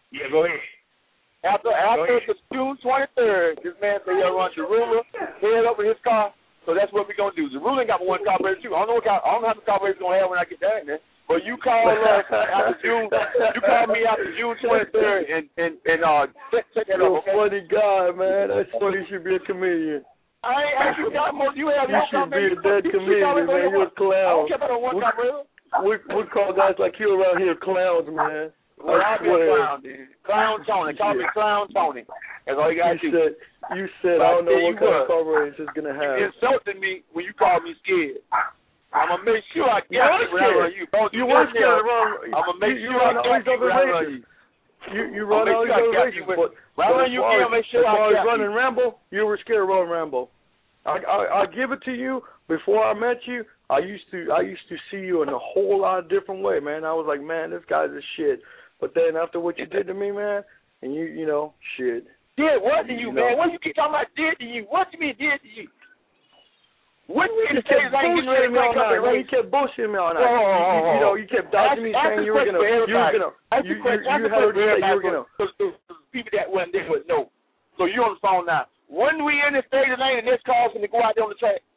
Speaker 2: Yeah, go ahead.
Speaker 15: After the June 23rd, this man said he'll run Jarula, head over his car. So that's what we're gonna do. Jarula ain't got one carburetor too. I don't know how many carburetors gonna have when I get there. But you call us after June. You call me after June 23rd and check that up. Okay?
Speaker 14: Funny guy, man. That's funny. You should be a comedian.
Speaker 15: I ain't actually got more. You have your
Speaker 14: should be a dead comedian, man. You're a clown.
Speaker 15: I don't care about one carburetor.
Speaker 14: We call guys like you around here clowns, man.
Speaker 15: Well, I'll be a clown, dude. Clown Tony. Call me Clown Tony. That's all you got to do.
Speaker 14: You said, I don't know what kind of carburetors it's going to have.
Speaker 15: You insulted me when you called me scared. I'm going to make sure I get you when I run you.
Speaker 14: You were scared around.
Speaker 15: I'm going to make sure I get you when I run you.
Speaker 14: You run all these other races, but as far as running Rambo, you were scared of running Rambo. I give it to you. Before I met you, I used to see you in a whole lot of different way, man. I was like, man, this guy's a shit. But then after what you did to me, man, and you know, shit.
Speaker 15: Did what to you, man? What you keep talking about did to you? What you mean did to you? When we in the States, I ain't getting ready to break up the race.
Speaker 14: You kept bullshitting me all night. You know, you kept dodging me, saying you were gonna. You had already said you were gonna.
Speaker 15: People that wasn't there would know. So you on the phone now. When we in the state of lane and this car's gonna go out there on the track.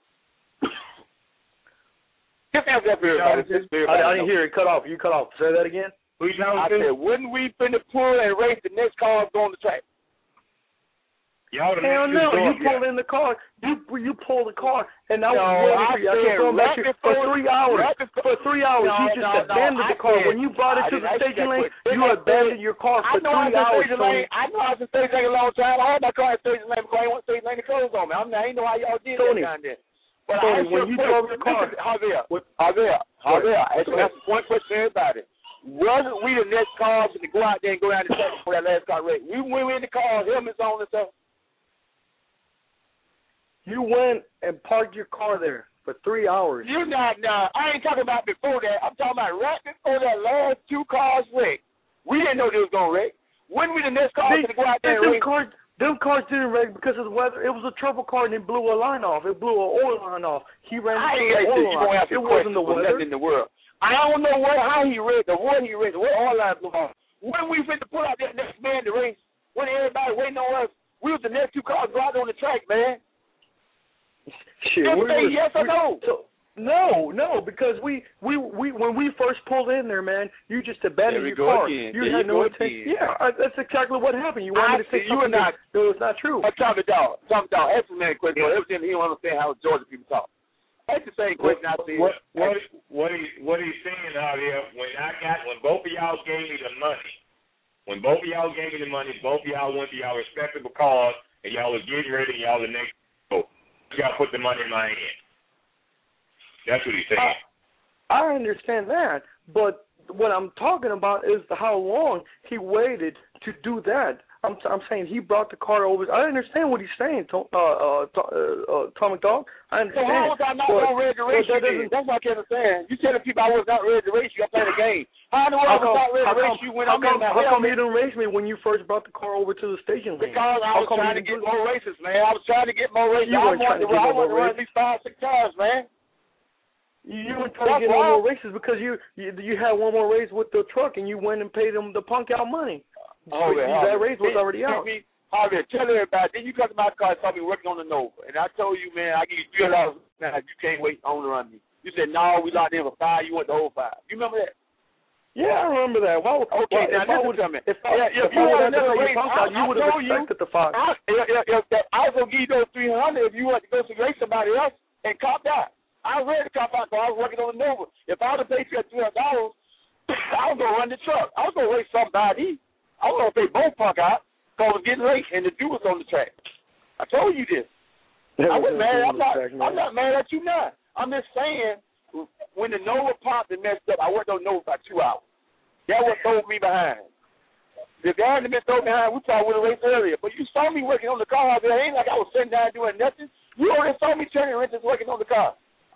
Speaker 15: Just answer that for everybody.
Speaker 14: I didn't hear it. Cut off. You cut off. Say that again.
Speaker 15: I said, when we finna pull and race, the next car go on the track.
Speaker 14: Hell no, you pulled in the car. You pulled the car, and I was waiting for you. I kept going back here for 3 hours. For 3 hours, you just abandoned the car. When you brought it to the staging lane, you abandoned your car for 3 hours.
Speaker 15: I know I was in staging lane a long time. I had my car in staging lane before I went staging lane to close on me. I ain't know how y'all did that down there. But
Speaker 14: when you drove your car,
Speaker 15: Javier, that's one question for everybody. Wasn't we the next cars to go out there and go down the track before that last car wreck? We went in the car, helmets on and stuff.
Speaker 14: You went and parked your car there for 3 hours.
Speaker 15: You not now. I ain't talking about before that. I'm talking about right before that last 2 cars wrecked. We didn't know they was gonna wreck. When we the next cars to go out there and race?
Speaker 14: Them cars didn't wreck because of the weather. It was a turbo car and it blew a line off. It blew an oil line off. He ran into the oil line. It wasn't the weather.
Speaker 15: In the world. I don't know how he wrecked or what he wrecked, what oil line blew off. When we fit to pull out that next man to race, when everybody waiting on us, we was the next 2 cars go out on the track, man.
Speaker 14: Shit,
Speaker 15: yes or no?
Speaker 14: No, because we when we first pulled in there, man, you just abandoned your car. You had no intention. Yeah, that's exactly what happened. You wanted to say something that was not true.
Speaker 15: Tom the dog. Ask the man a question. He don't understand how Georgia people talk. That's the same question I see.
Speaker 2: What he's saying out here, when both of y'all gave me the money, both of y'all went to y'all respectable cars, and y'all was getting ready, and y'all the next y'all put the money in my hand. That's what he's saying.
Speaker 14: I understand that, but what I'm talking about is how long he waited to do that. I'm saying he brought the car over. I understand what he's saying, Tom McDonald. I understand.
Speaker 15: So how was I not ready to race you? That's what I can't understand. You telling people I was not ready to race you. I'm playing a game. How in the world was I not ready to race you when I'm in my
Speaker 14: How come you didn't race me when you first brought the car over to the staging lane?
Speaker 15: Because I was trying to get more races, man. I was trying to get more races. I wanted to run at least 5-6 cars, man.
Speaker 14: You were trying to get more races because you had one more race with the truck and you went and paid them the punk out money. That race was already out.
Speaker 15: Javier, tell everybody. Then you come to my car and saw me working on the Nova, and I told you, man, I give you $3 now. You can't wait on the run me. You said no, we locked in for 5. You want the whole 5. You remember that?
Speaker 14: Yeah, I remember that. Now listen to me. If you would have never race, you would have expected the 5.
Speaker 15: I was gonna give you those 300 if you want to go race somebody else and cop out. I was ready to cop out because I was working on the Nova. If I would have paid you $300, I was gonna run the truck. I was gonna race somebody. I was gonna pay both punk out because I was getting late and the dude was on the track. I told you this. I wasn't mad. I'm not mad at you now. I'm just saying when the Nova popped and messed up, I worked on Nova for 2 hours. That what threw me behind. If I hadn't been thrown behind, we probably would have raced earlier. But you saw me working on the car. It ain't like I was sitting down doing nothing. You already saw me turning wrenches working on the car.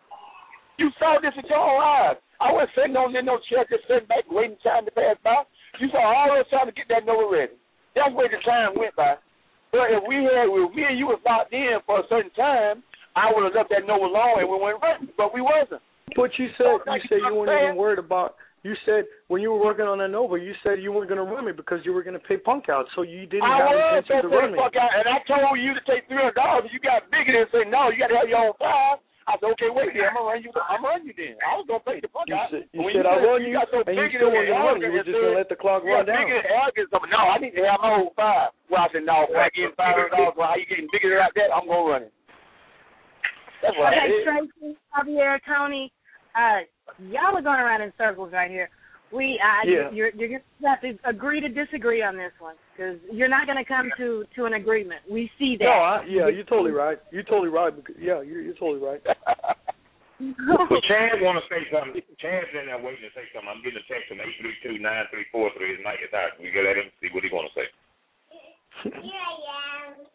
Speaker 15: You saw this with your own eyes. I wasn't sitting on no chair, just sitting back waiting time to pass by. You saw all this time to get that Nova ready. That's where the time went by. But if me and you was locked in for a certain time, I would have left that Nova alone and we went running. But we wasn't.
Speaker 14: But you said you weren't even worried about You said when you were working on that Nova, you said you weren't going to run me because you were going to pay Punk out, so you didn't have the intention to run me.
Speaker 15: Punk out, and I told you to take $300, and you got bigger than say no. You got to have your own 5. I said, okay, wait then. I'm gonna run you then. I was gonna pay the Punk out.
Speaker 14: You said I run you, and you still weren't gonna run. You were just gonna let the clock run down.
Speaker 15: No, I need to have my whole 5. Well, I said, no, if I get $500, well, how you getting bigger than that? I'm gonna run it. That's what I did.
Speaker 3: Tracy, Javier, Tony, y'all are going around in circles right here. You're going to have to agree to disagree on this one because you're not going to come to an agreement. We see that.
Speaker 14: No, you're totally right. You're totally right. You're totally right.
Speaker 2: Well, Chad want to say something. Chad's in there waiting to say something. I'm getting a text from 832-9343. His mic is hot. We got to let him see what he want to say.
Speaker 18: Here I am.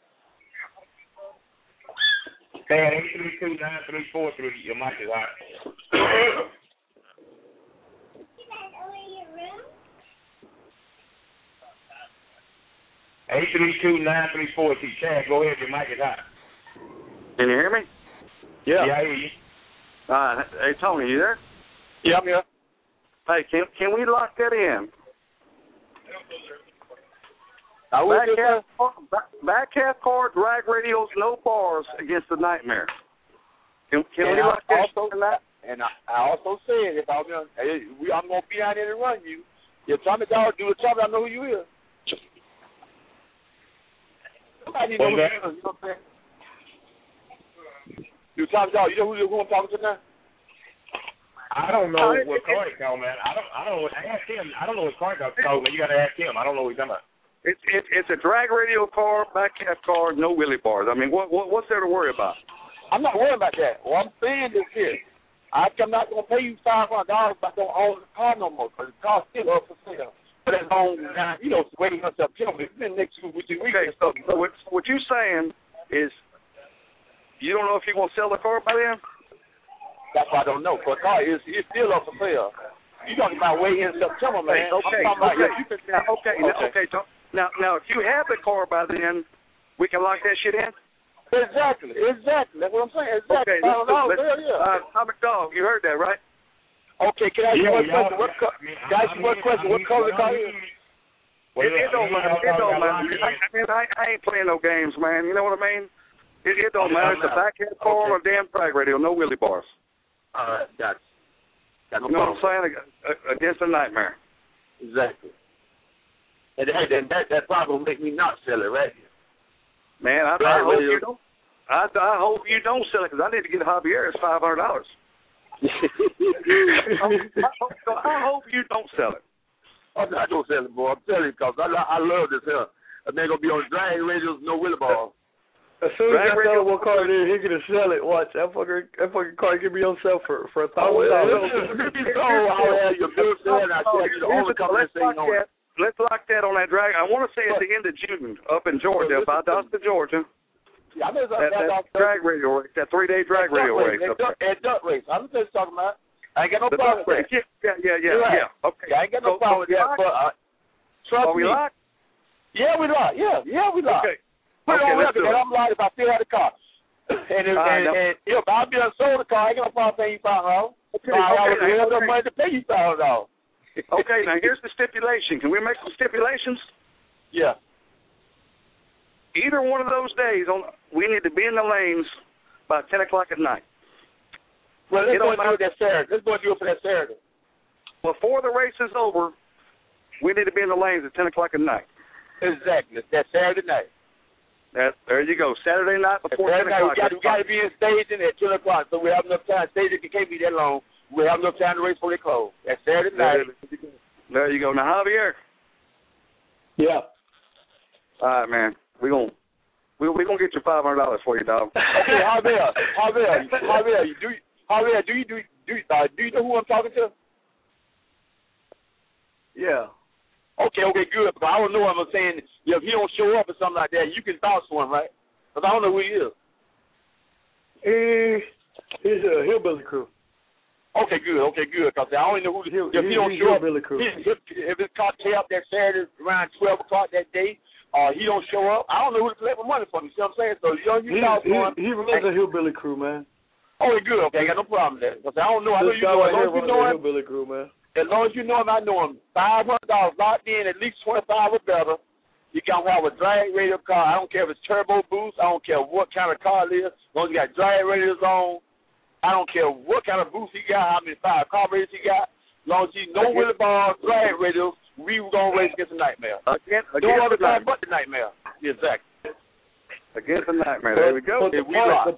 Speaker 2: Chad, 832-9343. Your mic is hot. 832-9343. Chad, go ahead. Your mic is hot.
Speaker 19: Can you hear me?
Speaker 2: Yeah, I hear you.
Speaker 19: Hey, Tony, you there?
Speaker 15: Yeah, I'm here.
Speaker 19: Hey, can we lock that in? Back half car, drag radios, no bars against the Nightmare. Can we lock that?
Speaker 15: And I also said if I'm gonna be out there to run you. If Tommy Dog do the job, I know who you is. Somebody knows who you is. You know what I'm saying? You Tommy Dog, you know who I'm talking to now?
Speaker 2: I don't know what Cardi told, man. I don't know. Ask him. I don't know what Cardi told, man. You got to ask him. I don't know what he's talking about.
Speaker 19: It's a drag radio car, back half car, no wheelie bars. I mean, what's there to worry about?
Speaker 15: I'm not worried about that. What I'm saying is this. I'm not going to pay you $500 if I don't own the car no more, because the car's still up for sale. But as long as, waiting until September, it's been next 2 weeks.
Speaker 19: Okay, so what you're saying is you don't know if you're going to sell the car by then?
Speaker 15: That's why I don't know, because the car is still up for sale. You're talking about waiting in September, man.
Speaker 19: Okay. Now, if you have the car by then, we can lock that shit in?
Speaker 15: Exactly. That's what I'm saying. Exactly.
Speaker 19: Okay, Tommy Dog, you heard that, right?
Speaker 15: Okay, can I ask you one question? What color the car is?
Speaker 19: It don't matter. I ain't playing no games, man. You know what I mean? It don't matter. It's a back half car or a damn drag radio, no wheelie bars.
Speaker 15: That's
Speaker 19: you know what I'm saying? Against the Nightmare.
Speaker 15: Exactly. And that probably will make me not sell it, right?
Speaker 19: Man, I hope you don't. I hope you don't sell it because I need to get Javier. It's $500. I hope you don't sell it.
Speaker 15: I'm not gonna sell it, boy. I'm telling you, because I love this here. And they're gonna be on drag radios, no wheelie ball.
Speaker 14: As soon as I tell him what car it is, he's gonna sell it. Watch that fucking car can be on sale for $1,000.
Speaker 19: Let's lock that on that drag. I want to say at the end of June up in Georgia, Valdosta, Georgia.
Speaker 15: Yeah, I know
Speaker 19: that drag radio race, that 3-day drag radio race.
Speaker 15: And duck race. I'm just talking about. I ain't got no problem with that.
Speaker 19: Yeah. Okay.
Speaker 15: I ain't got no problem with that. But trust me.
Speaker 19: Locked?
Speaker 15: Yeah, we locked. Yeah, we locked.
Speaker 19: Okay.
Speaker 15: Put it on record that I'm locked if I still have the car. And if I'll be unsold the car, I ain't gonna problem paying you $500. I have no money to pay you $500.
Speaker 19: Okay, now here's the stipulation. Can we make some stipulations?
Speaker 15: Yeah.
Speaker 19: Either one of those days, we need to be in the lanes by 10 o'clock at night.
Speaker 15: Well, let's go and do it that Saturday. Let's go and do it for that Saturday.
Speaker 19: Before the race is over, we need to be in the lanes at 10 o'clock at night.
Speaker 15: Exactly. That Saturday night.
Speaker 19: There you go. Saturday night before 10 o'clock.
Speaker 15: We got to be in staging at 10 o'clock, so we have enough time. Staging can't be that long. We have enough time to race before they close. That's Saturday night.
Speaker 19: There you go. Now, Javier.
Speaker 15: Yeah.
Speaker 19: All right, man. We're gonna get you $500 for you, dog.
Speaker 15: Okay, Javier, do you know who I'm talking to?
Speaker 14: Yeah.
Speaker 15: Okay, good. But I don't know what I'm saying. If he don't show up or something like that, you can vouch for him, right? Because I don't know who he is.
Speaker 14: He's a hillbilly crew.
Speaker 15: Okay, good. Because I only know who if he don't show up. If his car tear up that Saturday around 12 o'clock that day, he don't show up, I don't know who to collect my money from. You see what I'm saying? So you talk to him.
Speaker 14: He runs a hillbilly crew, man.
Speaker 15: Okay, good. Okay, I got no problem there. Because I don't know. I know you know.
Speaker 14: Hillbilly crew, man.
Speaker 15: As long as you know him, I know him. $500 locked in, at least 25 or better. You can have a drag radio car. I don't care if it's turbo boost. I don't care what kind of car it is. As long as you got drag radios on. I don't care what kind of boost he got, how many 5 carburetors he got. As long as you know Willie Bars, drag radios, we were going to race against the Nightmare. No other time but the Nightmare. Exactly.
Speaker 19: Against the Nightmare. There we go.
Speaker 14: The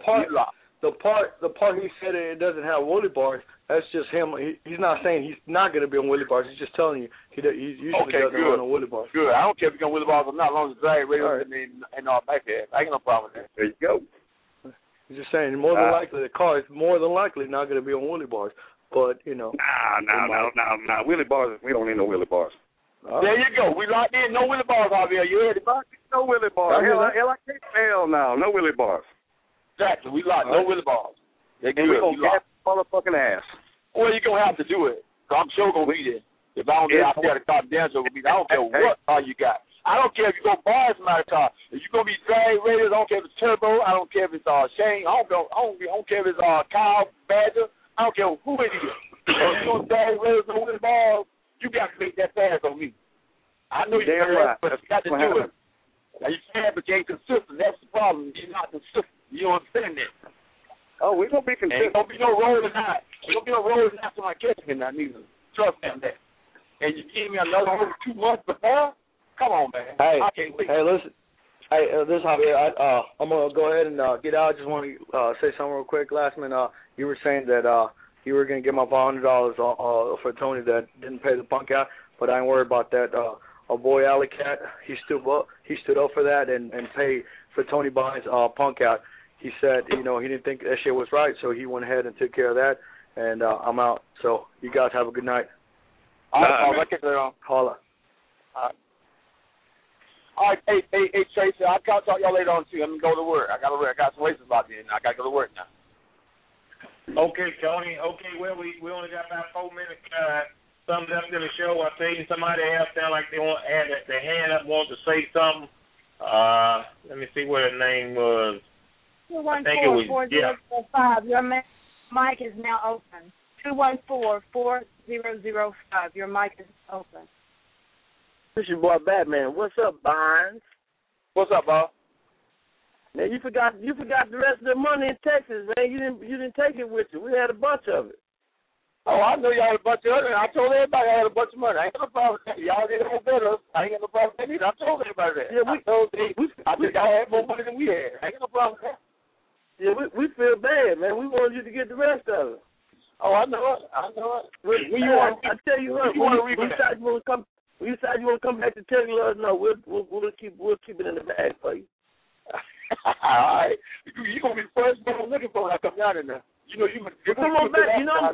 Speaker 14: part he said it doesn't have Willie Bars, that's just him. He's not saying he's not going to be on Willie Bars. He's just telling you he usually doesn't run on Willie Bars.
Speaker 15: Good. I don't care if you're on Willie Bars or not, as long as the drag radio and all back there. I ain't no problem with that.
Speaker 19: There you go.
Speaker 14: He's just saying more than likely the car is more than likely not going to be on Willie Bars. But, you know.
Speaker 19: Nah. Willie Bars, we don't need no Willie Bars.
Speaker 15: There you go. We locked in. No Willie Bars, Javier. You heard it, man?
Speaker 19: No Willie Bars. Hell no. No Willie Bars.
Speaker 15: Exactly. We locked. No Willie Bars.
Speaker 19: And we're going to get motherfucking ass.
Speaker 15: Well, you're going to have to do it. So I'm sure going to be there. If I don't get out there, the car damn sure going to be there. I don't care what car you got. I don't care if you're going to buy somebody's car. If you're going to be drag radios, I don't care if it's turbo. I don't care if it's Shane. I don't care if it's Kyle Badger. I don't care who it is. If you're going to drag radios on Willie Bars, you got to make that pass on me. I know you're right, but you got to do it. Now, you can, but you ain't consistent. That's the problem. You're not consistent. You don't understand that.
Speaker 19: Oh, we're going to be consistent.
Speaker 15: Ain't going to be no rolling out. Ain't going to be no rolling out to my catching me now, neither. Trust me on that. And you give me another 2 months before? Come on, man.
Speaker 14: Hey,
Speaker 15: I can't wait.
Speaker 14: Hey, listen. Hey, this is Javier. I'm going to go ahead and get out. I just want to say something real quick. Last minute, you were saying that you were going to give my $500 for Tony that didn't pay the punk out, but I ain't worried about that. Our boy Alley Cat, he stood up for that and paid for Tony Bynes' punk out. He said, he didn't think that shit was right, so he went ahead and took care of that, and I'm out. So you guys have a good night.
Speaker 15: All right, I'll get on.
Speaker 14: Holla.
Speaker 15: All right, hey, Tracy, I'll talk to y'all later on, too. Let me go to work. I got some races out there, and I got to go to work now.
Speaker 4: Okay, Tony. Okay, well, we only got about 4 minutes. Summed up to the show. I tell you, somebody else sound like they want to add their hand up, want to say something. Let me see what her name was.
Speaker 3: 214-4005. Your mic is now open. 214-4005. Your mic is open.
Speaker 7: This your boy Batman. What's up, Bynes?
Speaker 15: What's up, Bob?
Speaker 7: Man, you forgot the rest of the money in Texas, man. You didn't take it with you. We had a bunch of it.
Speaker 15: Oh, I know y'all had a bunch of it. I told everybody I had a bunch of money. I ain't got no problem with that. Y'all didn't have better. I ain't got no problem with that either. I told everybody that. Yeah, I think y'all had more money than we had. I ain't got no problem with that.
Speaker 7: Yeah, we feel bad, man. We wanted you to get the rest of it.
Speaker 15: Oh, I know it. I tell you what,
Speaker 7: when you decide you want to come back to Texas, let us know. We'll keep it in the bag for you.
Speaker 15: All right. You're going to be the first one I'm looking for when I come down in there. Come
Speaker 7: on back.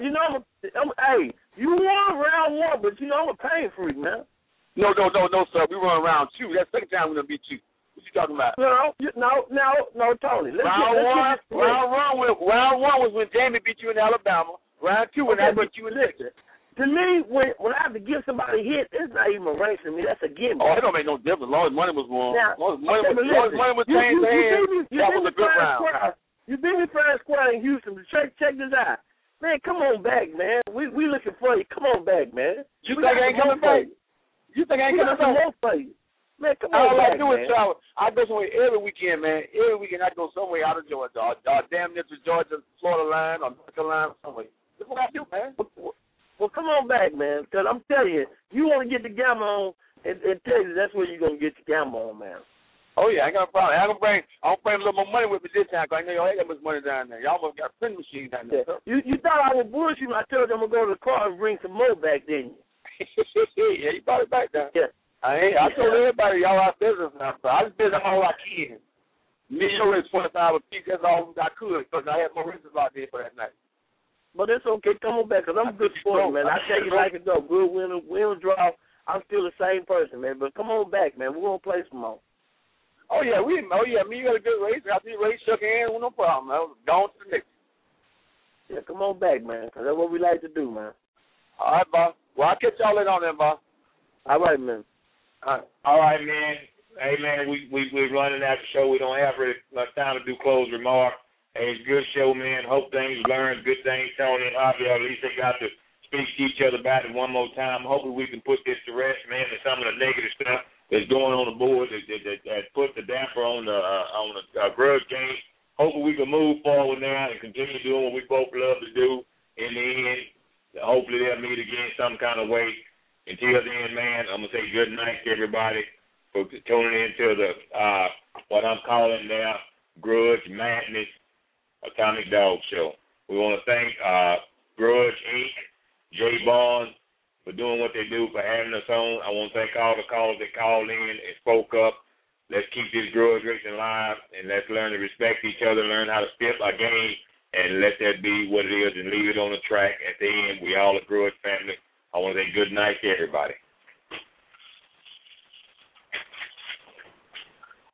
Speaker 7: Hey, you won round 1, but I'm a pain freak, man.
Speaker 15: No, sir. We run round 2. That's the second time we're going to beat you. What you talking about?
Speaker 7: No, Tony.
Speaker 15: Round one was when Jamie beat you in Alabama. Round 2 when I beat you in Texas.
Speaker 7: To me, when I have to give somebody a hit, it's not even a race to me. That's a gimme.
Speaker 15: Oh, it don't make no difference. As long as money was won. As long as money was changed hands, that was a good round.
Speaker 7: You beat me fair and square in Houston. Check this out. Man, come on back, man. We looking for you. Come on back, man.
Speaker 15: You think I ain't coming back? You think I ain't coming back?
Speaker 7: Man, come on back, man.
Speaker 15: I go somewhere every weekend, man. Every weekend I go somewhere out of Georgia. Or damn near to Georgia, Florida line, or North Carolina, somewhere. That's what I do, man.
Speaker 7: Well, come on back, man. Because I'm telling you, you want to get the gamma on in Texas, that's where you're going to get the gamma on, man.
Speaker 15: Oh, yeah, I ain't got no problem. I'm going to bring a little more money with me this time because I know y'all ain't got much money down there. Y'all almost got a print machine down there.
Speaker 7: Yeah. You thought I was bullshit when I told you I'm going to go to the car and bring some more back, didn't you?
Speaker 15: Yeah, you brought it back down.
Speaker 7: Yeah.
Speaker 15: I told everybody y'all out business now, so I just did all I can. Me and your race 25 a piece, that's all I could because I had more races out there for that night.
Speaker 7: But it's okay. Come on back because I'm a good sport, man. I tell you like it go. Good winner, draw. I'm still the same person, man. But come on back, man. We're going to play some more.
Speaker 15: Oh, yeah, me, you got a good race. After you race, shook hands, no problem. I was gone to the next.
Speaker 7: Yeah, come on back, man, because that's what we like to do, man.
Speaker 15: All right, boss. Well, I'll catch y'all later on then, boss.
Speaker 7: All right, man.
Speaker 4: All right, man. Hey, man, we're running out the show. We don't have much time to do closing remarks. Hey, it's a good show, man. Hope things learn, good things, Tony and Javier. At least they got to
Speaker 2: speak to each other about it one more time. Hopefully we can put this to rest, man, and some of the negative stuff that's going on the board that put the damper on the grudge game. Hopefully we can move forward now and continue doing what we both love to do. In the end, hopefully they'll meet again some kind of way. Until then, man, I'm going to say good night to everybody for tuning into the what I'm calling now Grudge Madness Atomic Dog Show. We want to thank Grudge Inc., Jay Barnes, for doing what they do, for having us on. I want to thank all the callers that called in and spoke up. Let's keep this grudge racing alive, and let's learn to respect each other, learn how to step our game, and let that be what it is and leave it on the track. At the end, we all a grudge family. I want to say good night to everybody.